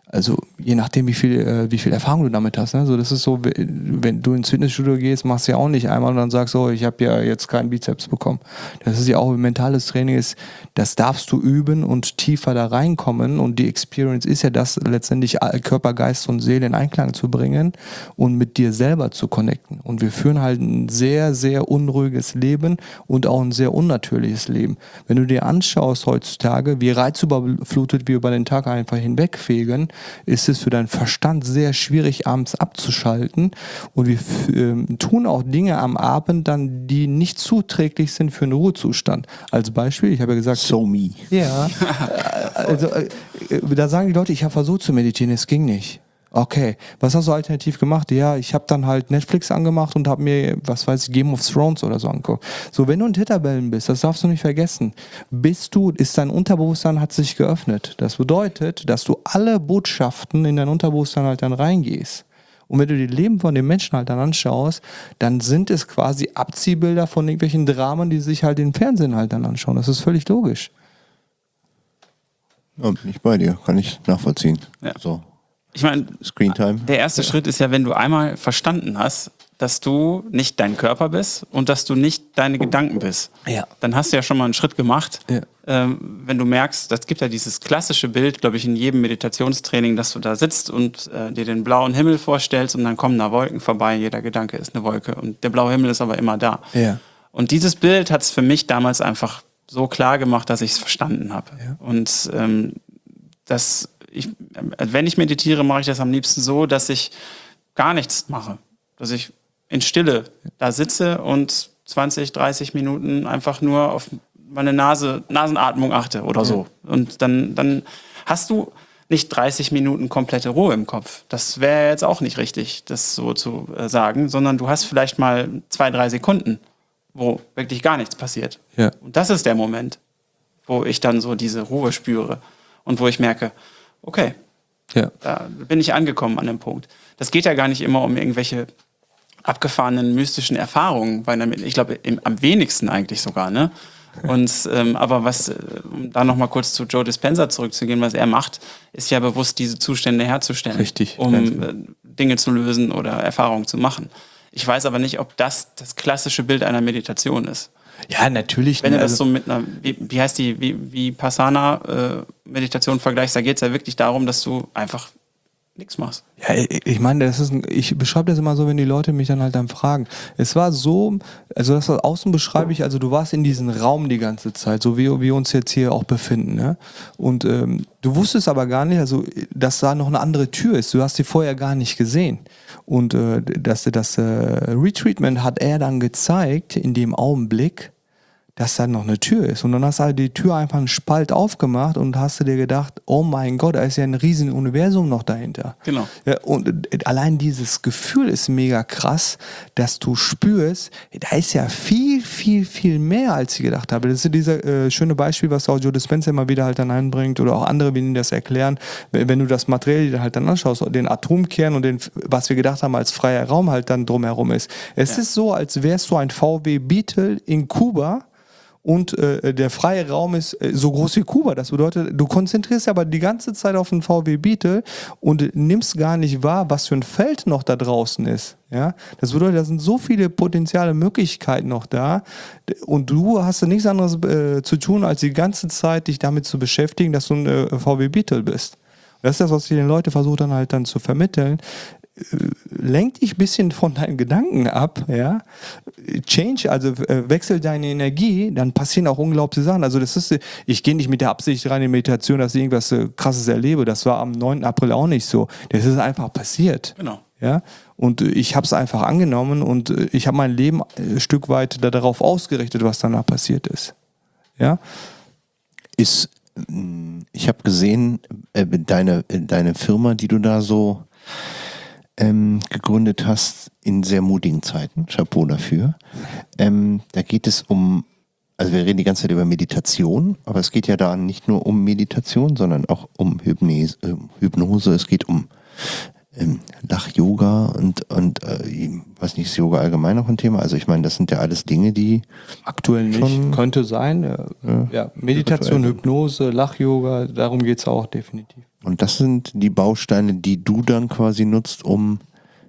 Also je nachdem, wie viel, äh, wie viel Erfahrung du damit hast. Ne? Also das ist so, wenn du ins Fitnessstudio gehst, machst du ja auch nicht einmal und dann sagst so, ich habe ja jetzt keinen Bizeps bekommen. Das ist ja auch, mentales Training ist, das darfst du üben und tiefer da reinkommen und die Experience ist ja das, letztendlich Körper, Geist und Seele in Einklang zu bringen und mit dir selber zu connecten. Und wir führen halt ein sehr, sehr unruhiges Leben und auch ein sehr unnatürliches Leben. Wenn du dir anschaust heutzutage, wie reizüberflutet wir über den Tag einfach hinwegfegen, ist es für deinen Verstand sehr schwierig, abends abzuschalten. Und wir äh, tun auch Dinge am Abend dann, die nicht zuträglich sind für einen Ruhezustand. Als Beispiel, ich habe ja gesagt... So me. Ja, also äh, da sagen die Leute, ich habe versucht zu meditieren, es ging nicht. Okay, was hast du alternativ gemacht? Ja, ich habe dann halt Netflix angemacht und habe mir, was weiß ich, Game of Thrones oder so angeguckt. So, wenn du ein Titterbellen bist, das darfst du nicht vergessen, bist du, ist dein Unterbewusstsein hat sich geöffnet. Das bedeutet, dass du alle Botschaften in dein Unterbewusstsein halt dann reingehst. Und wenn du die Leben von den Menschen halt dann anschaust, dann sind es quasi Abziehbilder von irgendwelchen Dramen, die sich halt im Fernsehen halt dann anschauen. Das ist völlig logisch. Ja, bin ich bei dir, kann ich nachvollziehen. Ja. So. Ich meine, Screentime. der erste ja. Schritt ist ja, wenn du einmal verstanden hast, dass du nicht dein Körper bist und dass du nicht deine Gedanken bist. Ja. Dann hast du ja schon mal einen Schritt gemacht. Ja. Ähm, wenn du merkst, das gibt ja dieses klassische Bild, glaube ich, in jedem Meditationstraining, dass du da sitzt und äh, dir den blauen Himmel vorstellst und dann kommen da Wolken vorbei, jeder Gedanke ist eine Wolke und der blaue Himmel ist aber immer da. Ja. Und dieses Bild hat es für mich damals einfach so klar gemacht, dass ich es verstanden habe. Ja. Und ähm, das Ich, wenn ich meditiere, mache ich das am liebsten so, dass ich gar nichts mache. Dass ich in Stille da sitze und zwanzig, dreißig Minuten einfach nur auf meine Nase, Nasenatmung achte oder ja. so. Und dann, dann hast du nicht dreißig Minuten komplette Ruhe im Kopf. Das wäre jetzt auch nicht richtig, das so zu äh, sagen, sondern du hast vielleicht mal zwei, drei Sekunden, wo wirklich gar nichts passiert. Ja. Und das ist der Moment, wo ich dann so diese Ruhe spüre und wo ich merke, okay, ja. da bin ich angekommen an dem Punkt. Das geht ja gar nicht immer um irgendwelche abgefahrenen mystischen Erfahrungen, bei einer, ich glaube am wenigsten eigentlich sogar, ne? Und ähm, aber was, um da noch mal kurz zu Joe Dispenza zurückzugehen, was er macht, ist ja bewusst diese Zustände herzustellen, Richtig, um genau. äh, Dinge zu lösen oder Erfahrungen zu machen. Ich weiß aber nicht, ob das das klassische Bild einer Meditation ist. Ja, natürlich. Wenn du das also so mit einer, wie, wie heißt die, wie, wie Vipassana-Meditation vergleichst, da geht es ja wirklich darum, dass du einfach nichts machst. Ja, ich meine, das ist ein, ich beschreibe das immer so, wenn die Leute mich dann halt dann fragen. Es war so, also das außen beschreibe ich, also du warst in diesem Raum die ganze Zeit, so wie wir uns jetzt hier auch befinden, ne? Und ähm, du wusstest aber gar nicht, also dass da noch eine andere Tür ist. Du hast sie vorher gar nicht gesehen. Und äh, das, das äh, Retreatment hat er dann gezeigt in dem Augenblick, dass da noch eine Tür ist. Und dann hast du halt die Tür einfach einen Spalt aufgemacht und hast du dir gedacht, oh mein Gott, da ist ja ein riesen Universum noch dahinter. Genau. Ja, und allein dieses Gefühl ist mega krass, dass du spürst, da ist ja viel, viel, viel mehr, als ich gedacht habe. Das ist ja dieses äh, schöne Beispiel, was auch Joe Dispenza immer wieder halt dann einbringt oder auch andere, wie ihnen das erklären. Wenn du das Material halt dann anschaust, den Atomkern und den, was wir gedacht haben, als freier Raum halt dann drumherum ist. Es ja. ist so, als wärst du ein V W Beetle in Kuba. Und äh, der freie Raum ist äh, so groß wie Kuba. Das bedeutet, du konzentrierst aber die ganze Zeit auf den V W Beetle und nimmst gar nicht wahr, was für ein Feld noch da draußen ist. Ja? Das bedeutet, da sind so viele potenzielle Möglichkeiten noch da. Und du hast ja nichts anderes äh, zu tun, als die ganze Zeit dich damit zu beschäftigen, dass du ein äh, V W Beetle bist. Das ist das, was ich den Leuten versuche dann halt dann zu vermitteln. Lenk dich ein bisschen von deinen Gedanken ab, ja. Change, also äh, wechsel deine Energie, dann passieren auch unglaubliche Sachen. Also das ist, ich gehe nicht mit der Absicht rein in Meditation, dass ich irgendwas äh, Krasses erlebe. Das war am neunten April auch nicht so. Das ist einfach passiert. Genau. Ja. Und äh, ich habe es einfach angenommen und äh, ich habe mein Leben ein Stück weit darauf ausgerichtet, was danach passiert ist. Ja. Ist, ich habe gesehen, äh, deine, deine Firma, die du da so Ähm, gegründet hast in sehr mutigen Zeiten, Chapeau dafür. Ähm, da geht es um, also wir reden die ganze Zeit über Meditation, aber es geht ja da nicht nur um Meditation, sondern auch um Hypnose, äh, Hypnose. Es geht um ähm, Lach-Yoga und, und äh, ich weiß nicht, ist Yoga allgemein noch ein Thema? Also ich meine, das sind ja alles Dinge, die aktuell nicht, schon, könnte sein. Ja, ja, ja, Meditation, spirituell. Hypnose, Lach-Yoga, darum geht es auch definitiv. Und das sind die Bausteine, die du dann quasi nutzt, um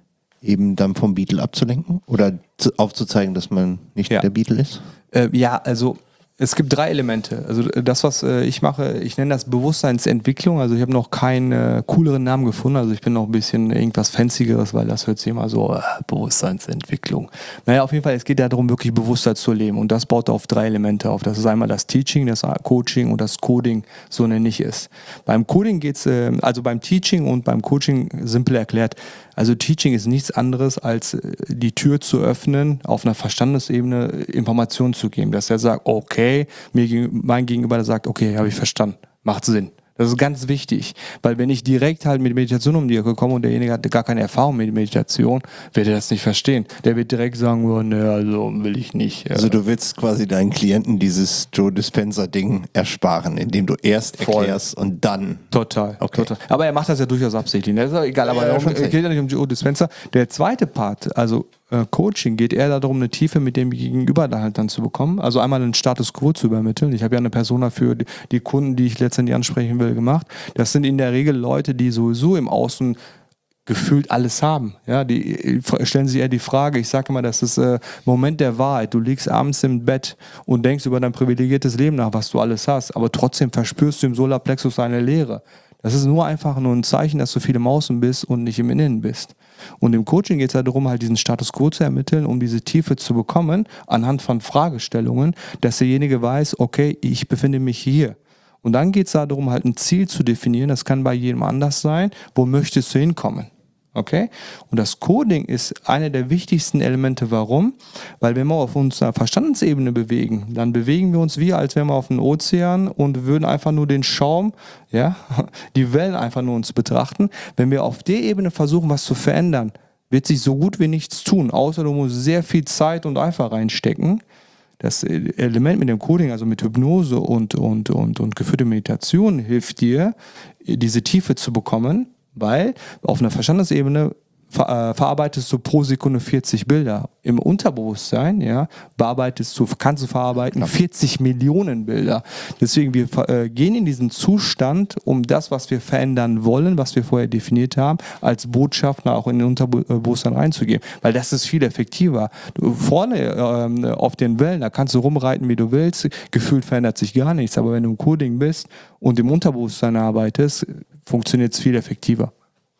eben dann vom Beatle abzulenken? Oder zu, aufzuzeigen, dass man nicht Ja. der Beatle ist? Äh, ja, also es gibt drei Elemente. Also das, was äh, ich mache, ich nenne das Bewusstseinsentwicklung. Also ich habe noch keinen äh, cooleren Namen gefunden. Also ich bin noch ein bisschen irgendwas Fancygeres, weil das hört sich immer so, äh, Bewusstseinsentwicklung. Naja, auf jeden Fall, es geht ja darum, wirklich Bewusstsein zu leben. Und das baut auf drei Elemente auf. Das ist einmal das Teaching, das Coaching und das Coding, so nenne ich es. Beim Coding geht es, äh, also beim Teaching und beim Coaching, simpel erklärt, also Teaching ist nichts anderes, als äh, die Tür zu öffnen, auf einer Verstandesebene Informationen zu geben. Dass er sagt, okay, mir gegen, mein Gegenüber sagt, okay, habe ich verstanden, macht Sinn. Das ist ganz wichtig, weil wenn ich direkt halt mit Meditation um die Ecke komme und derjenige hat gar keine Erfahrung mit Meditation, wird er das nicht verstehen. Der wird direkt sagen, oh, ne, also will ich nicht. Also du willst quasi deinen Klienten dieses Joe Dispenza-Ding ersparen, indem du erst Voll. erklärst und dann... Total, Okay. total. Aber er macht das ja durchaus absichtlich. Das ist auch egal, aber Ja, ja, darum, schon es geht ja nicht um Joe Dispenza. Der zweite Part, also äh, Coaching, geht eher darum, eine Tiefe mit dem Gegenüber da halt dann zu bekommen. Also einmal einen Status Quo zu übermitteln. Ich habe ja eine Persona für die, die Kunden, die ich letztendlich ansprechen will, gemacht. Das sind in der Regel Leute, die sowieso im Außen gefühlt alles haben. Ja, die stellen sich eher die Frage, ich sage immer, das ist äh, Moment der Wahrheit. Du liegst abends im Bett und denkst über dein privilegiertes Leben nach, was du alles hast, aber trotzdem verspürst du im Solarplexus eine Leere. Das ist nur einfach nur ein Zeichen, dass du viel im Außen bist und nicht im Innen bist. Und im Coaching geht es halt darum, halt diesen Status Quo zu ermitteln, um diese Tiefe zu bekommen, anhand von Fragestellungen, dass derjenige weiß, okay, ich befinde mich hier. Und dann geht es darum, halt ein Ziel zu definieren, das kann bei jedem anders sein, wo möchtest du hinkommen? Okay? Und das Coding ist eine der wichtigsten Elemente. Warum? Weil wenn wir auf unserer Verstandesebene bewegen, dann bewegen wir uns wie, als wären wir auf einem Ozean und würden einfach nur den Schaum, ja, die Wellen einfach nur uns betrachten. Wenn wir auf der Ebene versuchen, was zu verändern, wird sich so gut wie nichts tun, außer du musst sehr viel Zeit und Eifer reinstecken. Das Element mit dem Coding, also mit Hypnose und, und, und, und geführte Meditation, hilft dir, diese Tiefe zu bekommen, weil auf einer Verstandesebene ver, äh, verarbeitest du pro Sekunde vierzig Bilder. Im Unterbewusstsein, ja, bearbeitest du, kannst du verarbeiten vierzig Millionen Bilder. Deswegen, wir äh, gehen in diesen Zustand, um das, was wir verändern wollen, was wir vorher definiert haben, als Botschafter auch in den Unterbewusstsein reinzugeben. Weil das ist viel effektiver. Du, vorne ähm, auf den Wellen, da kannst du rumreiten, wie du willst. Gefühlt verändert sich gar nichts. Aber wenn du im Coding bist und im Unterbewusstsein arbeitest, funktioniert es viel effektiver.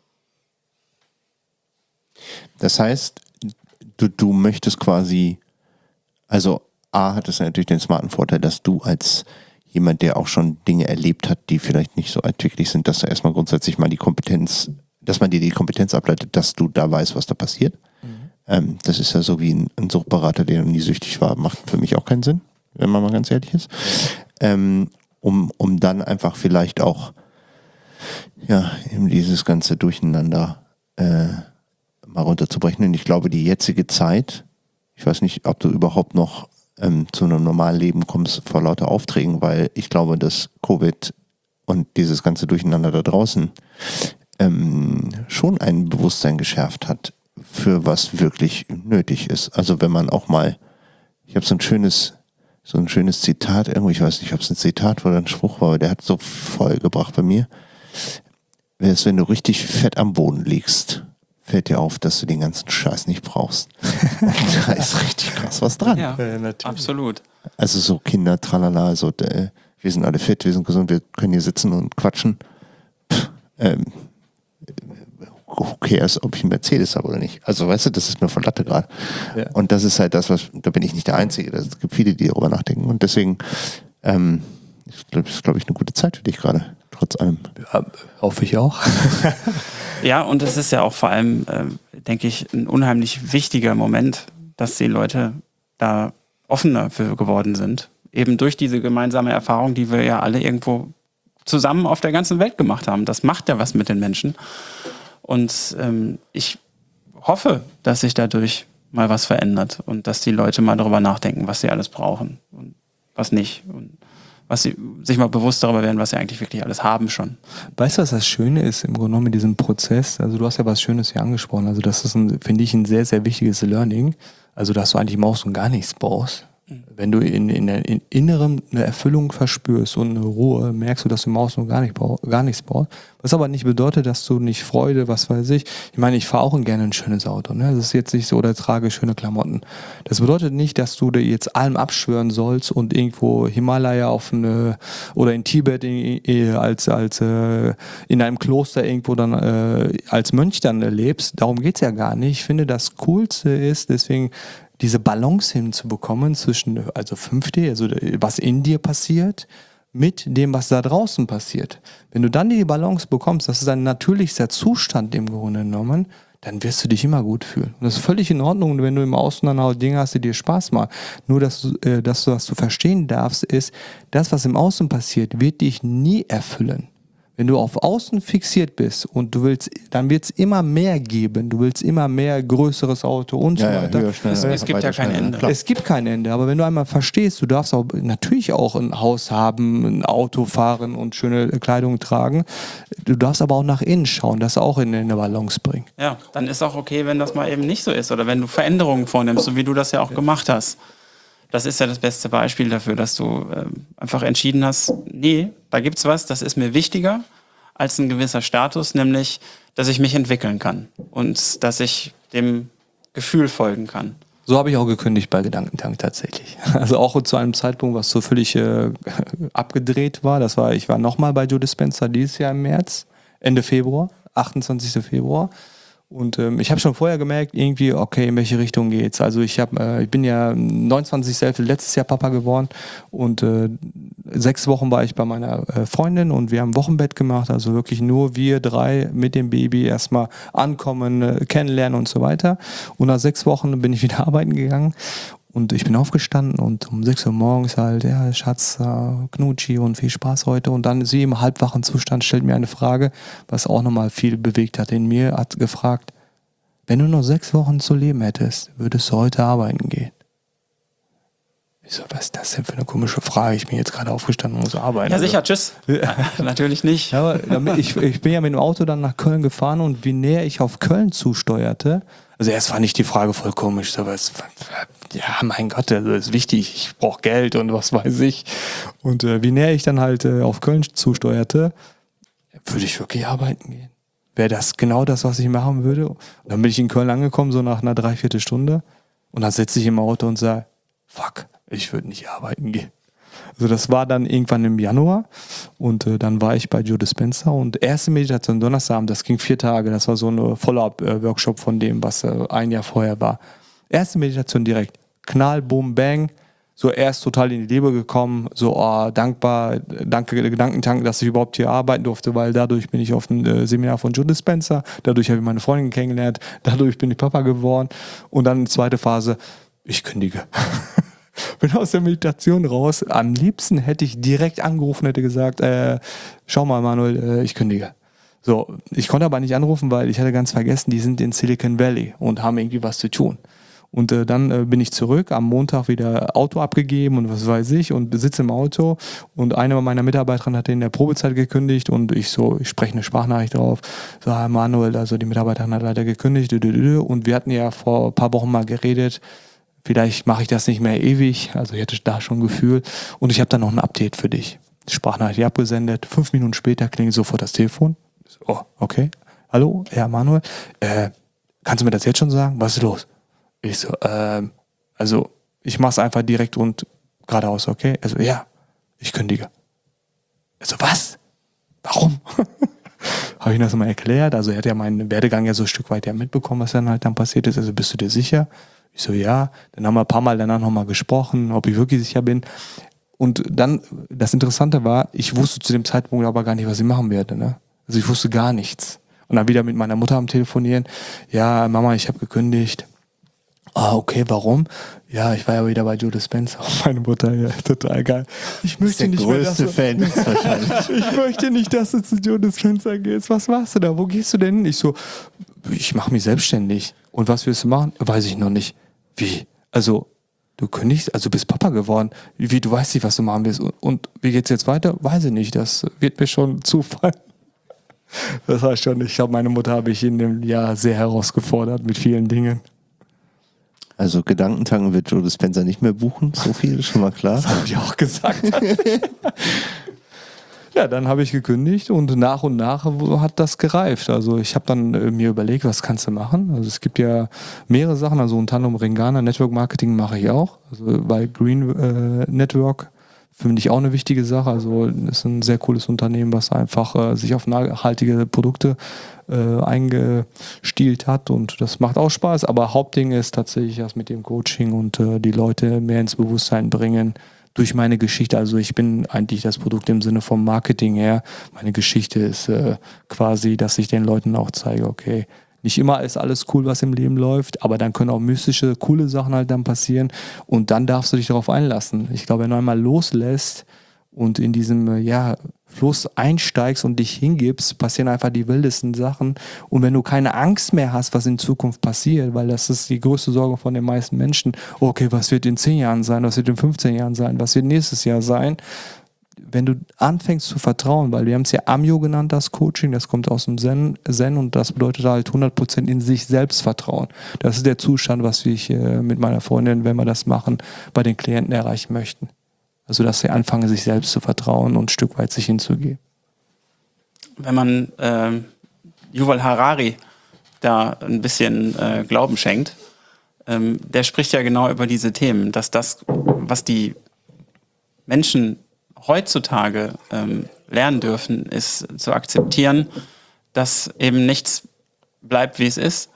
Das heißt, du, du möchtest quasi, also A hat es natürlich den smarten Vorteil, dass du als jemand, der auch schon Dinge erlebt hat, die vielleicht nicht so alltäglich sind, dass du erstmal grundsätzlich mal die Kompetenz, dass man dir die Kompetenz ableitet, dass du da weißt, was da passiert. Mhm. Ähm, das ist ja so wie ein, ein Suchtberater, der nie süchtig war, macht für mich auch keinen Sinn, wenn man mal ganz ehrlich ist. Ähm, um, um dann einfach vielleicht auch ja, eben dieses ganze Durcheinander äh, mal runterzubrechen. Und ich glaube, die jetzige Zeit, ich weiß nicht, ob du überhaupt noch ähm, zu einem normalen Leben kommst vor lauter Aufträgen, weil ich glaube, dass Covid und dieses ganze Durcheinander da draußen ähm, schon ein Bewusstsein geschärft hat, für was wirklich nötig ist. Also wenn man auch mal, ich habe so ein schönes so ein schönes Zitat irgendwo, ich weiß nicht, ob es ein Zitat oder ein Spruch war, aber der hat so voll gebracht bei mir. Wäre es, wenn du richtig fett am Boden liegst, fällt dir auf, dass du den ganzen Scheiß nicht brauchst. Da ist richtig krass was dran. Ja, äh, absolut. Also so Kinder, tralala, so, äh, wir sind alle fit, wir sind gesund, wir können hier sitzen und quatschen. Pff, ähm, who cares, ob ich einen Mercedes habe oder nicht. Also weißt du, das ist mir von Latte gerade. Ja. Und das ist halt das, was, da bin ich nicht der Einzige. Es gibt viele, die darüber nachdenken. Und deswegen ähm, das ist, glaube ich, eine gute Zeit für dich gerade, trotz allem. Ja, hoffe ich auch. Ja, und es ist ja auch vor allem, äh, denke ich, ein unheimlich wichtiger Moment, dass die Leute da offener für geworden sind. Eben durch diese gemeinsame Erfahrung, die wir ja alle irgendwo zusammen auf der ganzen Welt gemacht haben. Das macht ja was mit den Menschen. Und ähm, ich hoffe, dass sich dadurch mal was verändert und dass die Leute mal darüber nachdenken, was sie alles brauchen und was nicht. Und was sie sich mal bewusst darüber werden, was sie eigentlich wirklich alles haben schon. Weißt du, was das Schöne ist im Grunde genommen in diesem Prozess? Also du hast ja was Schönes hier angesprochen. Also das ist, ein, finde ich, ein sehr, sehr wichtiges Learning. Also dass du eigentlich im Außen gar nichts brauchst. Wenn du in, in, in Innerem eine Erfüllung verspürst und eine Ruhe, merkst du, dass du im Außen gar, nicht brauch, gar nichts brauchst. Was aber nicht bedeutet, dass du nicht Freude, was weiß ich. Ich meine, ich fahre auch gerne ein schönes Auto. Ne? Das ist jetzt nicht so, oder trage schöne Klamotten. Das bedeutet nicht, dass du dir jetzt allem abschwören sollst und irgendwo Himalaya auf eine, oder in Tibet in, als, als äh, in einem Kloster irgendwo dann äh, als Mönch dann lebst. Darum geht's ja gar nicht. Ich finde, das Coolste ist, deswegen diese Balance hinzubekommen zwischen, also fünf D, also was in dir passiert, mit dem, was da draußen passiert. Wenn du dann die Balance bekommst, das ist ein natürlichster Zustand im Grunde genommen, dann wirst du dich immer gut fühlen. Und das ist völlig in Ordnung, wenn du im Außen dann halt Dinge hast, die dir Spaß machen. Nur, dass du, äh, dass du, was du verstehen darfst, ist, das, was im Außen passiert, wird dich nie erfüllen. Wenn du auf Außen fixiert bist und du willst, dann wird es immer mehr geben. Du willst immer mehr größeres Auto und Ja, so ja, weiter. höher, schneller, Es, es gibt weiter, ja kein schneller. Ende. Klar. Es gibt kein Ende, aber wenn du einmal verstehst, du darfst auch natürlich auch ein Haus haben, ein Auto fahren und schöne Kleidung tragen. Du darfst aber auch nach innen schauen, das auch in eine Balance bringen. Ja, dann ist auch okay, wenn das mal eben nicht so ist oder wenn du Veränderungen vornimmst, so wie du das ja auch gemacht hast. Das ist ja das beste Beispiel dafür, dass du ähm, einfach entschieden hast, nee, da gibt's was, das ist mir wichtiger als ein gewisser Status, nämlich, dass ich mich entwickeln kann und dass ich dem Gefühl folgen kann. So habe ich auch gekündigt bei Gedankentank tatsächlich. Also auch zu einem Zeitpunkt, was so völlig äh, abgedreht war. Das war, ich war nochmal bei Joe Dispenza dieses Jahr im März, Ende Februar, achtundzwanzigsten Februar. Und ähm, ich habe schon vorher gemerkt, irgendwie, okay, in welche Richtung geht's. Also ich habe, äh, ich bin ja neunundzwanzigsten elften letztes Jahr Papa geworden und äh, sechs Wochen war ich bei meiner äh, Freundin und wir haben Wochenbett gemacht, also wirklich nur wir drei mit dem Baby erstmal ankommen, äh, kennenlernen und so weiter. Und nach sechs Wochen bin ich wieder arbeiten gegangen. Und ich bin aufgestanden und um sechs Uhr morgens halt, ja, Schatz, äh, Knutschi und viel Spaß heute. Und dann sie im halbwachen Zustand stellt mir eine Frage, was auch nochmal viel bewegt hat in mir, hat gefragt, wenn du noch sechs Wochen zu leben hättest, würdest du heute arbeiten gehen? Ich so, was ist das denn für eine komische Frage? Ich bin jetzt gerade aufgestanden und muss arbeiten. Ja, sicher, tschüss. Natürlich nicht. Ja, aber damit, ich, ich bin ja mit dem Auto dann nach Köln gefahren und wie näher ich auf Köln zusteuerte, also erst fand ich die Frage voll komisch, so was, ja, mein Gott, also ist wichtig, ich brauche Geld und was weiß ich. Und äh, wie näher ich dann halt äh, auf Köln zusteuerte, würde ich wirklich arbeiten gehen. Wäre das genau das, was ich machen würde? Und dann bin ich in Köln angekommen, so nach einer Dreiviertelstunde. Und dann sitze ich im Auto und sage, fuck, ich würde nicht arbeiten gehen. Also das war dann irgendwann im Januar und äh, dann war ich bei Joe Dispenza und erste Meditation Donnerstagabend, das ging vier Tage, das war so eine Follow-up-Workshop von dem, was äh, ein Jahr vorher war. Erste Meditation direkt, Knall, Boom, Bang, so erst total in die Liebe gekommen, so oh, dankbar, danke Gedankentank, dass ich überhaupt hier arbeiten durfte, weil dadurch bin ich auf ein äh, Seminar von Joe Dispenza, dadurch habe ich meine Freundin kennengelernt, dadurch bin ich Papa geworden und dann die zweite Phase, ich kündige. Bin aus der Meditation raus. Am liebsten hätte ich direkt angerufen, hätte gesagt, äh, schau mal Manuel, äh, ich kündige. So, ich konnte aber nicht anrufen, weil ich hatte ganz vergessen, die sind in Silicon Valley und haben irgendwie was zu tun. Und äh, dann äh, bin ich zurück, am Montag wieder Auto abgegeben und was weiß ich und sitze im Auto und eine meiner Mitarbeiterinnen hat in der Probezeit gekündigt und ich so, ich spreche eine Sprachnachricht drauf, so, Manuel, also die Mitarbeiterin hat leider gekündigt und wir hatten ja vor ein paar Wochen mal geredet, vielleicht mache ich das nicht mehr ewig, also ich hatte da schon ein Gefühl und ich habe dann noch ein Update für dich. Sprachnachricht abgesendet, fünf Minuten später klingelt sofort das Telefon. Oh, okay. Hallo, Herr Manuel, äh, kannst du mir das jetzt schon sagen? Was ist los? Ich so, ähm, also ich mache es einfach direkt und geradeaus, okay? Also ja, ich kündige. Also was? Warum? Habe ich ihm das mal erklärt, also er hat ja meinen Werdegang ja so ein Stück weit ja mitbekommen, was dann halt dann passiert ist, also bist du dir sicher? Ich so, ja. Dann haben wir ein paar Mal danach nochmal gesprochen, ob ich wirklich sicher bin. Und dann, das Interessante war, ich wusste zu dem Zeitpunkt aber gar nicht, was ich machen werde. Ne? Also ich wusste gar nichts. Und dann wieder mit meiner Mutter am Telefonieren. Ja, Mama, ich habe gekündigt. Ah, okay, warum? Ja, ich war ja wieder bei Joe Dispenza. Meine Mutter, ja, total geil. Ich möchte der nicht größte mehr, Fan ist wahrscheinlich. ich möchte nicht, dass du zu Joe Dispenza gehst. Was machst du da? Wo gehst du denn hin? Ich so, ich mache mich selbstständig. Und was willst du machen? Weiß ich noch nicht. Wie? Also, du kündigst, also du bist Papa geworden. Wie, du weißt nicht, was du machen willst. Und, und wie geht's jetzt weiter? Weiß ich nicht. Das wird mir schon zufallen. Das heißt schon, ich glaube, meine Mutter habe ich in dem Jahr sehr herausgefordert mit vielen Dingen. Also Gedankentanken wird Joe Dispenza nicht mehr buchen, so viel ist schon mal klar. Das habe ich auch gesagt. Ja, dann habe ich gekündigt und nach und nach hat das gereift. Also ich habe dann äh, mir überlegt, was kannst du machen? Also es gibt ja mehrere Sachen, also unter anderem Ringana, Network Marketing mache ich auch, also weil Green äh, Network finde ich auch eine wichtige Sache. Also ist ein sehr cooles Unternehmen, was einfach äh, sich auf nachhaltige Produkte äh, eingestielt hat und das macht auch Spaß. Aber Hauptding ist tatsächlich das mit dem Coaching und äh, die Leute mehr ins Bewusstsein bringen durch meine Geschichte. Also ich bin eigentlich das Produkt im Sinne vom Marketing her. Meine Geschichte ist äh, quasi, dass ich den Leuten auch zeige, okay, nicht immer ist alles cool, was im Leben läuft, aber dann können auch mystische, coole Sachen halt dann passieren und dann darfst du dich darauf einlassen. Ich glaube, wenn du einmal loslässt und in diesem ja, Fluss einsteigst und dich hingibst, passieren einfach die wildesten Sachen. Und wenn du keine Angst mehr hast, was in Zukunft passiert, weil das ist die größte Sorge von den meisten Menschen, okay, was wird in zehn Jahren sein, was wird in fünfzehn Jahren sein, was wird nächstes Jahr sein? Wenn du anfängst zu vertrauen, weil wir haben es ja Amyo genannt, das Coaching, das kommt aus dem Zen, Zen und das bedeutet halt hundert Prozent in sich selbst vertrauen. Das ist der Zustand, was ich äh, mit meiner Freundin, wenn wir das machen, bei den Klienten erreichen möchten. Also, dass sie anfangen, sich selbst zu vertrauen und ein Stück weit sich hinzugeben. Wenn man äh, Yuval Harari da ein bisschen äh, Glauben schenkt, ähm, der spricht ja genau über diese Themen, dass das, was die Menschen heutzutage ähm, lernen dürfen, ist zu akzeptieren, dass eben nichts bleibt, wie es ist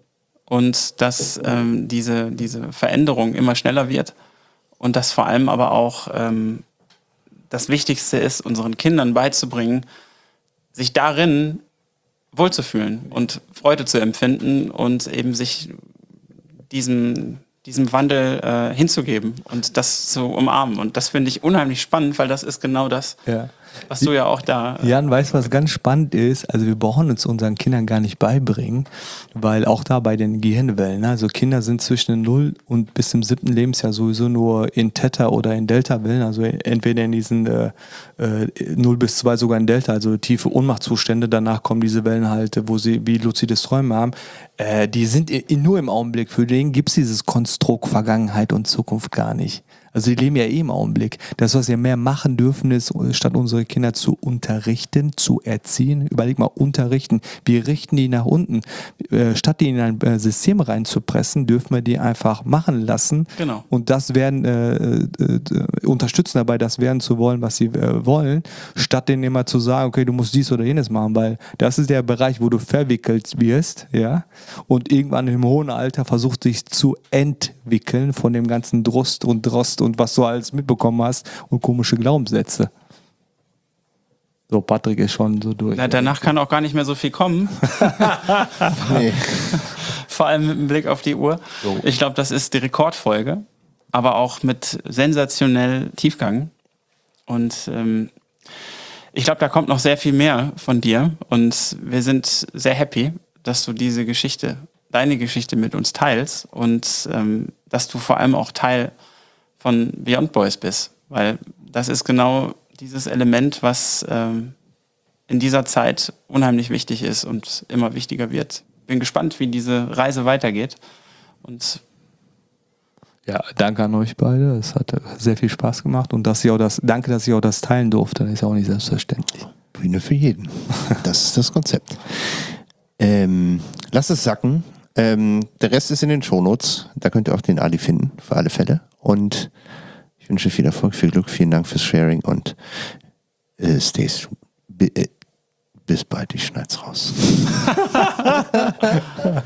und dass ähm, diese, diese Veränderung immer schneller wird und dass vor allem aber auch ähm, das Wichtigste ist, unseren Kindern beizubringen, sich darin wohlzufühlen und Freude zu empfinden und eben sich diesem diesem Wandel äh, hinzugeben und das zu umarmen. Und das finde ich unheimlich spannend, weil das ist genau das, ja. was du ja auch da... Äh Jan, weißt du, was ganz spannend ist? Also wir brauchen uns unseren Kindern gar nicht beibringen, weil auch da bei den Gehirnwellen, ne? Also Kinder sind zwischen null und bis zum siebten Lebensjahr sowieso nur in Theta- oder in Delta-Wellen, also entweder in diesen äh, äh, null bis zwei sogar in Delta, also tiefe Ohnmachtzustände. Danach kommen diese Wellen halt, wo sie wie luzides Träumen haben. Äh, die sind in, nur im Augenblick. Für den gibt es dieses Konstrukt Vergangenheit und Zukunft gar nicht. Also die leben ja eh im Augenblick. Das, was wir mehr machen dürfen, ist, statt unsere Kinder zu unterrichten, zu erziehen, überleg mal, unterrichten. Wir richten die nach unten. Äh, statt die in ein System reinzupressen, dürfen wir die einfach machen lassen. Genau. Und das werden, äh, äh, unterstützen dabei, das werden zu wollen, was sie äh, wollen, statt denen immer zu sagen, okay, du musst dies oder jenes machen, weil das ist der Bereich, wo du verwickelt wirst, ja, und irgendwann im hohen Alter versucht sich zu entwickeln von dem ganzen Drust und Drost und was du alles mitbekommen hast und komische Glaubenssätze. So, Patrick ist schon so durch. Na, danach kann auch gar nicht mehr so viel kommen. Nee. Vor allem mit dem Blick auf die Uhr. So. Ich glaube, das ist die Rekordfolge, aber auch mit sensationell Tiefgang. Und ähm, ich glaube, da kommt noch sehr viel mehr von dir. Und wir sind sehr happy, dass du diese Geschichte, deine Geschichte mit uns teilst und ähm, dass du vor allem auch Teil von Beyond Boys bist, weil das ist genau dieses Element, was ähm, in dieser Zeit unheimlich wichtig ist und immer wichtiger wird. Bin gespannt, wie diese Reise weitergeht. Und ja, danke an euch beide. Es hat sehr viel Spaß gemacht und dass ihr auch das, danke, dass ich auch das teilen durfte. Das ist ja auch nicht selbstverständlich. Bühne für jeden. Das ist das Konzept. Ähm, lasst es sacken. Ähm, der Rest ist in den Shownotes. Da könnt ihr auch den Ali finden, für alle Fälle. Und ich wünsche viel Erfolg, viel Glück, vielen Dank fürs Sharing und äh, stay äh, bis bald, ich schneid's raus.